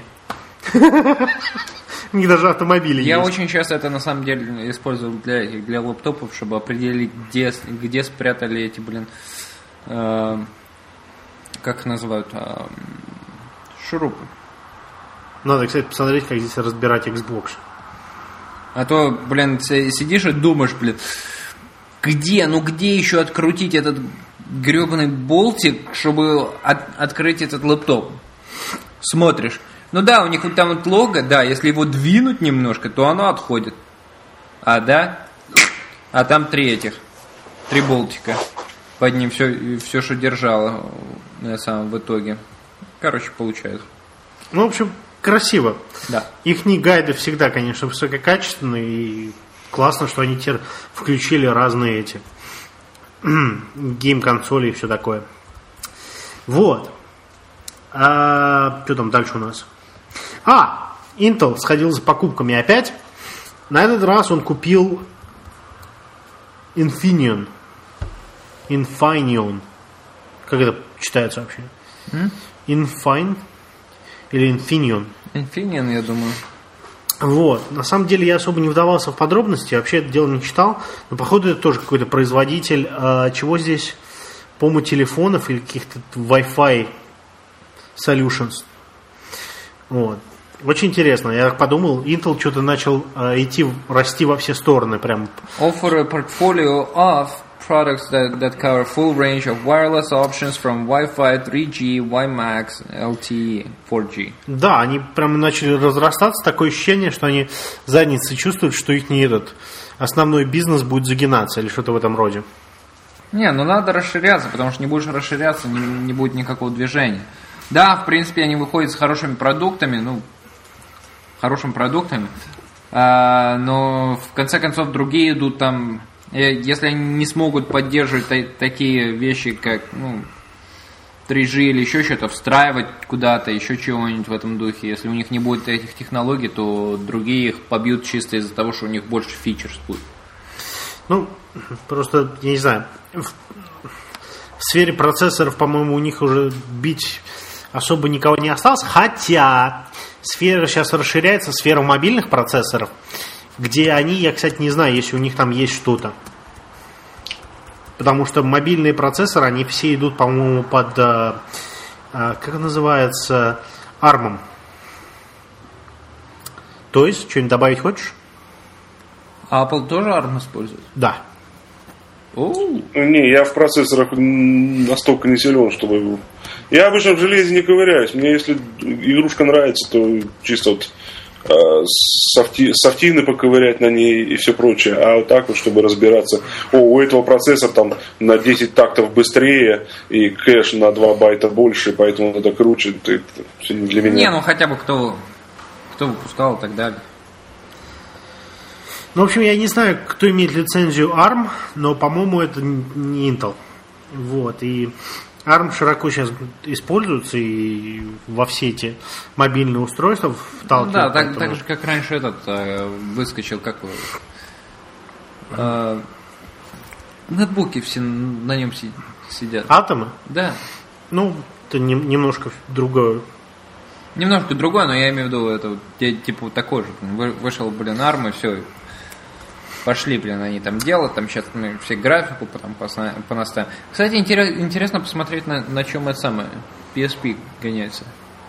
У них даже автомобили есть. Я очень часто это на самом деле использовал для, для лэптопов, чтобы определить, где, где спрятали эти, блин, э, как их называют, э, шурупы. Надо, кстати, посмотреть, как здесь разбирать Xbox. А то, блин, сидишь и думаешь, блин, где, ну где еще открутить этот гребаный болтик, чтобы от, открыть этот лэптоп? Смотришь. Ну да, у них вот там вот лого, да, если его двинуть немножко, то оно отходит. А, да? А там три этих, три болтика. Под ним все, все что держало на самом в итоге. Короче, получается. Ну, в общем, красиво. Да. Ихние гайды всегда, конечно, высококачественные. И классно, что они теперь включили разные эти гейм-консоли и все такое. Вот. А, что там дальше у нас? А, Intel сходил за покупками опять. На этот раз он купил Infineon. Infineon. Как это читается вообще? М? Infine или Infineon? Infineon, я думаю. Вот. На самом деле я особо не вдавался в подробности, вообще это дело не читал. Но походу это тоже какой-то производитель. А, чего здесь? По-моему, телефонов или каких-то Wi-Fi Solutions. Вот. Очень интересно. Я подумал, Intel что-то начал э, идти, расти во все стороны. Прям. Offer a portfolio of products that, that cover full range of wireless options from Wi-Fi, три джи, WiMAX, эл ти и, фор джи. Да, они прям начали разрастаться. Такое ощущение, что они задницы чувствуют, что их не этот основной бизнес будет загинаться или что-то в этом роде. Не, ну надо расширяться, потому что не будешь расширяться, не, не будет никакого движения. Да, в принципе, они выходят с хорошими продуктами, ну, хорошими продуктами, а, но в конце концов другие идут там, если они не смогут поддерживать та- такие вещи, как, ну, три джи или еще что-то, встраивать куда-то, еще чего-нибудь в этом духе. Если у них не будет этих технологий, то другие их побьют чисто из-за того, что у них больше фичерс будет. Ну, просто, я не знаю, в, в сфере процессоров, по-моему, у них уже бить особо никого не осталось, хотя сфера сейчас расширяется, сфера мобильных процессоров, где они, я, кстати, не знаю, если у них там есть что-то. Потому что мобильные процессоры, они все идут, по-моему, под, а, а, как это называется, арм. То есть, что-нибудь добавить хочешь? А Apple тоже арм использует? Да. Оу. Не, я в процессорах настолько не силен, чтобы... Я обычно в железе не ковыряюсь. Мне если игрушка нравится, то чисто вот софти, софтины поковырять на ней и все прочее. А вот так вот, чтобы разбираться. О, у этого процессора там на десять тактов быстрее и кэш на два байта больше, поэтому надо круче. Это все не для меня. Не, ну хотя бы кто, кто выпускал и так далее. Ну, в общем, я не знаю, кто имеет лицензию арм, но, по-моему, это не Intel. Вот, и арм широко сейчас используется и во все эти мобильные устройства вталкивают. Ну, да, так, так же, как раньше этот э, выскочил, как э, нетбуки все на нем сидят. Атомы? Да. Ну, это не, немножко другое. Немножко другое, но я имею в виду, это типа такой же. Вышел, блин, арм и все. Пошли, блин, они там делают, там сейчас ну, все графику потом понаставим. Кстати, интерес, интересно посмотреть, на, на чем это самое пи эс пи гоняется.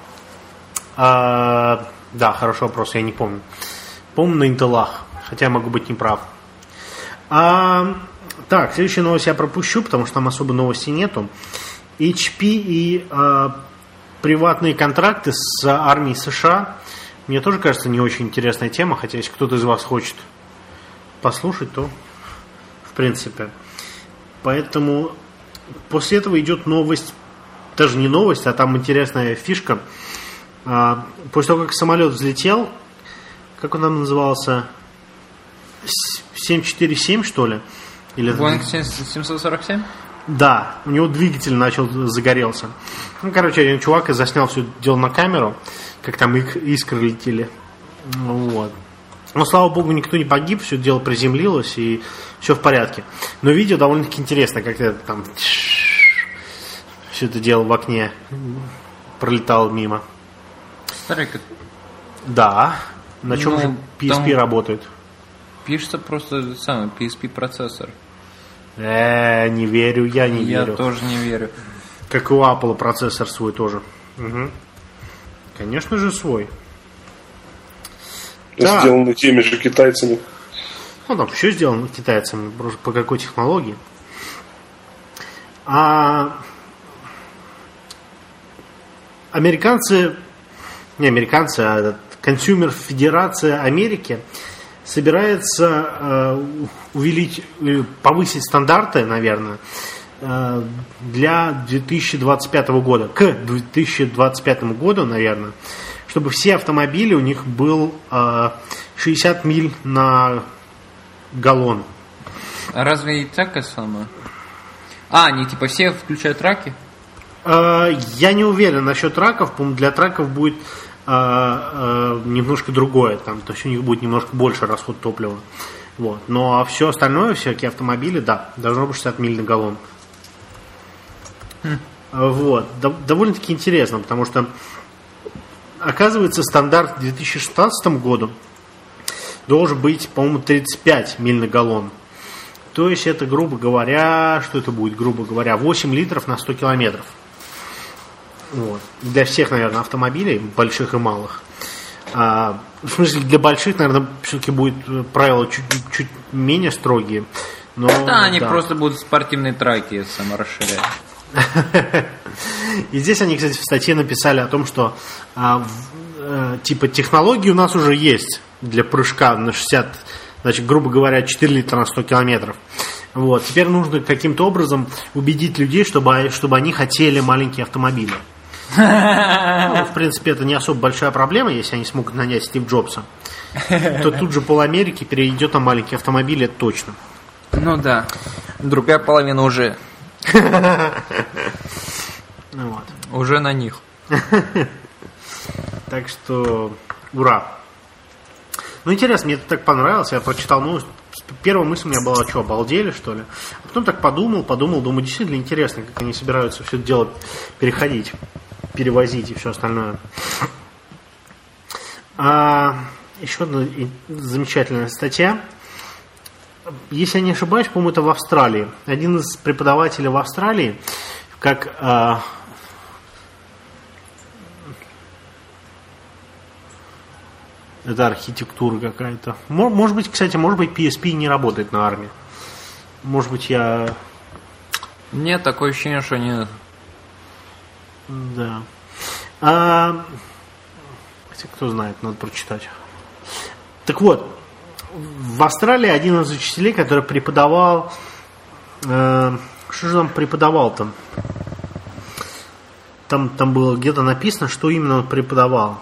А, да, хороший вопрос, я не помню. Помню на интелах, хотя я могу быть неправ. А, так, следующую новость я пропущу, потому что там особо новости нету. эйч пи и а, приватные контракты с армией США. Мне тоже кажется не очень интересная тема, хотя если кто-то из вас хочет послушать, то в принципе. Поэтому после этого идет новость, даже не новость, а там интересная фишка. После того, как самолет взлетел, как он там назывался? семь четыре семь, что ли? Или Боинг семьсот сорок семь? Да, у него двигатель начал загорелся. Ну, короче, один чувак заснял все это дело на камеру, как там искры летели. Вот. Но, слава богу, никто не погиб, все дело приземлилось и все в порядке. Но видео довольно-таки интересно, как это там все это дело в окне пролетало мимо. Старик. Да. На чем ну, же пи эс пи работает? Пишется просто самый пи эс пи процессор. Э, не верю, я не я верю. Я тоже не верю. Как и у Apple процессор свой тоже. Угу. Конечно же свой. Да. Сделаны теми же китайцами. Ну, там все сделано китайцами, просто по какой технологии. А американцы, не американцы, а Консюмер Федерация Америки собирается э, увеличить, повысить стандарты, наверное, э, для две тысячи двадцать пятого года. К две тысячи двадцать пятому году, наверное, чтобы все автомобили у них был э, шестьдесят миль на галлон. А разве и так это самое? А, они типа все включают траки? Э, я не уверен насчет траков. По-моему, для траков будет э, э, немножко другое. Там, то есть у них будет немножко больше расход топлива. Вот. Но все остальное, всякие автомобили, да, должно быть шестьдесят миль на галлон. Хм. Вот. Довольно-таки интересно, потому что оказывается, стандарт к две тысячи шестнадцатому году должен быть, по-моему, тридцать пять миль на галлон. То есть это, грубо говоря, что это будет, грубо говоря, восемь литров на сто километров. Вот. Для всех, наверное, автомобилей, больших и малых. А, в смысле, для больших, наверное, все-таки будет правила чуть, чуть менее строгие. Но, да, они да. просто будут спортивные траки саморасширять. И здесь они, кстати, в статье написали о том, что а, в, а, типа технологии у нас уже есть для прыжка на шестьдесят, значит, грубо говоря, четыре литра на сто километров. Вот. Теперь нужно каким-то образом убедить людей, чтобы, чтобы они хотели маленькие автомобили. Ну, в принципе, это не особо большая проблема, если они смогут нанять Стив Джобса. То тут же пол Америки перейдет на маленькие автомобили, это точно. Ну да. Другая половина уже. Вот. Уже на них. Так что ура. Ну, интересно, мне это так понравилось. Я прочитал новость. Первая мысль у меня была, что, обалдели, что ли? А потом так подумал, подумал, думаю, действительно интересно, как они собираются все это дело переходить, перевозить и все остальное. А, еще одна замечательная статья. Если я не ошибаюсь, по-моему, это в Австралии. Один из преподавателей в Австралии, как... А, это архитектура какая-то. Может быть, кстати, может быть, пи эс пи не работает на армии. Может быть, я... Нет, такое ощущение, что они... Да. А... Хотя, кто знает, надо прочитать. Так вот, в Австралии один из учителей, который преподавал... Э... Что же он преподавал там? Там, там было где-то написано, что именно он преподавал.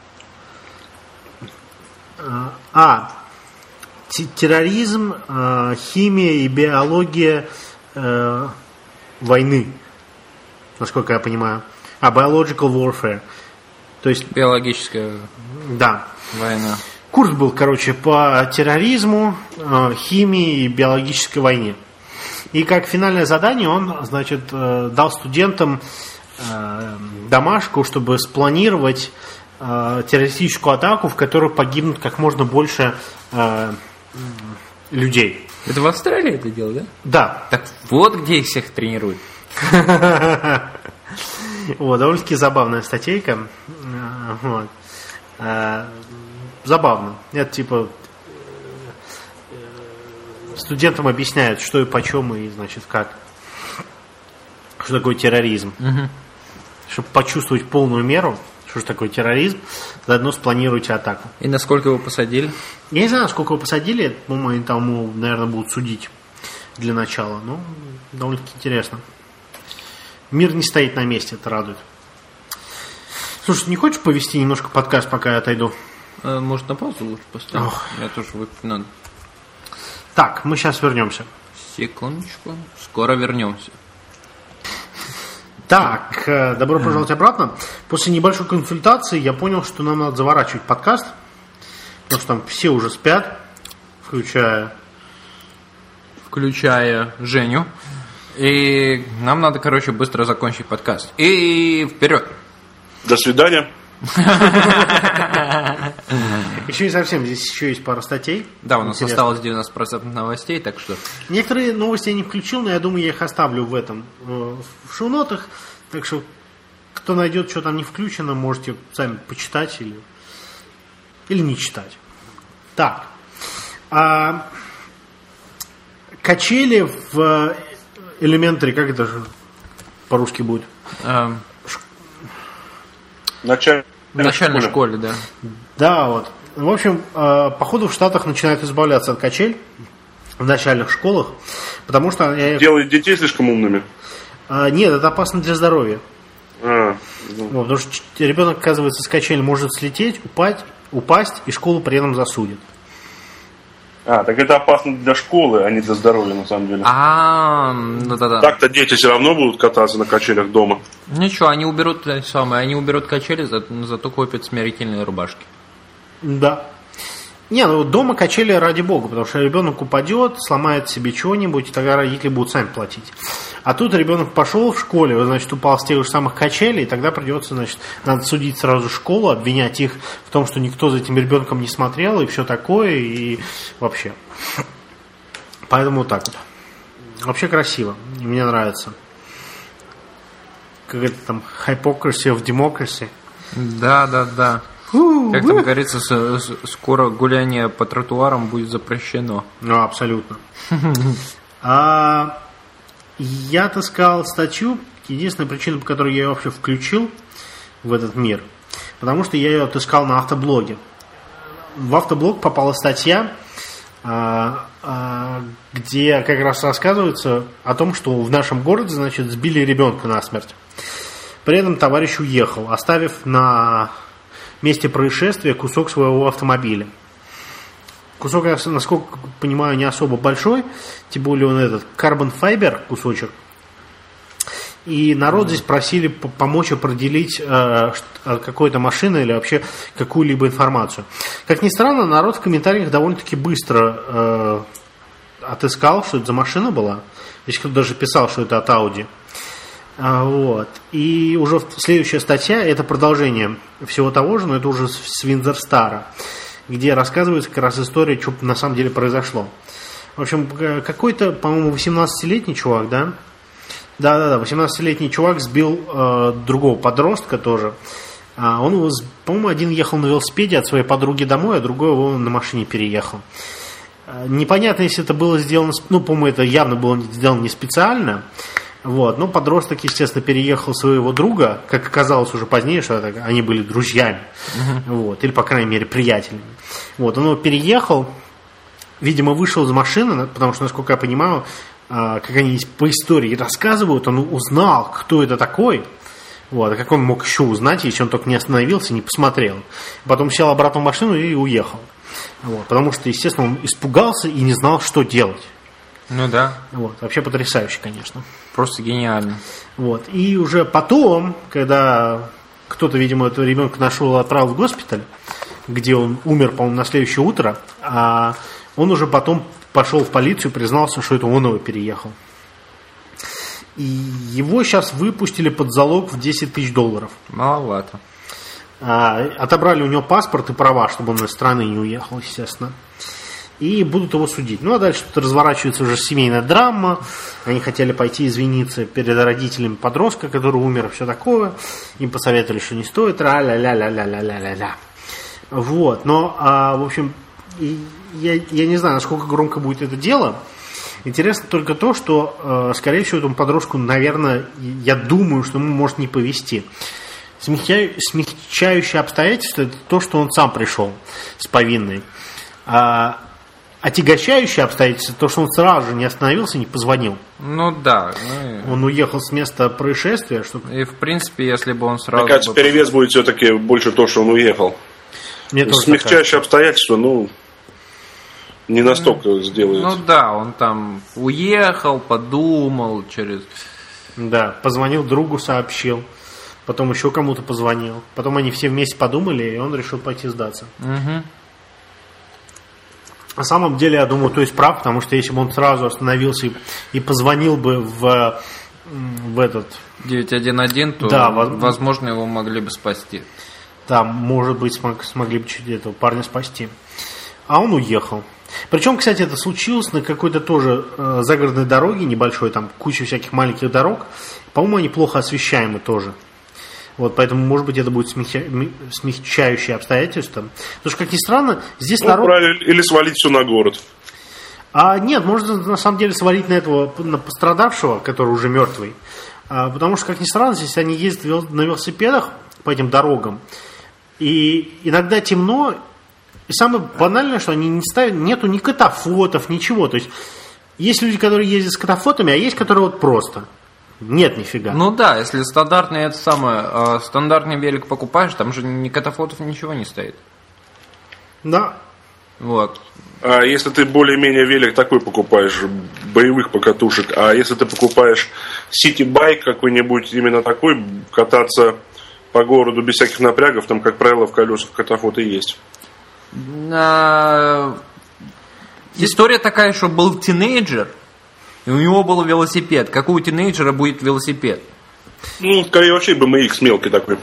А, терроризм, химия и биология э, войны, насколько я понимаю. А, biological warfare. То есть... Биологическая да. война. Курс был, короче, по терроризму, э, химии и биологической войне. И как финальное задание он, значит, э, дал студентам э, домашку, чтобы спланировать террористическую атаку, в которой погибнут как можно больше э, людей. Это в Австралии это дело, да? Да. Так вот где их всех тренируют. Вот, довольно-таки забавная статейка. Вот. Забавно. Это типа студентам объясняют, что и почем, и значит как. Что такое терроризм. Угу. Чтобы почувствовать полную меру, что же такое терроризм, заодно спланируйте атаку. И насколько его посадили? Я не знаю, сколько его посадили. По-моему, они там, наверное, будут судить для начала. Но довольно-таки интересно. Мир не стоит на месте, это радует. Слушай, не хочешь повести немножко подкаст, пока я отойду? А, может, на паузу лучше поставить? Ох. Я тоже выпить надо. Так, мы сейчас вернемся. Секундочку. Скоро вернемся. Так, добро пожаловать обратно. После небольшой консультации я понял, что нам надо заворачивать подкаст, потому что там все уже спят, включая... Включая Женю. И нам надо, короче, быстро закончить подкаст. И вперед! До свидания. Еще не совсем, здесь еще есть пара статей. Да, у нас интересно. Осталось девяносто процентов новостей, так что... Некоторые новости я не включил, но я думаю, я их оставлю в этом, в шоу-нотах. Так что, кто найдет, что там не включено, можете сами почитать или, или не читать. Так. А, качели в Elementary, как это же по-русски будет? А... Началь... В начальной школе, да. Да, вот. В общем, походу в Штатах начинают избавляться от качель в начальных школах, потому что... Делает детей слишком умными? Нет, это опасно для здоровья. А, ну. Вот, потому что ребенок, оказывается, с качели может слететь, упасть, упасть, и школу при этом засудит. А, так это опасно для школы, а не для здоровья, на самом деле. А, да-да-да. Так-то дети все равно будут кататься на качелях дома. Ничего, они уберут самое, они уберут качели, за, зато купят смирительные рубашки. Да. Не, ну дома качели ради бога, потому что ребенок упадет, сломает себе что-нибудь, и тогда родители будут сами платить. А тут ребенок пошел в школе, значит, упал с тех же самых качелей, и тогда придется, значит, надо судить сразу школу, обвинять их в том, что никто за этим ребенком не смотрел, и все такое, и вообще. Поэтому вот так вот. Вообще красиво, мне нравится. Как это там, hypocrisy of democracy. Да-да-да. Как там говорится, скоро гуляние по тротуарам будет запрещено. Ну, абсолютно. А, я отыскал статью, единственная причина, по которой я ее вообще включил в этот мир, потому что я ее отыскал на автоблоге. В автоблог попала статья, а, а, где как раз рассказывается о том, что в нашем городе, значит, сбили ребенка насмерть. При этом товарищ уехал, оставив на месте происшествия кусок своего автомобиля. Кусок, насколько понимаю, не особо большой, тем более он этот carbon fiber кусочек. И народ здесь просили помочь определить э, какой-то машины или вообще какую-либо информацию. Как ни странно, народ в комментариях довольно-таки быстро э, отыскал, что это за машина была. Здесь кто-то даже писал, что это от Audi. А, вот. И уже следующая статья – это продолжение всего того же, но это уже с Windsor Star, где рассказывается как раз история, что на самом деле произошло. В общем, какой-то, по-моему, восемнадцатилетний чувак, да? Да-да-да, восемнадцатилетний чувак сбил э, другого подростка тоже. А он, его, по-моему, один ехал на велосипеде от своей подруги домой, а другой его на машине переехал. А, непонятно, если это было сделано, ну, по-моему, это явно было сделано не специально. Вот, но подросток, естественно, переехал своего друга, как оказалось уже позднее, что это, они были друзьями, uh-huh. вот, или, по крайней мере, приятелями. Вот, он его переехал, видимо, вышел из машины, потому что, насколько я понимаю, как они по истории рассказывают, он узнал, кто это такой. Вот, а как он мог еще узнать, если он только не остановился, не посмотрел. Потом сел обратно в машину и уехал. Вот, потому что, естественно, он испугался и не знал, что делать. Ну да. Вот, вообще потрясающе, конечно. Просто гениально. Вот, и уже потом, когда кто-то, видимо, этого ребенка нашел и отправил в госпиталь, где он умер, по-моему, на следующее утро, а он уже потом пошел в полицию, признался, что это он его переехал. И его сейчас выпустили под залог в десять тысяч долларов. Маловато. А, отобрали у него паспорт и права, чтобы он из страны не уехал, естественно. И будут его судить. Ну, а дальше тут разворачивается уже семейная драма. Они хотели пойти извиниться перед родителями подростка, который умер, и все такое. Им посоветовали, что не стоит. Ля-ля-ля-ля-ля-ля-ля-ля. Вот. Но, а, в общем, я, я не знаю, насколько громко будет это дело. Интересно только то, что, э, скорее всего, этому подростку, наверное, я думаю, что ему может не повезти. Смягчаю, смягчающее обстоятельство – это то, что он сам пришел с повинной. А отягощающее обстоятельство – то, что он сразу же не остановился, не позвонил. Ну да. Ну, он уехал с места происшествия. Чтобы... И, в принципе, если бы он сразу… Мне кажется, бы... перевес будет все-таки больше то, что он уехал. Мне смягчающее обстоятельство, ну… Не настолько ну, сделает. Ну да, он там уехал, подумал через... Да, позвонил другу, сообщил. Потом еще кому-то позвонил. Потом они все вместе подумали, и он решил пойти сдаться. Угу. На самом деле, я думаю, то есть прав, потому что если бы он сразу остановился и, и позвонил бы в, в этот... девять один один, то, да, возможно, его могли бы спасти. Да, может быть, смог, смогли бы чуть этого парня спасти. А он уехал. Причем, кстати, это случилось на какой-то тоже э, загородной дороге небольшой, там куча всяких маленьких дорог. По-моему, они плохо освещаемы тоже. Вот, поэтому, может быть, это будет смягча... смягчающее обстоятельство. Потому что, как ни странно, здесь ну, народ... Правильно, или свалить все на город. А нет, можно на самом деле свалить на этого, на пострадавшего, который уже мертвый. А, потому что, как ни странно, здесь они ездят на велосипедах по этим дорогам. И иногда темно. И самое банальное, что они не ставят, нету ни катафотов, ничего. То есть, есть люди, которые ездят с катафотами, а есть, которые вот просто. Нет нифига. Ну да, если стандартный, это самое, э, стандартный велик покупаешь, там же ни катафотов, ничего не стоит. Да. Вот. А если ты более-менее велик такой покупаешь, боевых покатушек, а если ты покупаешь сити-байк какой-нибудь, именно такой, кататься по городу без всяких напрягов, там, как правило, в колесах катафоты есть. А... История такая, что был тинейджер, и у него был велосипед. Какой у тинейджера будет велосипед? Ну, скорее вообще бэ эм икс мелкий такой.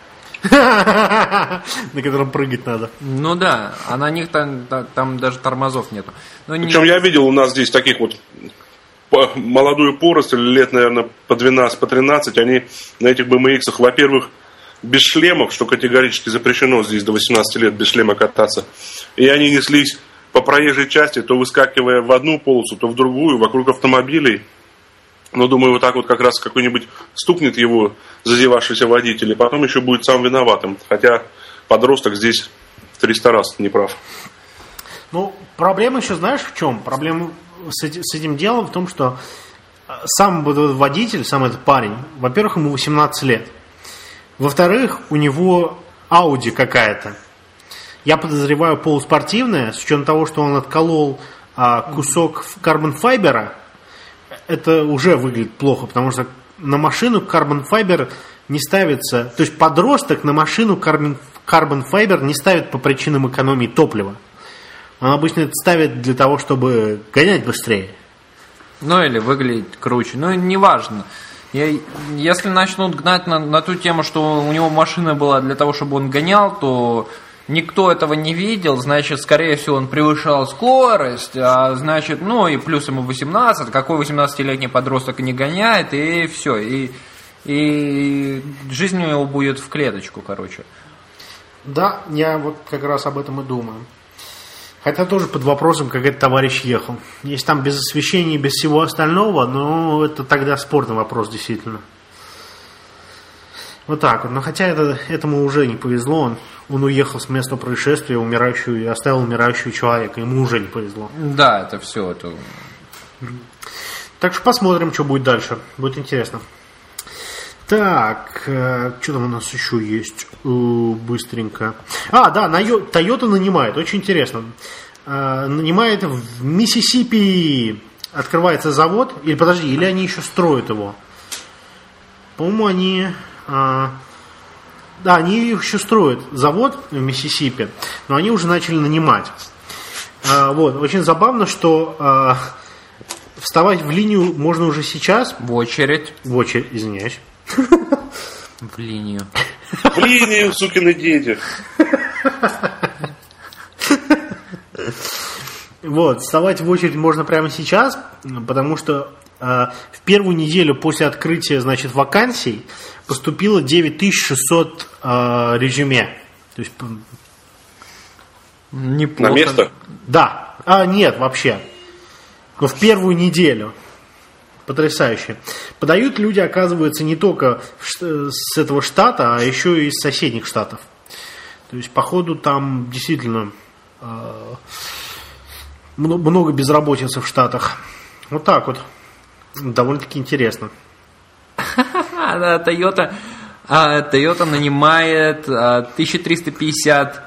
На котором прыгать надо. Ну да, а на них там, там даже тормозов нету. Причем не... я видел у нас здесь таких вот молодую поросль, лет, наверное, по двенадцать, по тринадцать, они на этих бэ эм иксах, во-первых, без шлемов, что категорически запрещено здесь до восемнадцати лет без шлема кататься. И они неслись по проезжей части, то выскакивая в одну полосу, то в другую, вокруг автомобилей. Но, думаю, вот так вот как раз какой-нибудь стукнет его зазевавшийся водитель, и потом еще будет сам виноватым. Хотя подросток здесь в триста раз не прав. Ну, проблема еще, знаешь, в чем? Проблема с этим, с этим делом в том, что сам водитель, сам этот парень, во-первых, ему восемнадцать лет. Во-вторых, у него Audi какая-то. Я подозреваю, полуспортивная, с учетом того, что он отколол а, кусок карбон-файбера. Это уже выглядит плохо, потому что на машину Carbon Fiber не ставится, то есть подросток на машину Carbon, Carbon Fiber не ставит по причинам экономии топлива. Он обычно это ставит для того, чтобы гонять быстрее. Ну или выглядеть круче. Ну, неважно. Я, если начнут гнать на, на ту тему, что у него машина была для того, чтобы он гонял, то никто этого не видел, значит, скорее всего, он превышал скорость, а значит, ну и плюс ему восемнадцать, какой восемнадцатилетний подросток не гоняет, и все, и, и жизнь у него будет в клеточку, короче. Да, я вот как раз об этом и думаю. Хотя тоже под вопросом, как этот товарищ ехал. Если там без освещения, без всего остального, ну, это тогда спорный вопрос, действительно. Вот так вот. Но хотя это, этому уже не повезло. Он, он уехал с места происшествия, умирающую, и оставил умирающего человека. Ему уже не повезло. Да, это все. Это... Так что посмотрим, что будет дальше. Будет интересно. Так, э, что там у нас еще есть? Э, быстренько. А, да, Toyota нанимает. Очень интересно. Э, нанимает в Миссисипи. Открывается завод. Или подожди, или они еще строят его? По-моему, они... Э, да, они еще строят завод в Миссисипи. Но они уже начали нанимать. Э, вот, очень забавно, что... Э, вставать в линию можно уже сейчас. В очередь. В очередь, извиняюсь. В линию. В линию, сукины дети. Вот, вставать в очередь можно прямо сейчас, потому что э, в первую неделю после открытия, значит, вакансий поступило девять тысяч шестьсот э, резюме. То есть... Неплохо. На место? Да. А, нет, вообще. Но в первую неделю. Потрясающе. Подают люди, оказывается, не только с этого штата, а еще и из соседних штатов. То есть, походу, там действительно э, много безработицы в Штатах. Вот так вот. Довольно-таки интересно. Toyota, Toyota нанимает тысяча триста пятьдесят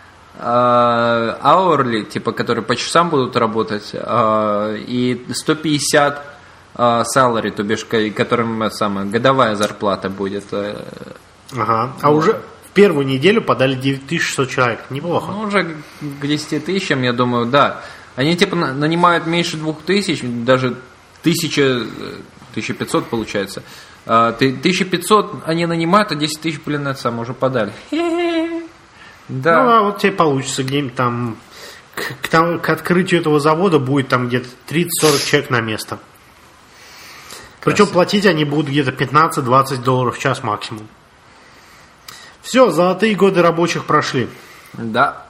hourly, типа, которые по часам будут работать, и сто пятьдесят salary, то бишь, которым самая годовая зарплата будет. Ага. А уже в первую неделю подали девять тысяч шестьсот человек. Неплохо. Ну, уже к десяти тысячам, я думаю, да. Они типа нанимают меньше двух тысяч, даже тысяча, тысяча пятьсот получается. Тысяча пятьсот они нанимают, а десять тысяч, блин, это самое уже подали. Да. Ну, а вот тебе получится где-нибудь там к, к, там, к открытию этого завода будет там где-то тридцать-сорок человек на место. Причем платить они будут где-то пятнадцать-двадцать долларов в час максимум. Все, золотые годы рабочих прошли. Да.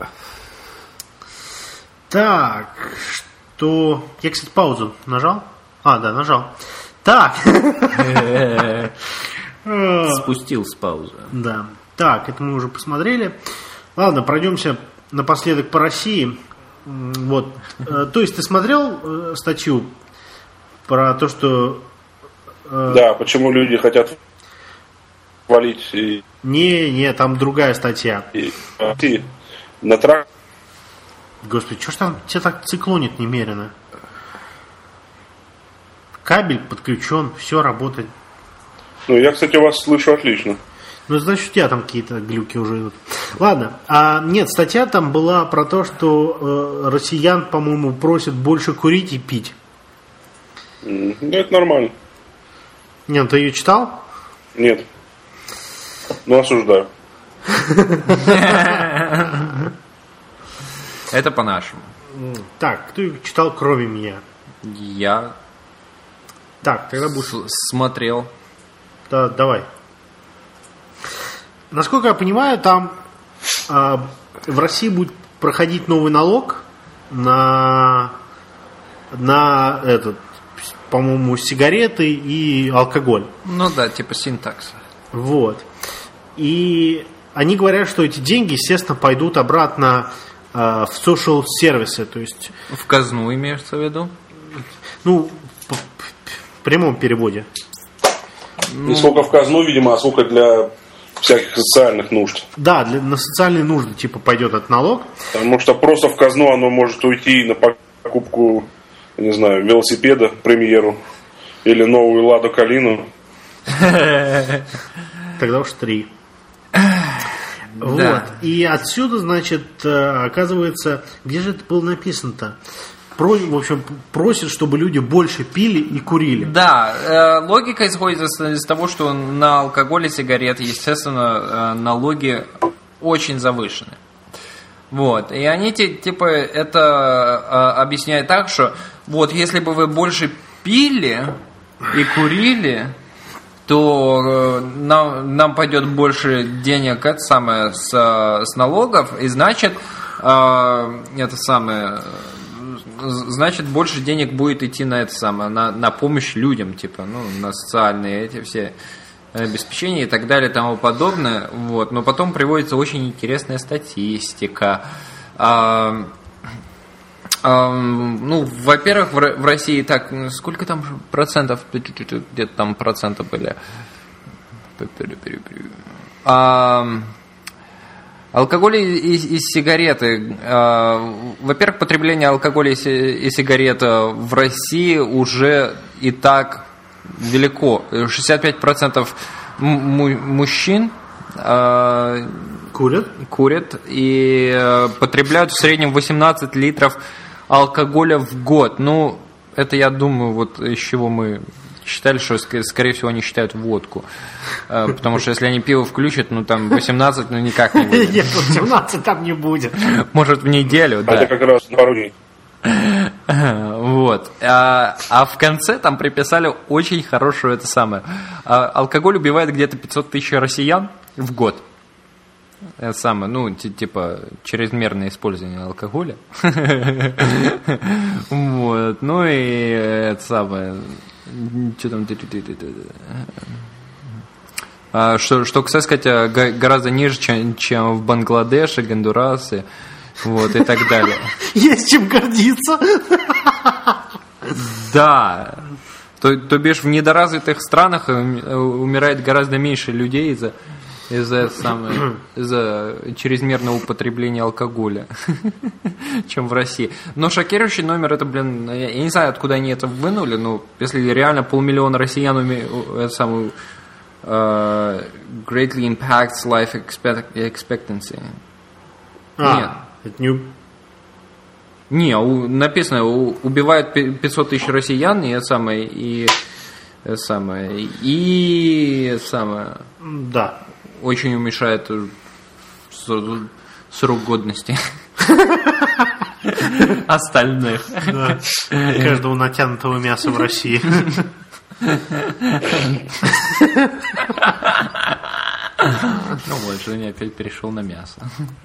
Так, что... Я, кстати, паузу нажал? А, да, нажал. Так. Спустил с паузы. Да. Так, это мы уже посмотрели. Ладно, пройдемся напоследок по России. Вот. То есть ты смотрел статью про то, что... Да, почему люди хотят валить и... Не, не, там другая статья. И, и, на трак... Господи, что ж там тебя так циклонит немерено? Кабель подключен, все работает. Ну, я, кстати, вас слышу отлично. Ну, значит, у тебя там какие-то глюки уже идут. Ладно. А нет, статья там была про то, что э, россиян, по-моему, просят больше курить и пить. Ну, это нормально. Нет, ты ее читал? Нет. Ну, осуждаю. Это по-нашему. Так, кто ее читал, кроме меня? Я... Так, тогда будешь... Смотрел. Да, давай. Насколько я понимаю, там э, в России будет проходить новый налог на, на этот, по-моему, сигареты и алкоголь. Ну да, типа синтакса. Вот. И они говорят, что эти деньги, естественно, пойдут обратно э, в social сервисы, то есть... В казну имеется в виду? Ну, в, в прямом переводе. Не сколько в казну, видимо, а сколько для всяких социальных нужд. Да, для, на социальные нужды типа пойдет этот налог. Потому что просто в казну оно может уйти на покупку, не знаю, велосипеда, премьеру или новую Ладу Калину. Тогда уж три. Вот. И отсюда, значит, оказывается, где же это было написано-то? Про, в общем, просит, чтобы люди больше пили и курили. Да, э, логика исходит из, из того, что на алкоголь и сигареты, естественно, э, налоги очень завышены. Вот. И они типа это э, объясняют так, что вот если бы вы больше пили и курили, то э, нам, нам пойдет больше денег это самое, с, с налогов, и значит, э, это самое... значит, больше денег будет идти на это самое, на, на помощь людям, типа, ну, на социальные эти все обеспечения и так далее и тому подобное. Вот. Но потом приводится очень интересная статистика. А, а, ну, во-первых, в, в России так, сколько там процентов, где-то там проценты были. А, алкоголь и, и, и сигареты. Э, во-первых, потребление алкоголя и, и сигарет в России уже и так велико. шестьдесят пять процентов м- мужчин э, курят. курят и э, потребляют в среднем восемнадцать литров алкоголя в год. Ну, это, я думаю, вот из чего мы... считали, что, скорее всего, они считают водку. Потому что если они пиво включат, ну там восемнадцать, ну никак не будет. Нет, восемнадцать там не будет. Может, в неделю, да. Это как раз на пару дней. Вот. А, а в конце там приписали очень хорошую это самое. Алкоголь убивает где-то пятьсот тысяч россиян в год. Это самое, ну, типа, чрезмерное использование алкоголя. Вот. Ну и это самое... Что там? А, что, что, кстати сказать, гораздо ниже, чем, чем в Бангладеше, Гондурасе, вот, и так далее. Есть чем гордиться. Да. То, то бишь в недоразвитых странах умирает гораздо меньше людей из-за из-за, самое, из-за чрезмерного употребления алкоголя, чем в России. Но шокирующий номер, это, блин, я не знаю, откуда они это вынули, но если реально полмиллиона россиян уме, это самое, uh, greatly impacts life expectancy. А, нет. Это не... Не, у, написано, у, убивает пятьсот тысяч россиян, и это самое, и это самое, и это самое... Да. Очень уменьшает срок годности остальных. Да. Каждого натянутого мяса в России. Ну вот, Женя опять перешел на мясо.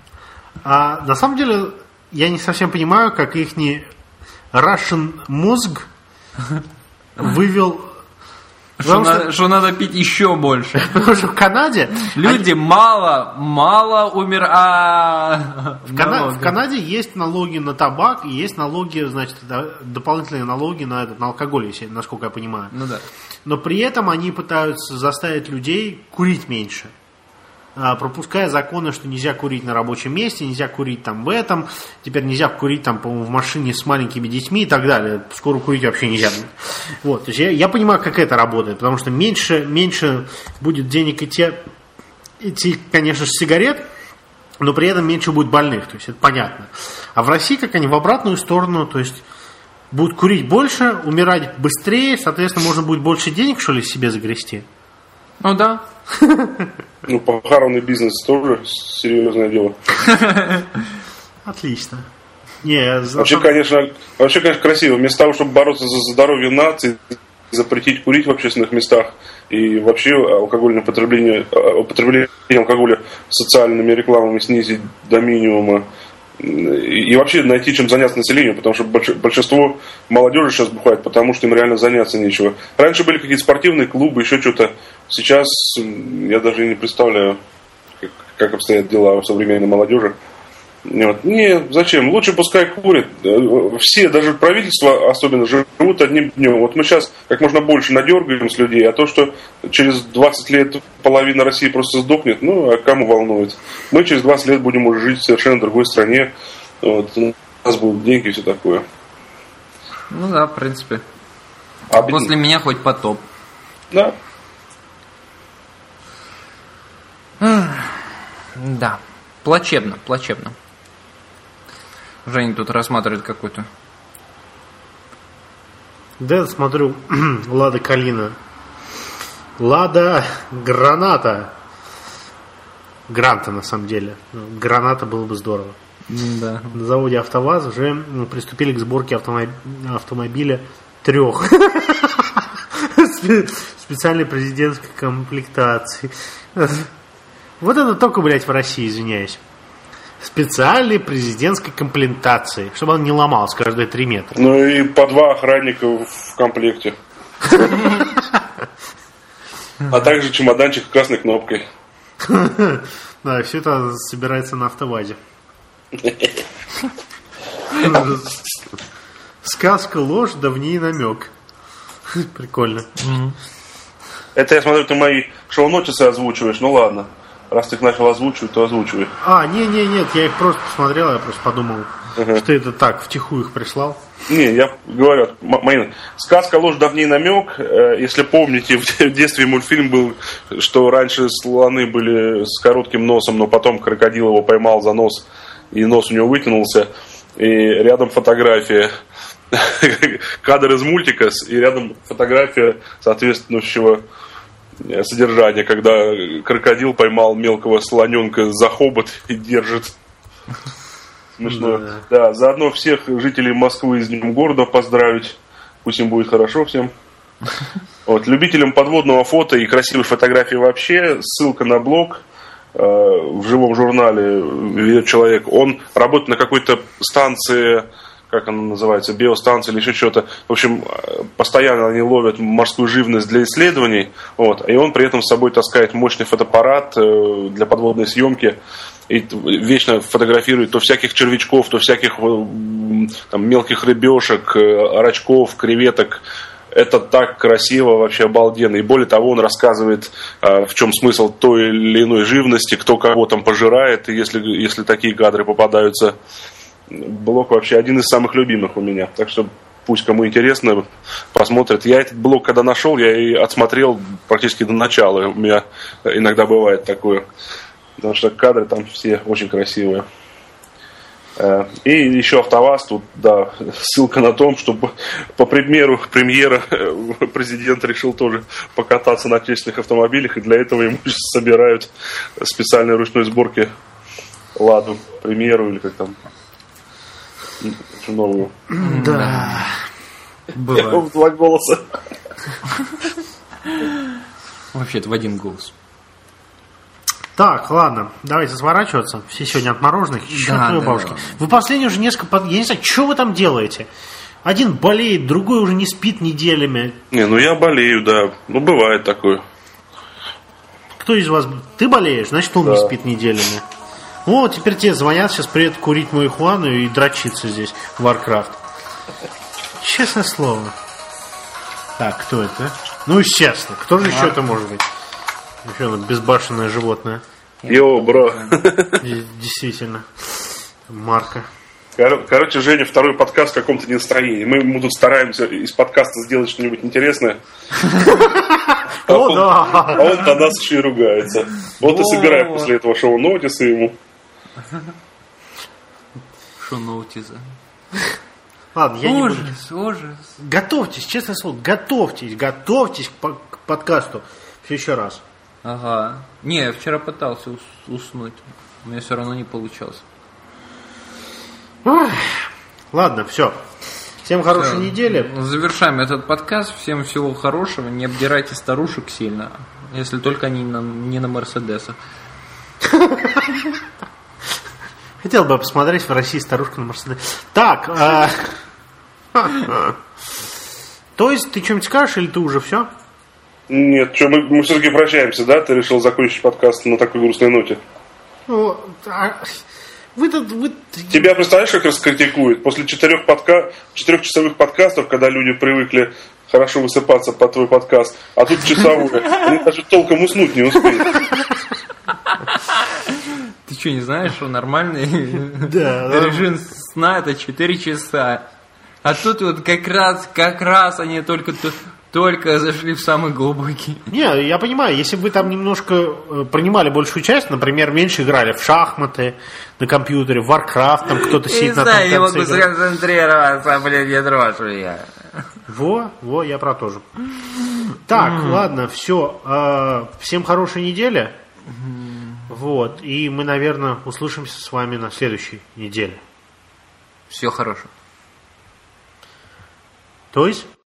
А на самом деле я не совсем понимаю, как их не Russian мозг вывел. Что, что... На, что надо пить еще больше. Потому что в Канаде люди они... мало, мало умер. А... В, Кана... в Канаде есть налоги на табак и есть налоги, значит, дополнительные налоги на этот, на алкоголь, если, насколько я понимаю. Ну да. Но при этом они пытаются заставить людей курить меньше, пропуская законы, что нельзя курить на рабочем месте, нельзя курить там в этом, теперь нельзя курить там, по-моему, в машине с маленькими детьми и так далее. Скоро курить вообще нельзя будет. Вот, то есть я, я понимаю, как это работает, потому что меньше, меньше будет денег идти, идти, конечно же, сигарет, но при этом меньше будет больных, то есть это понятно. А в России, как они, в обратную сторону, то есть будут курить больше, умирать быстрее, соответственно, можно будет больше денег, что ли, себе загрести. Ну да. Ну, похоронный бизнес тоже серьезное дело. Отлично. Не, вообще, за... конечно, вообще, конечно, красиво. Вместо того, чтобы бороться за здоровье нации, запретить курить в общественных местах и вообще алкогольное потребление, употребление алкоголя социальными рекламами снизить до минимума. И вообще найти чем заняться населению, потому что большинство молодежи сейчас бухает, потому что им реально заняться нечего. Раньше были какие-то спортивные клубы, еще что-то. Сейчас я даже не представляю, как, как обстоят дела у современной молодежи. Вот. Не, зачем? Лучше пускай курят. Все, даже правительство особенно, живут одним днем. Вот мы сейчас как можно больше надергаем с людей, а то, что через двадцать лет половина России просто сдохнет, ну, а кому волнует? Мы через двадцать лет будем уже жить в совершенно другой стране. Вот. У нас будут деньги и все такое. Ну да, в принципе. А после меня хоть потоп. Да. Да, плачевно, плачевно. Женя тут рассматривает какой-то. Да, смотрю, Лада Калина. Лада Граната. Гранта, на самом деле. Граната было бы здорово. Да. На заводе АвтоВАЗ уже приступили к сборке автомоб... автомобиля трех. Специальной президентской комплектации. Вот это только, блядь, в России, извиняюсь. Специальной президентской комплектации, чтобы он не ломался каждые три метра. Ну и по два охранника в комплекте. А также чемоданчик с красной кнопкой. Да, все это собирается на АвтоВАЗе. Сказка ложь, да в ней намек. Прикольно. Это я смотрю, ты мои шоу-нотисы озвучиваешь. Ну ладно. Раз ты их начал озвучивать, то озвучивай. А, не-не, нет, я их просто посмотрел, я просто подумал, uh-huh. что ты это так, втихую их прислал. Не, я говорю, Марина, сказка ложь, да в ней намек. Если помните, в детстве мультфильм был, что раньше слоны были с коротким носом, но потом крокодил его поймал за нос, и нос у него вытянулся, и рядом фотография, кадр из мультика, и рядом фотография соответствующего содержание, когда крокодил поймал мелкого слоненка за хобот и держит. Смешно. Да. Да, заодно всех жителей Москвы с Днем города поздравить. Пусть им будет хорошо всем. Вот. Любителям подводного фото и красивых фотографий вообще, ссылка на блог э, в живом журнале ведет человек. Он работает на какой-то станции, как она называется, биостанция или еще что-то. В общем, постоянно они ловят морскую живность для исследований. Вот, и он при этом с собой таскает мощный фотоаппарат для подводной съемки. И вечно фотографирует то всяких червячков, то всяких там, мелких рыбешек, рачков, креветок. Это так красиво, вообще обалденно. И более того, он рассказывает, в чем смысл той или иной живности, кто кого там пожирает, если, если такие кадры попадаются. Блог вообще один из самых любимых у меня. Так что пусть кому интересно, посмотрят. Я этот блог, когда нашел, я и отсмотрел практически до начала. У меня иногда бывает такое. Потому что кадры там все очень красивые. И еще АвтоВАЗ, тут, да, ссылка на том, что по примеру премьера президент решил тоже покататься на отечественных автомобилях, и для этого ему сейчас собирают специальной ручной сборки Ладу, премьеру или как там. Новую. Да. В два голоса. Вообще-то в один голос. Так, ладно, давайте сворачиваться. Все сегодня отмороженных. Да, да, бабушки. да. Вы последние уже несколько... Под... Я не знаю, что вы там делаете? Один болеет, другой уже не спит неделями. Не, ну я болею, да. Ну, бывает такое. Кто из вас... Ты болеешь, значит, он да. не спит неделями. О, теперь тебе звонят, сейчас приедут курить марихуану и дрочиться здесь в Warcraft. Честное слово. Так, кто это? Ну, естественно. Кто же еще это может быть? Еще одно безбашенное животное. Йоу, бро. Действительно. Марка. Кор- Короче, Женя, второй подкаст в каком-то настроении. Мы ему тут стараемся из подкаста сделать что-нибудь интересное. О, да. А он на нас еще и ругается. Вот и собираем после этого шоу-нотисы ему. Шоу-нотисы. Ладно, я не буду. Ужас, ужас. Готовьтесь, честное слово, готовьтесь, готовьтесь к, к подкасту. Все еще раз. Ага. Не, я вчера пытался ус- уснуть. У меня все равно не получалось. Ой. Ладно, все. Всем хорошей Всё. недели. Завершаем этот подкаст. Всем всего хорошего. Не обдирайте старушек сильно. Если только они на, не на Мерседесах. Хотел бы посмотреть в России старушка на Мерседесе. Так. а, То есть ты что-нибудь скажешь или ты уже все? Нет, что, мы, мы все-таки прощаемся, да? Ты решил закончить подкаст на такой грустной ноте. Ну, а, вы тут... Вы... Тебя, представляешь, как раскритикуют? После четырех подка... четырехчасовых подкастов, когда люди привыкли хорошо высыпаться под твой подкаст, а тут часовой, они даже толком уснуть не успеют. Ты что, не знаешь, что нормальный Да, режим сна это четыре часа. А тут вот как раз, как раз они только Только зашли в самый глубокий. Не, я понимаю, если бы вы там немножко принимали большую часть, например, меньше играли в шахматы на компьютере, в Warcraft, там кто-то сидит на том конце. Не знаю, не могу сконцентрироваться, блин, не дрожу я. Во, во, я про то же. Так, mm. ладно, все. Всем хорошей недели. Mm. Вот, и мы, наверное, услышимся с вами на следующей неделе. Всего хорошего. То есть?